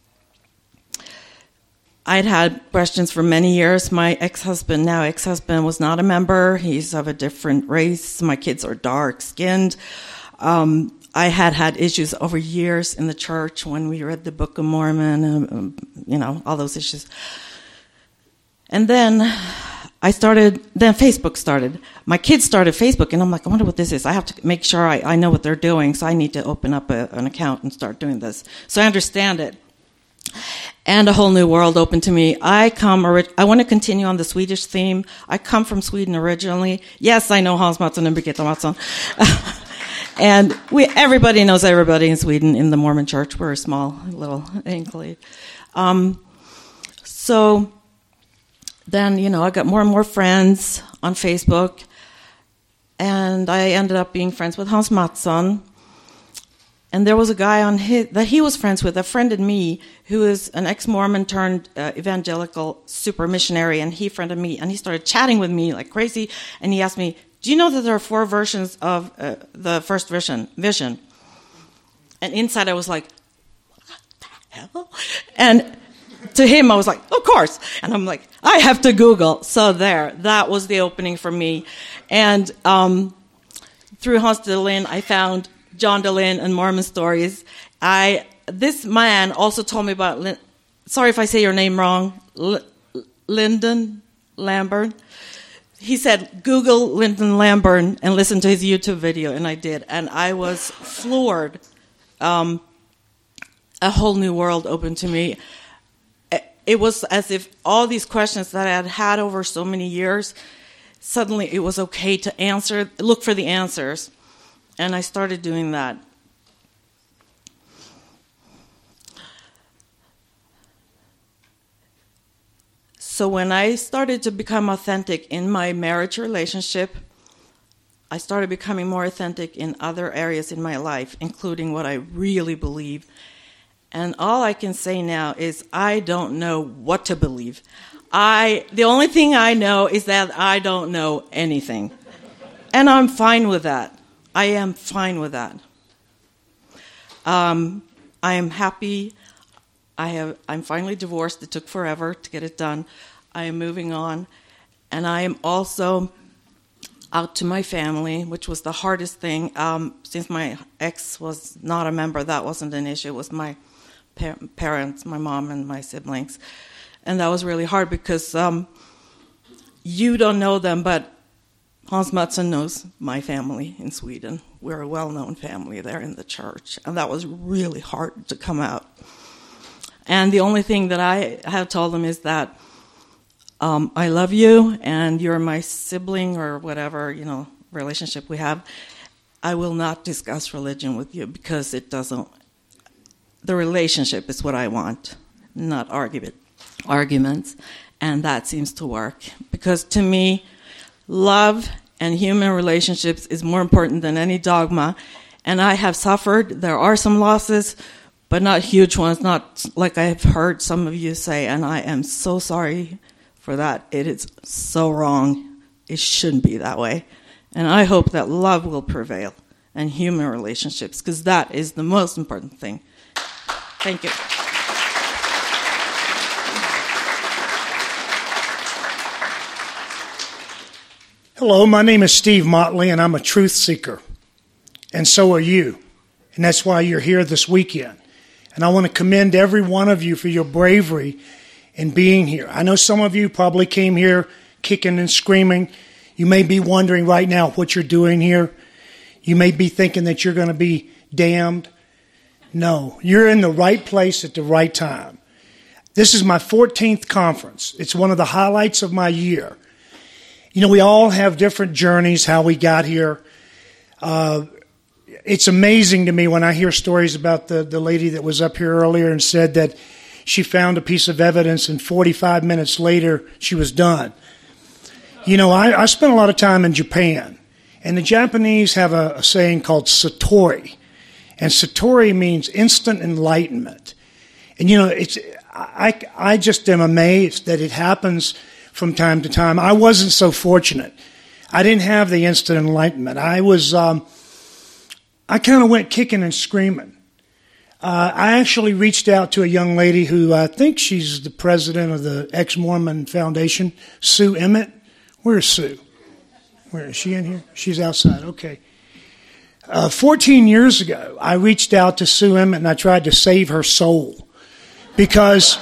I'd had questions for many years. My ex-husband, now ex-husband, was not a member. He's of a different race. My kids are dark-skinned. Um, I had had issues over years in the church when we read the Book of Mormon, and, you know, all those issues. And then I started, then Facebook started. My kids started Facebook, and I'm like, I wonder what this is. I have to make sure I, I know what they're doing, so I need to open up a, an account and start doing this. So I understand it. And a whole new world opened to me. I come. I want to continue on the Swedish theme. I come from Sweden originally. Yes, I know Hans Mattsson and Birgitta Mattsson. And we, everybody knows everybody in Sweden in the Mormon church. We're a small little enclave. Um, so then, you know, I got more and more friends on Facebook. And I ended up being friends with Hans Mattsson. And there was a guy on his, that he was friends with, a friend of me, who is an ex-Mormon turned uh, evangelical super missionary, and he friended me, and he started chatting with me like crazy, and he asked me, do you know that there are four versions of uh, the first vision, vision? And inside I was like, what the hell? And to him I was like, of course. And I'm like, I have to Google. So there, that was the opening for me. And um, through Hans Delin, I found John Delin and Mormon Stories. I this man also told me about. Lin, sorry if I say your name wrong. L, Lyndon Lamburn. He said, "Google Lyndon Lamburn and listen to his YouTube video," and I did, and I was floored. Um, a whole new world opened to me. It was as if all these questions that I had had over so many years, suddenly it was okay to answer, look for the answers. And I started doing that. So when I started to become authentic in my marriage relationship, I started becoming more authentic in other areas in my life, including what I really believe. And all I can say now is I don't know what to believe. I the only thing I know is that I don't know anything. And I'm fine with that. I am fine with that. Um, I am happy. I have. I'm finally divorced. It took forever to get it done. I am moving on, and I am also out to my family, which was the hardest thing. Um, since my ex was not a member, that wasn't an issue. It was my par- parents, my mom, and my siblings, and that was really hard because um, you don't know them, but Hans Mattsson knows my family in Sweden. We're a well-known family there in the church, and that was really hard to come out. And the only thing that I have told them is that um, I love you, and you're my sibling or whatever, you know, relationship we have. I will not discuss religion with you because it doesn't. The relationship is what I want, not argument, arguments, and that seems to work because to me, love and human relationships is more important than any dogma. And I have suffered. There are some losses, but not huge ones, not like I have heard some of you say. And I am so sorry for that. It is so wrong. It shouldn't be that way. And I hope that love will prevail and human relationships, because that is the most important thing. Thank you. Hello, my name is Steve Motley, and I'm a truth seeker. And so are you. And that's why you're here this weekend. And I want to commend every one of you for your bravery in being here. I know some of you probably came here kicking and screaming. You may be wondering right now what you're doing here. You may be thinking that you're going to be damned. No, you're in the right place at the right time. This is my fourteenth conference. It's one of the highlights of my year. You know, we all have different journeys, how we got here. Uh, it's amazing to me when I hear stories about the, the lady that was up here earlier and said that she found a piece of evidence and forty-five minutes later she was done. You know, I, I spent a lot of time in Japan, and the Japanese have a, a saying called satori. And satori means instant enlightenment. And, you know, it's I, I just am amazed that it happens from time to time. I wasn't so fortunate. I didn't have the instant enlightenment. I was, um, I kind of went kicking and screaming. Uh, I actually reached out to a young lady who I think she's the president of the Ex-Mormon Foundation, Sue Emmett. Where is Sue? Where is she in here? She's outside. Okay. Uh, fourteen years ago, I reached out to Sue Emmett and I tried to save her soul because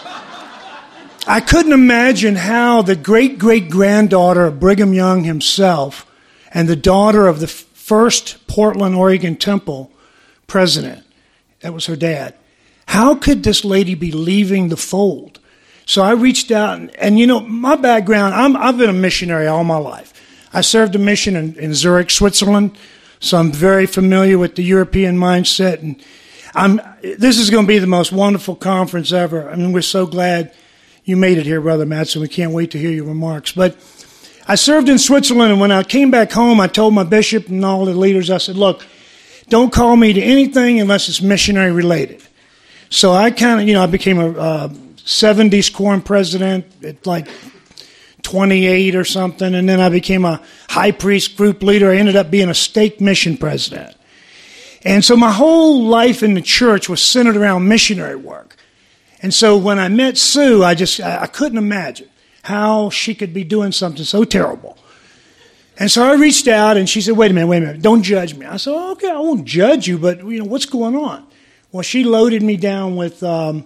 I couldn't imagine how the great-great-granddaughter of Brigham Young himself and the daughter of the first Portland, Oregon Temple president, that was her dad, how could this lady be leaving the fold? So I reached out, and, and you know, my background, I'm, I've been a missionary all my life. I served a mission in, in Zurich, Switzerland, so I'm very familiar with the European mindset. And I'm, this is going to be the most wonderful conference ever. I mean, we're so glad you made it here, Brother Matson. We can't wait to hear your remarks. But I served in Switzerland, and when I came back home, I told my bishop and all the leaders, I said, look, don't call me to anything unless it's missionary related. So I kind of, you know, I became a uh, seventies quorum president at like twenty-eight or something, and then I became a high priest group leader. I ended up being a stake mission president. And so my whole life in the church was centered around missionary work. And so when I met Sue, I just, I couldn't imagine how she could be doing something so terrible. And so I reached out, and she said, wait a minute, wait a minute, don't judge me. I said, oh, okay, I won't judge you, but you know, what's going on? Well, she loaded me down with um,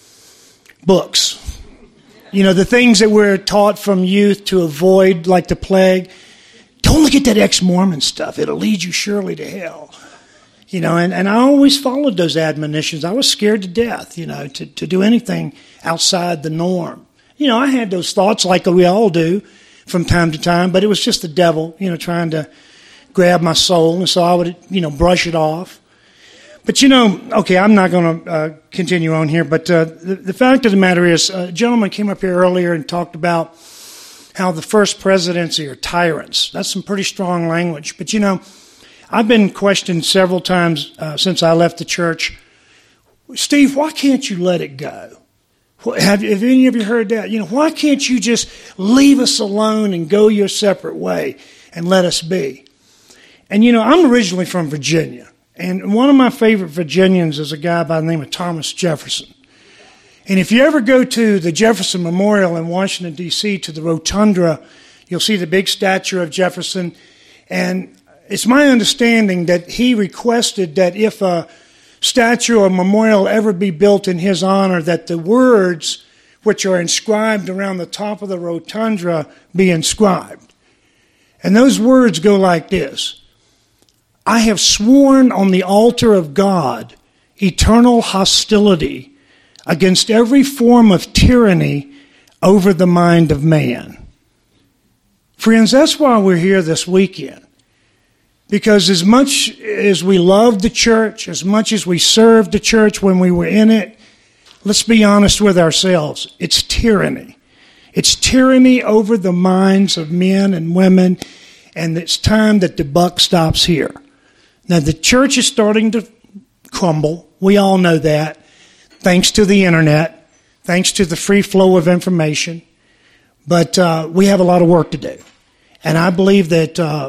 books. You know, the things that we're taught from youth to avoid, like the plague. Don't look at that ex-Mormon stuff. It'll lead you surely to hell. You know, and, and I always followed those admonitions. I was scared to death, you know, to, to do anything outside the norm. You know, I had those thoughts like we all do from time to time, but it was just the devil, you know, trying to grab my soul. And so I would, you know, brush it off. But, you know, okay, I'm not going to uh, continue on here, but uh, the, the fact of the matter is, a gentleman came up here earlier and talked about how the first presidency are tyrants. That's some pretty strong language. But, you know, I've been questioned several times uh, since I left the church. Steve, why can't you let it go? Have, have any of you heard that? You know, why can't you just leave us alone and go your separate way and let us be? And, you know, I'm originally from Virginia. And one of my favorite Virginians is a guy by the name of Thomas Jefferson. And if you ever go to the Jefferson Memorial in Washington, D C, to the Rotunda, you'll see the big statue of Jefferson. And it's my understanding that he requested that if a statue or memorial ever be built in his honor, that the words which are inscribed around the top of the rotunda be inscribed. And those words go like this: I have sworn on the altar of God eternal hostility against every form of tyranny over the mind of man. Friends, that's why we're here this weekend. Because as much as we love the church, as much as we served the church when we were in it, let's be honest with ourselves. It's tyranny. It's tyranny over the minds of men and women, and it's time that the buck stops here. Now, the church is starting to crumble. We all know that, thanks to the internet, thanks to the free flow of information. But uh, we have a lot of work to do. And I believe that, uh,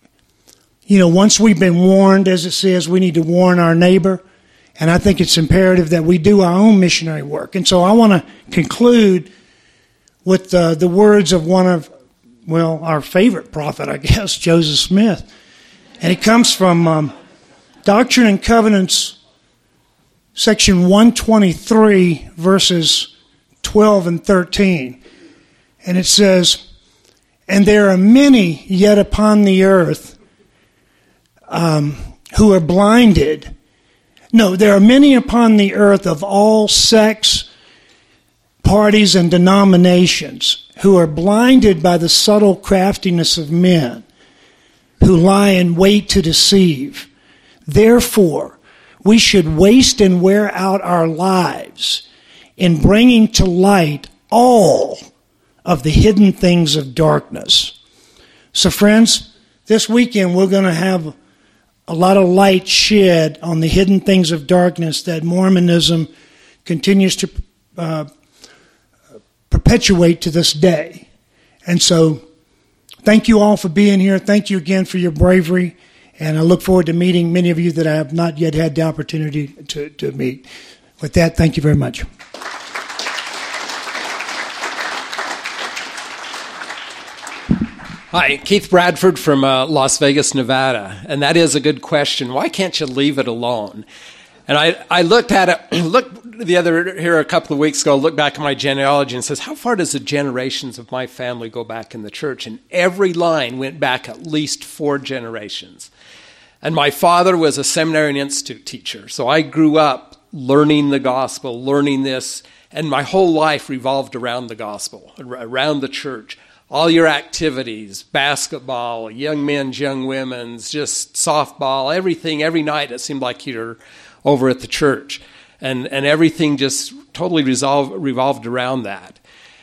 you know, once we've been warned, as it says, we need to warn our neighbor. And I think it's imperative that we do our own missionary work. And so I want to conclude with uh, the words of one of well, our favorite prophet, I guess, Joseph Smith. And it comes from um, Doctrine and Covenants, section one twenty-three, verses twelve and thirteen. And it says, "And there are many yet upon the earth um, who are blinded. No, there are many upon the earth of all sects, parties, and denominations who are blinded by the subtle craftiness of men who lie in wait to deceive. Therefore, we should waste and wear out our lives in bringing to light all of the hidden things of darkness." So friends, this weekend we're going to have a lot of light shed on the hidden things of darkness that Mormonism continues to uh, perpetuate to this day. And so thank you all for being here. Thank you again for your bravery. And I look forward to meeting many of you that I have not yet had the opportunity to, to meet. With that, thank you very much. Hi, Keith Bradford from uh, Las Vegas, Nevada. And that is a good question. Why can't you leave it alone? And I, I looked at it, looked the other here a couple of weeks ago, looked back at my genealogy and says, how far does the generations of my family go back in the church? And every line went back at least four generations. And my father was a seminary and institute teacher. So I grew up learning the gospel, learning this, and my whole life revolved around the gospel, around the church. All your activities, basketball, young men's, young women's, just softball, everything, every night it seemed like you're over at the church. And and everything just totally resolved, revolved around that.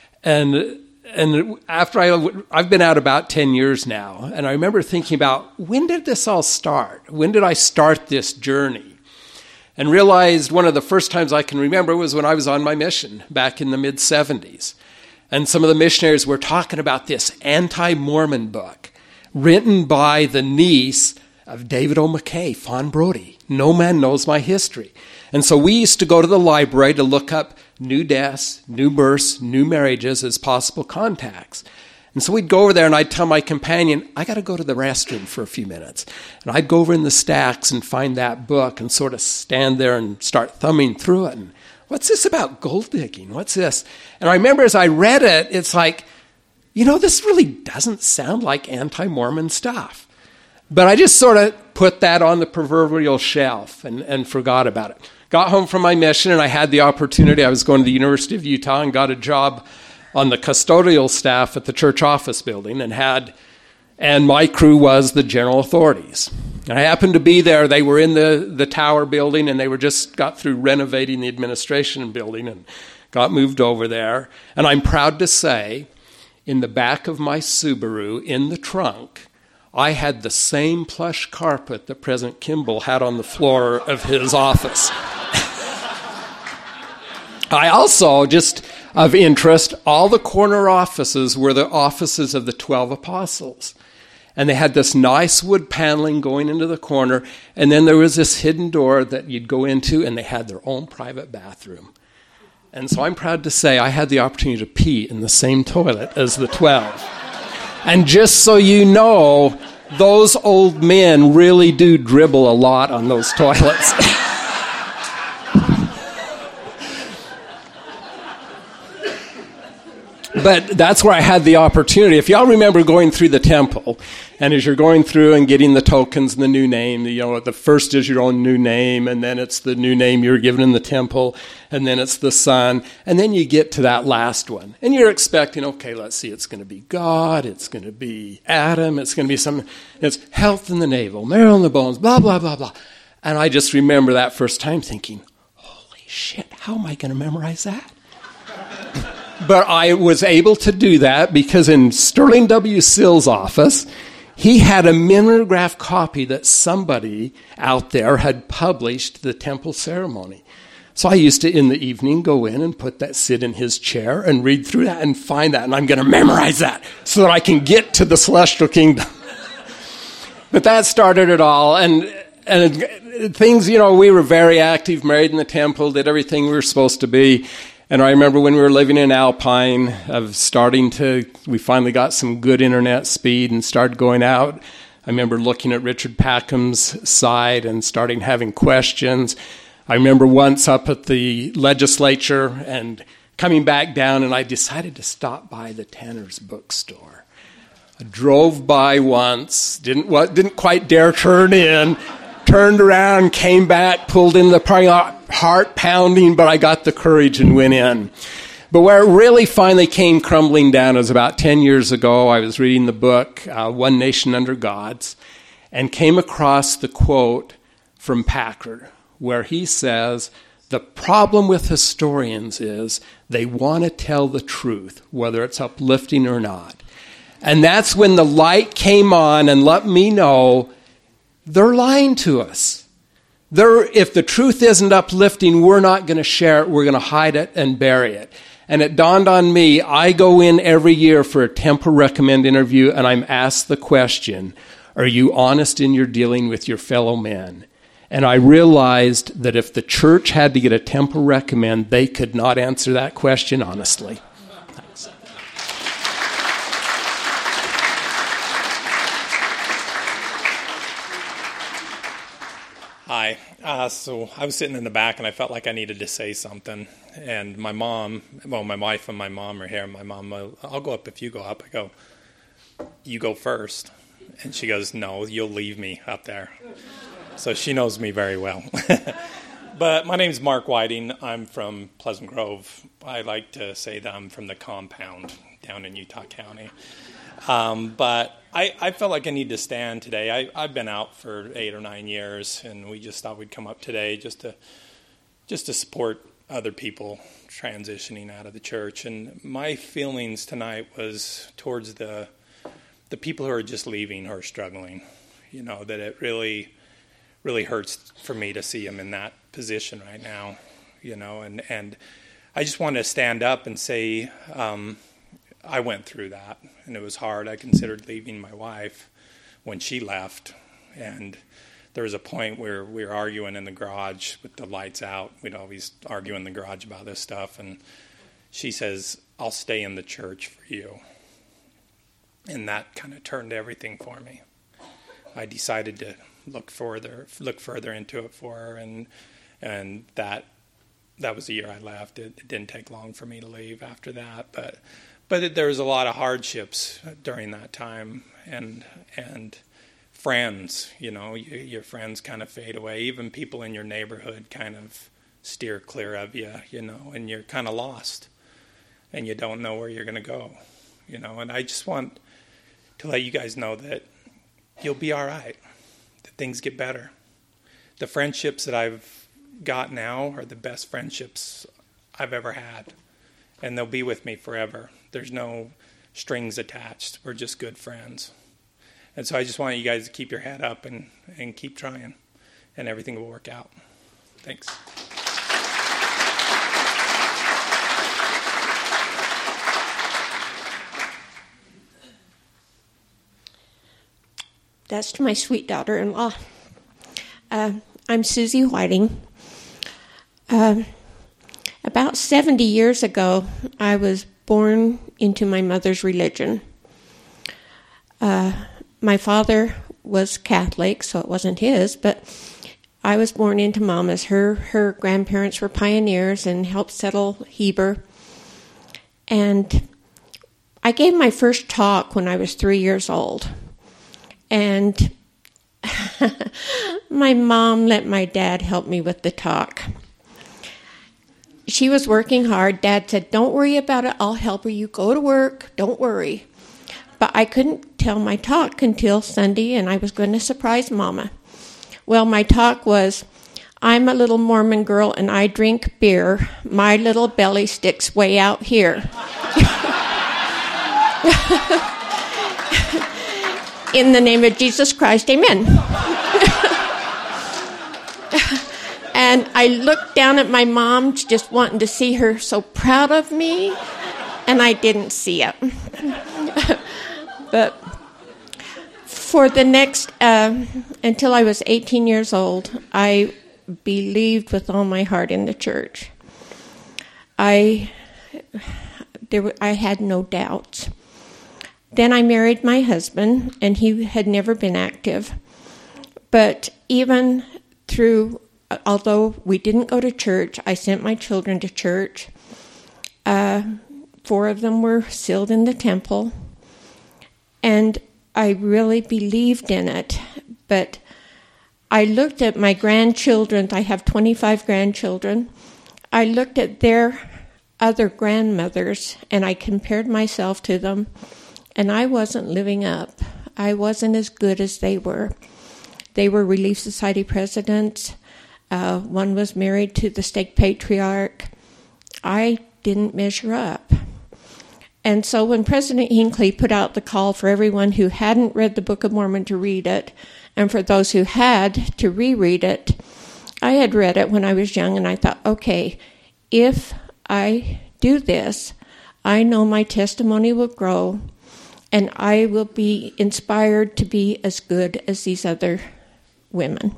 And and after I, I've been out about ten years now, and I remember thinking about, when did this all start? When did I start this journey? And realized one of the first times I can remember was when I was on my mission back in the mid seventies. And some of the missionaries were talking about this anti-Mormon book written by the niece of David O. McKay, Fawn Brody. No man knows my history. And so we used to go to the library to look up new deaths, new births, new marriages as possible contacts. And so we'd go over there and I'd tell my companion, I got to go to the restroom for a few minutes. And I'd go over in the stacks and find that book and sort of stand there and start thumbing through it. And what's this about gold digging? What's this? And I remember as I read it, it's like, you know, this really doesn't sound like anti-Mormon stuff. But I just sort of put that on the proverbial shelf and, and forgot about it. Got home from my mission and I had the opportunity. I was going to the University of Utah and got a job on the custodial staff at the church office building and had, and my crew was the general authorities. And I happened to be there. They were in the, the tower building and they were just got through renovating the administration building and got moved over there. And I'm proud to say, in the back of my Subaru, in the trunk, I had the same plush carpet that President Kimball had on the floor of his office. I also, just of interest, all the corner offices were the offices of the twelve apostles. And they had this nice wood paneling going into the corner, and then there was this hidden door that you'd go into, and they had their own private bathroom. And so I'm proud to say I had the opportunity to pee in the same toilet as the twelve. And just so you know, those old men really do dribble a lot on those toilets. But that's where I had the opportunity. If y'all remember going through the temple, and as you're going through and getting the tokens and the new name, you know, the first is your own new name, and then it's the new name you're given in the temple, and then it's the son, and then you get to that last one. And you're expecting, okay, let's see, it's going to be God, it's going to be Adam, it's going to be something, it's health in the navel, marrow in the bones, blah, blah, blah, blah. And I just remember that first time thinking, holy shit, how am I going to memorize that? But I was able to do that because in Sterling W. Sill's office, he had a mimeograph copy that somebody out there had published the temple ceremony. So I used to, in the evening, go in and put that, sit in his chair and read through that and find that. And I'm going to memorize that so that I can get to the celestial kingdom. But that started it all. And, and things, you know, we were very active, married in the temple, did everything we were supposed to be. And I remember when we were living in Alpine, of starting to, we finally got some good internet speed and started going out. I remember looking at Richard Packham's site and starting having questions. I remember once up at the legislature and coming back down, and I decided to stop by the Tanner's bookstore. I drove by once, didn't what didn't quite dare turn in, turned around, came back, pulled in the parking lot, heart pounding, but I got the courage and went in. But where it really finally came crumbling down was about ten years ago. I was reading the book, uh, One Nation Under God's, and came across the quote from Packer, where he says, the problem with historians is they want to tell the truth, whether it's uplifting or not. And that's when the light came on and let me know they're lying to us. They're, if the truth isn't uplifting, we're not going to share it. We're going to hide it and bury it. And it dawned on me, I go in every year for a Temple Recommend interview, and I'm asked the question, are you honest in your dealing with your fellow men? And I realized that if the church had to get a Temple Recommend, they could not answer that question honestly. Thanks. Hi. Uh, so I was sitting in the back, and I felt like I needed to say something. And my mom, well, my wife and my mom are here. My mom, I'll go up if you go up. I go, you go first. And she goes, no, you'll leave me up there. So she knows me very well. But my name's Mark Whiting. I'm from Pleasant Grove. I like to say that I'm from the compound down in Utah County. Um, but I, I felt like I need to stand today. I, I've been out for eight or nine years, and we just thought we'd come up today just to just to support other people transitioning out of the church. And my feelings tonight was towards the the people who are just leaving, who are struggling. You know, that it really... really hurts for me to see him in that position right now, you know, and, and I just want to stand up and say um, I went through that, and it was hard. I considered leaving my wife when she left, and there was a point where we were arguing in the garage with the lights out. We'd always argue in the garage about this stuff, and she says, I'll stay in the church for you. And that kind of turned everything for me. I decided to look further, look further into it for her, and and that that was the year I left. It, it didn't take long for me to leave after that, but but it, there was a lot of hardships during that time, and and friends, you know, you, your friends kind of fade away. Even people in your neighborhood kind of steer clear of you, you know, and you're kind of lost, and you don't know where you're going to go, you know. And I just want to let you guys know that you'll be all right. That things get better. The friendships that I've got now are the best friendships I've ever had. And they'll be with me forever. There's no strings attached. We're just good friends. And so I just want you guys to keep your head up and, and keep trying. And everything will work out. Thanks. That's to my sweet daughter-in-law. Uh, I'm Susie Whiting. Uh, about seventy years ago, I was born into my mother's religion. Uh, my father was Catholic, so it wasn't his, but I was born into Mama's. Her, her grandparents were pioneers and helped settle Heber. And I gave my first talk when I was three years old. And my mom let my dad help me with the talk. She was working hard. Dad said, don't worry about it. I'll help her. You go to work. Don't worry. But I couldn't tell my talk until Sunday, and I was going to surprise Mama. Well, my talk was, I'm a little Mormon girl, and I drink beer. My little belly sticks way out here. In the name of Jesus Christ, amen. And I looked down at my mom, just wanting to see her so proud of me, and I didn't see it. But for the next, uh, until I was eighteen years old, I believed with all my heart in the church. I there were, I had no doubts. Then I married my husband, and he had never been active. But even through, although we didn't go to church, I sent my children to church. Uh, four of them were sealed in the temple. And I really believed in it. But I looked at my grandchildren. I have twenty-five grandchildren. I looked at their other grandmothers, and I compared myself to them. And I wasn't living up. I wasn't as good as they were. They were Relief Society presidents. Uh, one was married to the stake patriarch. I didn't measure up. And so when President Hinckley put out the call for everyone who hadn't read the Book of Mormon to read it, and for those who had to reread it, I had read it when I was young, and I thought, okay, if I do this, I know my testimony will grow, and I will be inspired to be as good as these other women.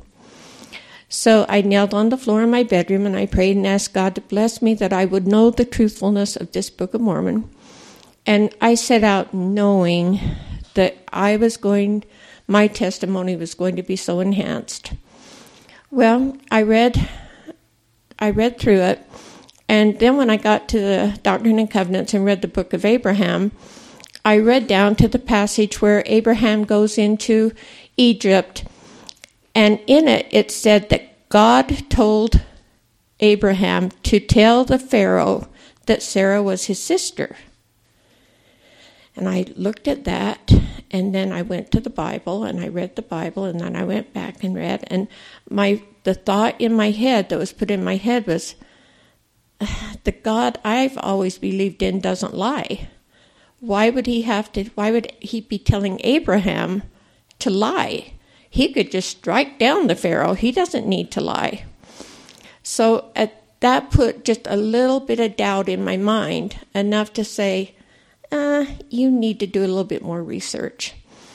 So I knelt on the floor in my bedroom and I prayed and asked God to bless me that I would know the truthfulness of this Book of Mormon. And I set out knowing that I was going, my testimony was going to be so enhanced. Well, I read, I read through it, and then when I got to the Doctrine and Covenants and read the Book of Abraham, I read down to the passage where Abraham goes into Egypt, and in it it said that God told Abraham to tell the Pharaoh that Sarah was his sister. And I looked at that, and then I went to the Bible, and I read the Bible, and then I went back and read, and my the thought in my head that was put in my head was, the God I've always believed in doesn't lie. Why would he have to, why would he be telling Abraham to lie? He could just strike down the Pharaoh. He doesn't need to lie. So at, that put just a little bit of doubt in my mind, enough to say, uh, you need to do a little bit more research.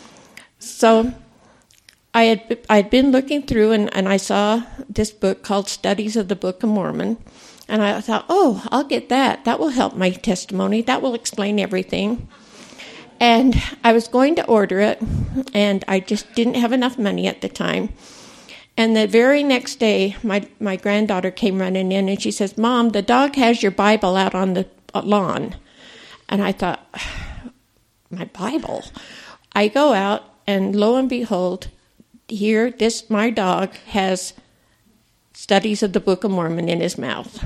So I had I had been looking through, and, and I saw this book called Studies of the Book of Mormon. And I thought, oh, I'll get that. That will help my testimony. That will explain everything. And I was going to order it, and I just didn't have enough money at the time. And the very next day, my, my granddaughter came running in, and she says, Mom, the dog has your Bible out on the lawn. And I thought, my Bible? I go out, and lo and behold, here, this my dog has Studies of the Book of Mormon in his mouth.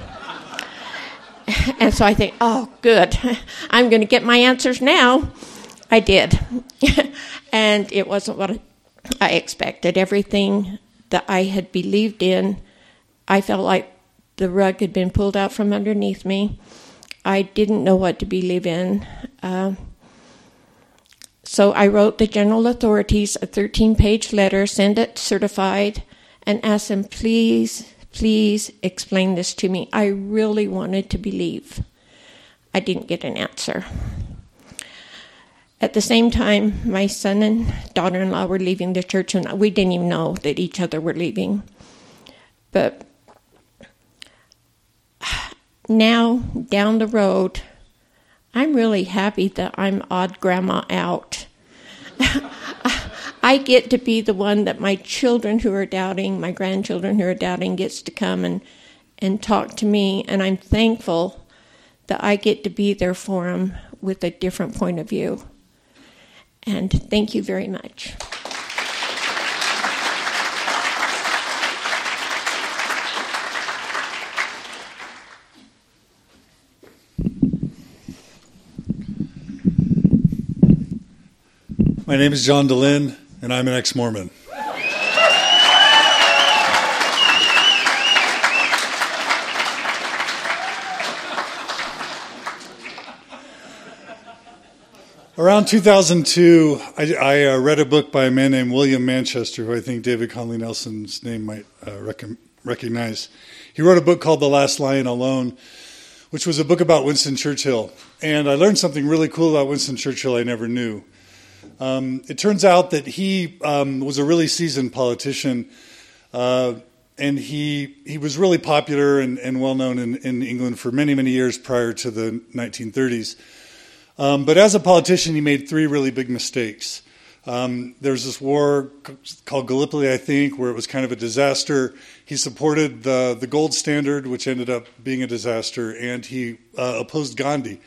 And so I think, oh, good. I'm going to get my answers now. I did. And it wasn't what I expected. Everything that I had believed in, I felt like the rug had been pulled out from underneath me. I didn't know what to believe in. Uh, so I wrote the general authorities a thirteen-page letter, sent it certified, and asked them, please, please explain this to me. I really wanted to believe. I didn't get an answer. At the same time, my son and daughter-in-law were leaving the church, and we didn't even know that each other were leaving. But now, down the road, I'm really happy that I'm odd grandma out. I get to be the one that my children who are doubting, my grandchildren who are doubting, gets to come and, and talk to me. And I'm thankful that I get to be there for them with a different point of view. And thank you very much. My name is John DeLynn, and I'm an ex-Mormon. Around two thousand two, I, I uh, read a book by a man named William Manchester, who I think David Conley Nelson's name might uh, rec- recognize. He wrote a book called The Last Lion Alone, which was a book about Winston Churchill. And I learned something really cool about Winston Churchill I never knew. Um, it turns out that he um, was a really seasoned politician. Uh, and he he was really popular and, and well known in, in England for many, many years prior to the nineteen thirties. Um, but as a politician, he made three really big mistakes. Um, there was this war called Gallipoli, I think, where it was kind of a disaster. He supported the, the gold standard, which ended up being a disaster, and he uh, opposed Gandhi.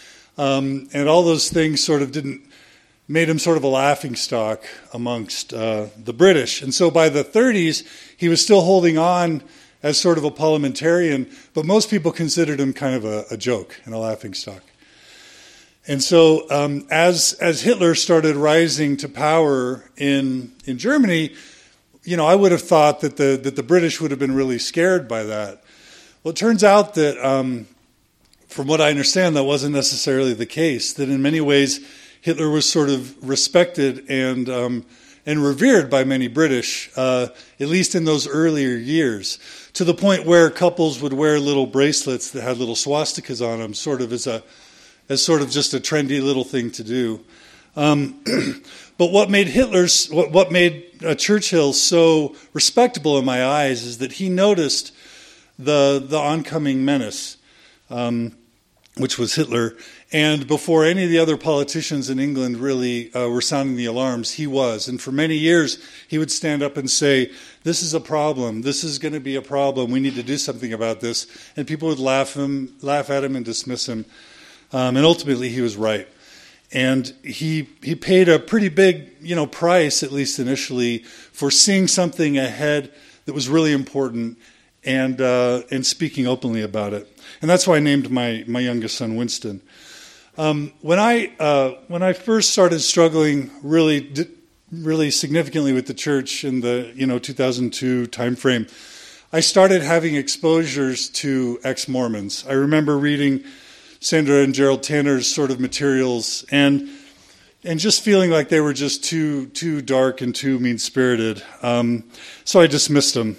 Um, and all those things sort of didn't, made him sort of a laughingstock amongst uh, the British. And so by the thirties, he was still holding on as sort of a parliamentarian, but most people considered him kind of a, a joke and a laughingstock. And so um, as as Hitler started rising to power in in Germany, you know, I would have thought that the that the British would have been really scared by that. Well, it turns out that, um, from what I understand, that wasn't necessarily the case. That in many ways, Hitler was sort of respected and um, and revered by many British, uh, at least in those earlier years, to the point where couples would wear little bracelets that had little swastikas on them, sort of as a as sort of just a trendy little thing to do. Um, but what made Hitler's, what, what made uh, Churchill so respectable in my eyes is that he noticed the the oncoming menace, um, which was Hitler, and before any of the other politicians in England really uh, were sounding the alarms, he was. And for many years, he would stand up and say, "This is a problem. This is going to be a problem. We need to do something about this." And people would laugh him, laugh at him, and dismiss him. Um, and ultimately, he was right. And he he paid a pretty big, you know, price, at least initially, for seeing something ahead that was really important and uh, and speaking openly about it. And that's why I named my my youngest son Winston. Um, when I uh, when I first started struggling really really significantly with the church in the you know two thousand two timeframe, I started having exposures to ex-Mormons. I remember reading Sandra and Gerald Tanner's sort of materials, and and just feeling like they were just too too dark and too mean-spirited. Um, so I dismissed them.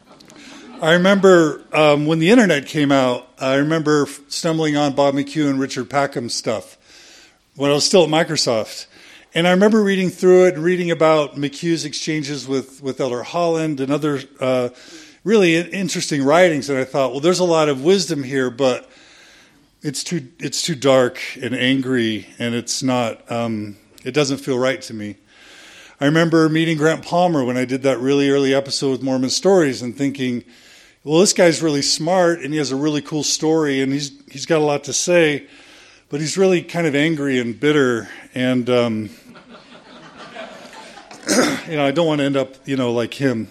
I remember um, when the internet came out, I remember stumbling on Bob McHugh and Richard Packham's stuff when I was still at Microsoft. And I remember reading through it and reading about McHugh's exchanges with, with Elder Holland and other uh, really interesting writings. And I thought, well, there's a lot of wisdom here, but It's too it's too dark and angry, and it's not. Um, it doesn't feel right to me. I remember meeting Grant Palmer when I did that really early episode with Mormon Stories, and thinking, well, this guy's really smart, and he has a really cool story, and he's he's got a lot to say, but he's really kind of angry and bitter, and um, you know, I don't want to end up, you know, like him.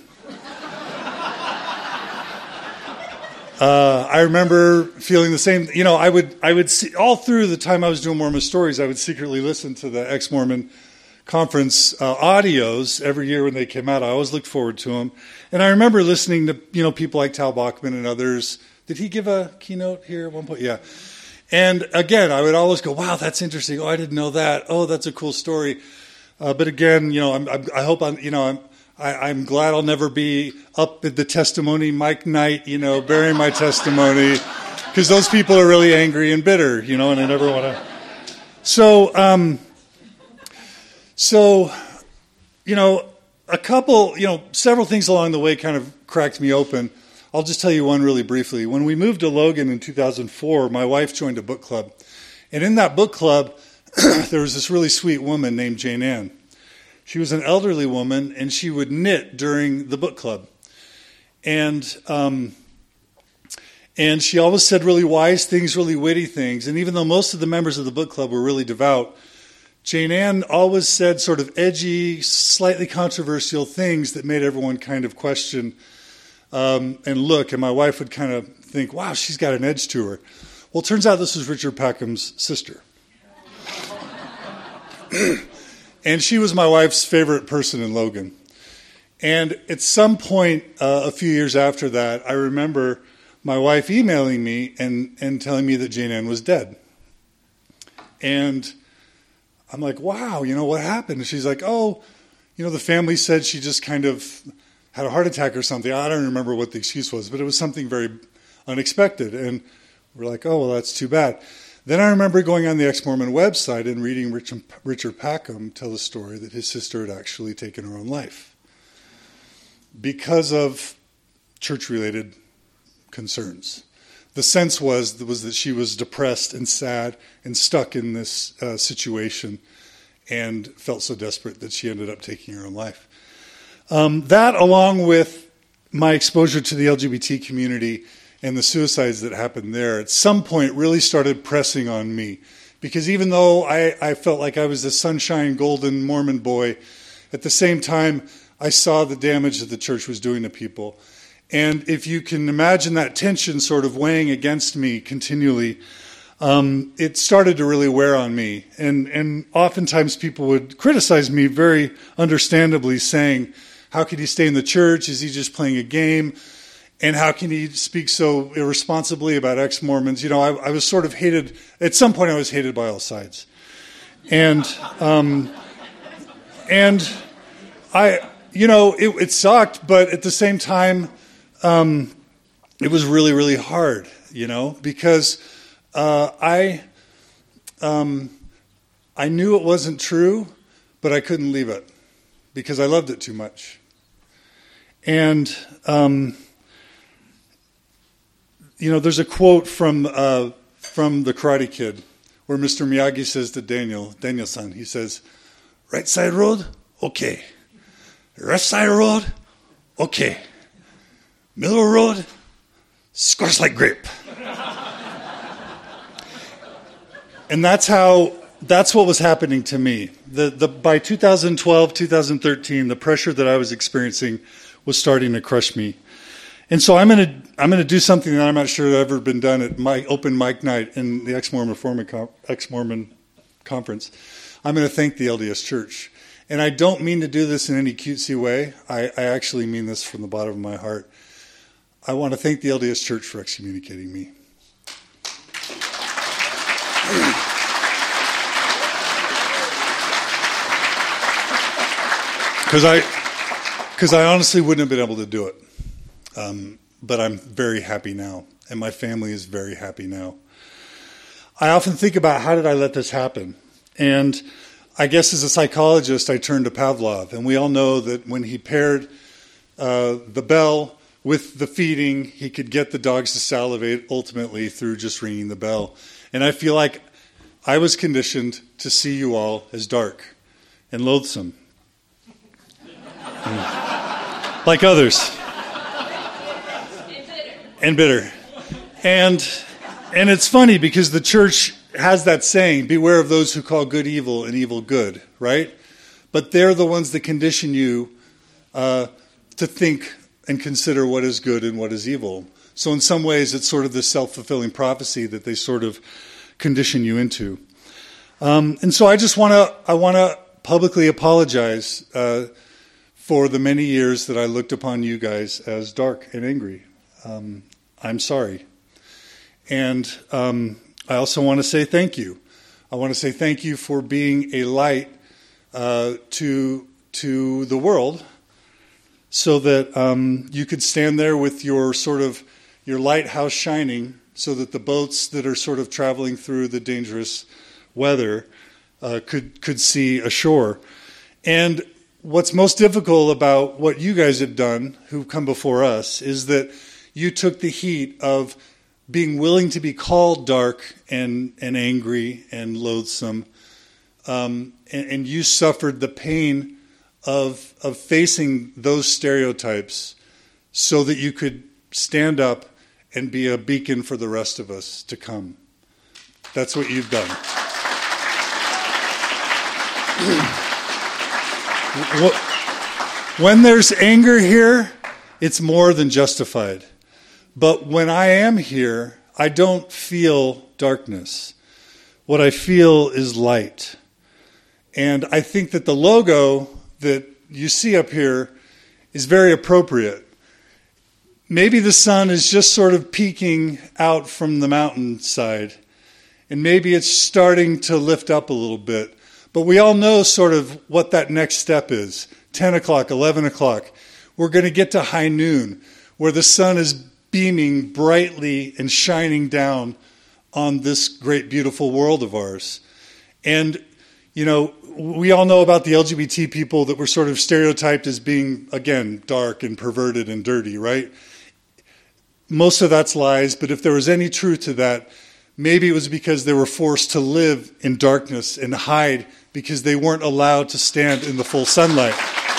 Uh, I remember feeling the same. You know, I would I would see all through the time I was doing Mormon Stories, I would secretly listen to the ex-Mormon conference uh, audios every year when they came out. I always looked forward to them, and I remember listening to you know people like Tal Bachman and others. Did he give a keynote here at one point? Yeah. And again, I would always go, "Wow, that's interesting. Oh, I didn't know that. Oh, that's a cool story." Uh, but again, you know, I'm, I'm, I hope I'm, you know, I'm. I, I'm glad I'll never be up at the testimony mic night, you know, bearing my testimony, because those people are really angry and bitter, you know, and I never want to. So, um, so, you know, a couple, you know, several things along the way kind of cracked me open. I'll just tell you one really briefly. When we moved to Logan in two thousand four, my wife joined a book club. And in that book club, there was this really sweet woman named Jane Ann. She was an elderly woman, and she would knit during the book club. And um, and she always said really wise things, really witty things. And even though most of the members of the book club were really devout, Jane Ann always said sort of edgy, slightly controversial things that made everyone kind of question um, and look. And my wife would kind of think, wow, she's got an edge to her. Well, it turns out this was Richard Packham's sister. And she was my wife's favorite person in Logan. And at some point, uh, a few years after that, I remember my wife emailing me and, and telling me that Jane Ann was dead. And I'm like, wow, you know, what happened? And she's like, oh, you know, the family said she just kind of had a heart attack or something. I don't remember what the excuse was, but it was something very unexpected. And we're like, oh, well, that's too bad. Then I remember going on the Ex-Mormon website and reading Richard, Richard Packham tell the story that his sister had actually taken her own life because of church-related concerns. The sense was was that she was depressed and sad and stuck in this uh, situation, and felt so desperate that she ended up taking her own life. Um, that, along with my exposure to the L G B T community and the suicides that happened there, at some point really started pressing on me. Because even though I, I felt like I was the sunshine, golden Mormon boy, at the same time, I saw the damage that the church was doing to people. And if you can imagine that tension sort of weighing against me continually, um, it started to really wear on me. And, and oftentimes people would criticize me very understandably, saying, how could he stay in the church? Is he just playing a game? And how can he speak so irresponsibly about ex-Mormons? You know, I, I was sort of hated. At some point, I was hated by all sides. And, um, and I, you know, it, it sucked, but at the same time, um, it was really, really hard, you know, because uh, I, um, I knew it wasn't true, but I couldn't leave it because I loved it too much. And, um, you know, there's a quote from uh, from The Karate Kid where Mister Miyagi says to Daniel, Daniel-san, he says, right side road, okay. Left side road, okay. Middle road, scores like grape. And that's how, that's what was happening to me. The, the, by two thousand twelve, two thousand thirteen, the pressure that I was experiencing was starting to crush me. And so I'm going to I'm going to do something that I'm not sure has ever been done at my open mic night in the Ex-Mormon Reform, Ex-Mormon Conference. I'm going to thank the L D S Church. And I don't mean to do this in any cutesy way. I, I actually mean this from the bottom of my heart. I want to thank the L D S Church for excommunicating me. Because I, because I honestly wouldn't have been able to do it. Um, but I'm very happy now, and my family is very happy now. I often think about, how did I let this happen? And I guess as a psychologist, I turned to Pavlov, and we all know that when he paired uh, the bell with the feeding, he could get the dogs to salivate ultimately through just ringing the bell. And I feel like I was conditioned to see you all as dark and loathsome, and like others. And bitter. And and it's funny because the church has that saying, beware of those who call good evil and evil good, right? But they're the ones that condition you uh, to think and consider what is good and what is evil. So in some ways, it's sort of this self-fulfilling prophecy that they sort of condition you into. Um, and so I just want to I want to publicly apologize uh, for the many years that I looked upon you guys as dark and angry. Um, I'm sorry. And um, I also want to say thank you. I want to say thank you for being a light uh, to to the world, so that um, you could stand there with your sort of your lighthouse shining, so that the boats that are sort of traveling through the dangerous weather uh, could could see ashore. And what's most difficult about what you guys have done, who've come before us, is that you took the heat of being willing to be called dark and, and angry and loathsome, um, and, and you suffered the pain of of facing those stereotypes so that you could stand up and be a beacon for the rest of us to come. That's what you've done. When there's anger here, it's more than justified. But when I am here, I don't feel darkness. What I feel is light. And I think that the logo that you see up here is very appropriate. Maybe the sun is just sort of peeking out from the mountainside, and maybe it's starting to lift up a little bit. But we all know sort of what that next step is. ten o'clock, eleven o'clock. We're going to get to high noon, where the sun is beaming brightly and shining down on this great, beautiful world of ours. And, you know, we all know about the L G B T people that were sort of stereotyped as being, again, dark and perverted and dirty, right? most of that's lies, but if there was any truth to that, maybe it was because they were forced to live in darkness and hide because they weren't allowed to stand in the full sunlight.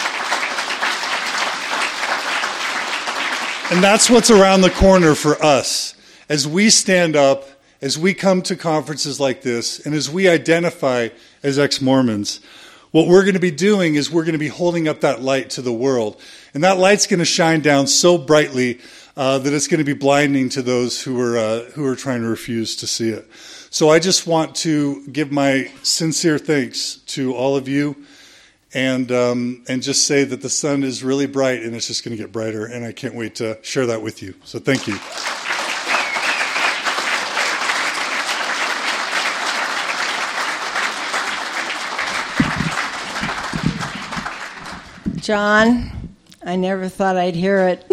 And that's what's around the corner for us. As we stand up, as we come to conferences like this, and as we identify as ex-Mormons, what we're going to be doing is we're going to be holding up that light to the world. And that light's going to shine down so brightly uh, that it's going to be blinding to those who are, uh, who are trying to refuse to see it. So I just want to give my sincere thanks to all of you, and um, and just say that the sun is really bright and it's just going to get brighter, and I can't wait to share that with you. So thank you. John, I never thought I'd hear it.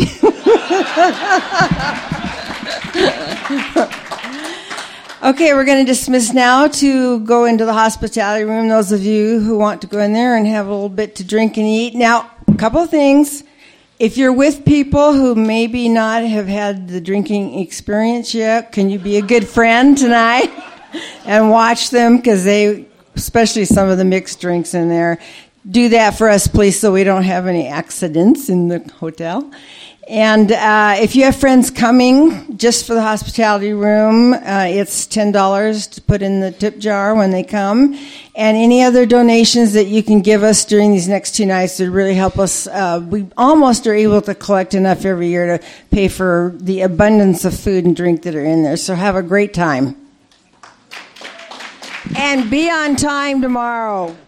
Okay, we're going to dismiss now to go into the hospitality room, those of you who want to go in there and have a little bit to drink and eat. Now, a couple of things. If you're with people who maybe not have had the drinking experience yet, can you be a good friend tonight and watch them? Because they, especially some of the mixed drinks in there, do that for us, please, so we don't have any accidents in the hotel. And uh, if you have friends coming just for the hospitality room, uh, it's ten dollars to put in the tip jar when they come. And any other donations that you can give us during these next two nights would really help us. Uh, we almost are able to collect enough every year to pay for the abundance of food and drink that are in there. So have a great time. And be on time tomorrow.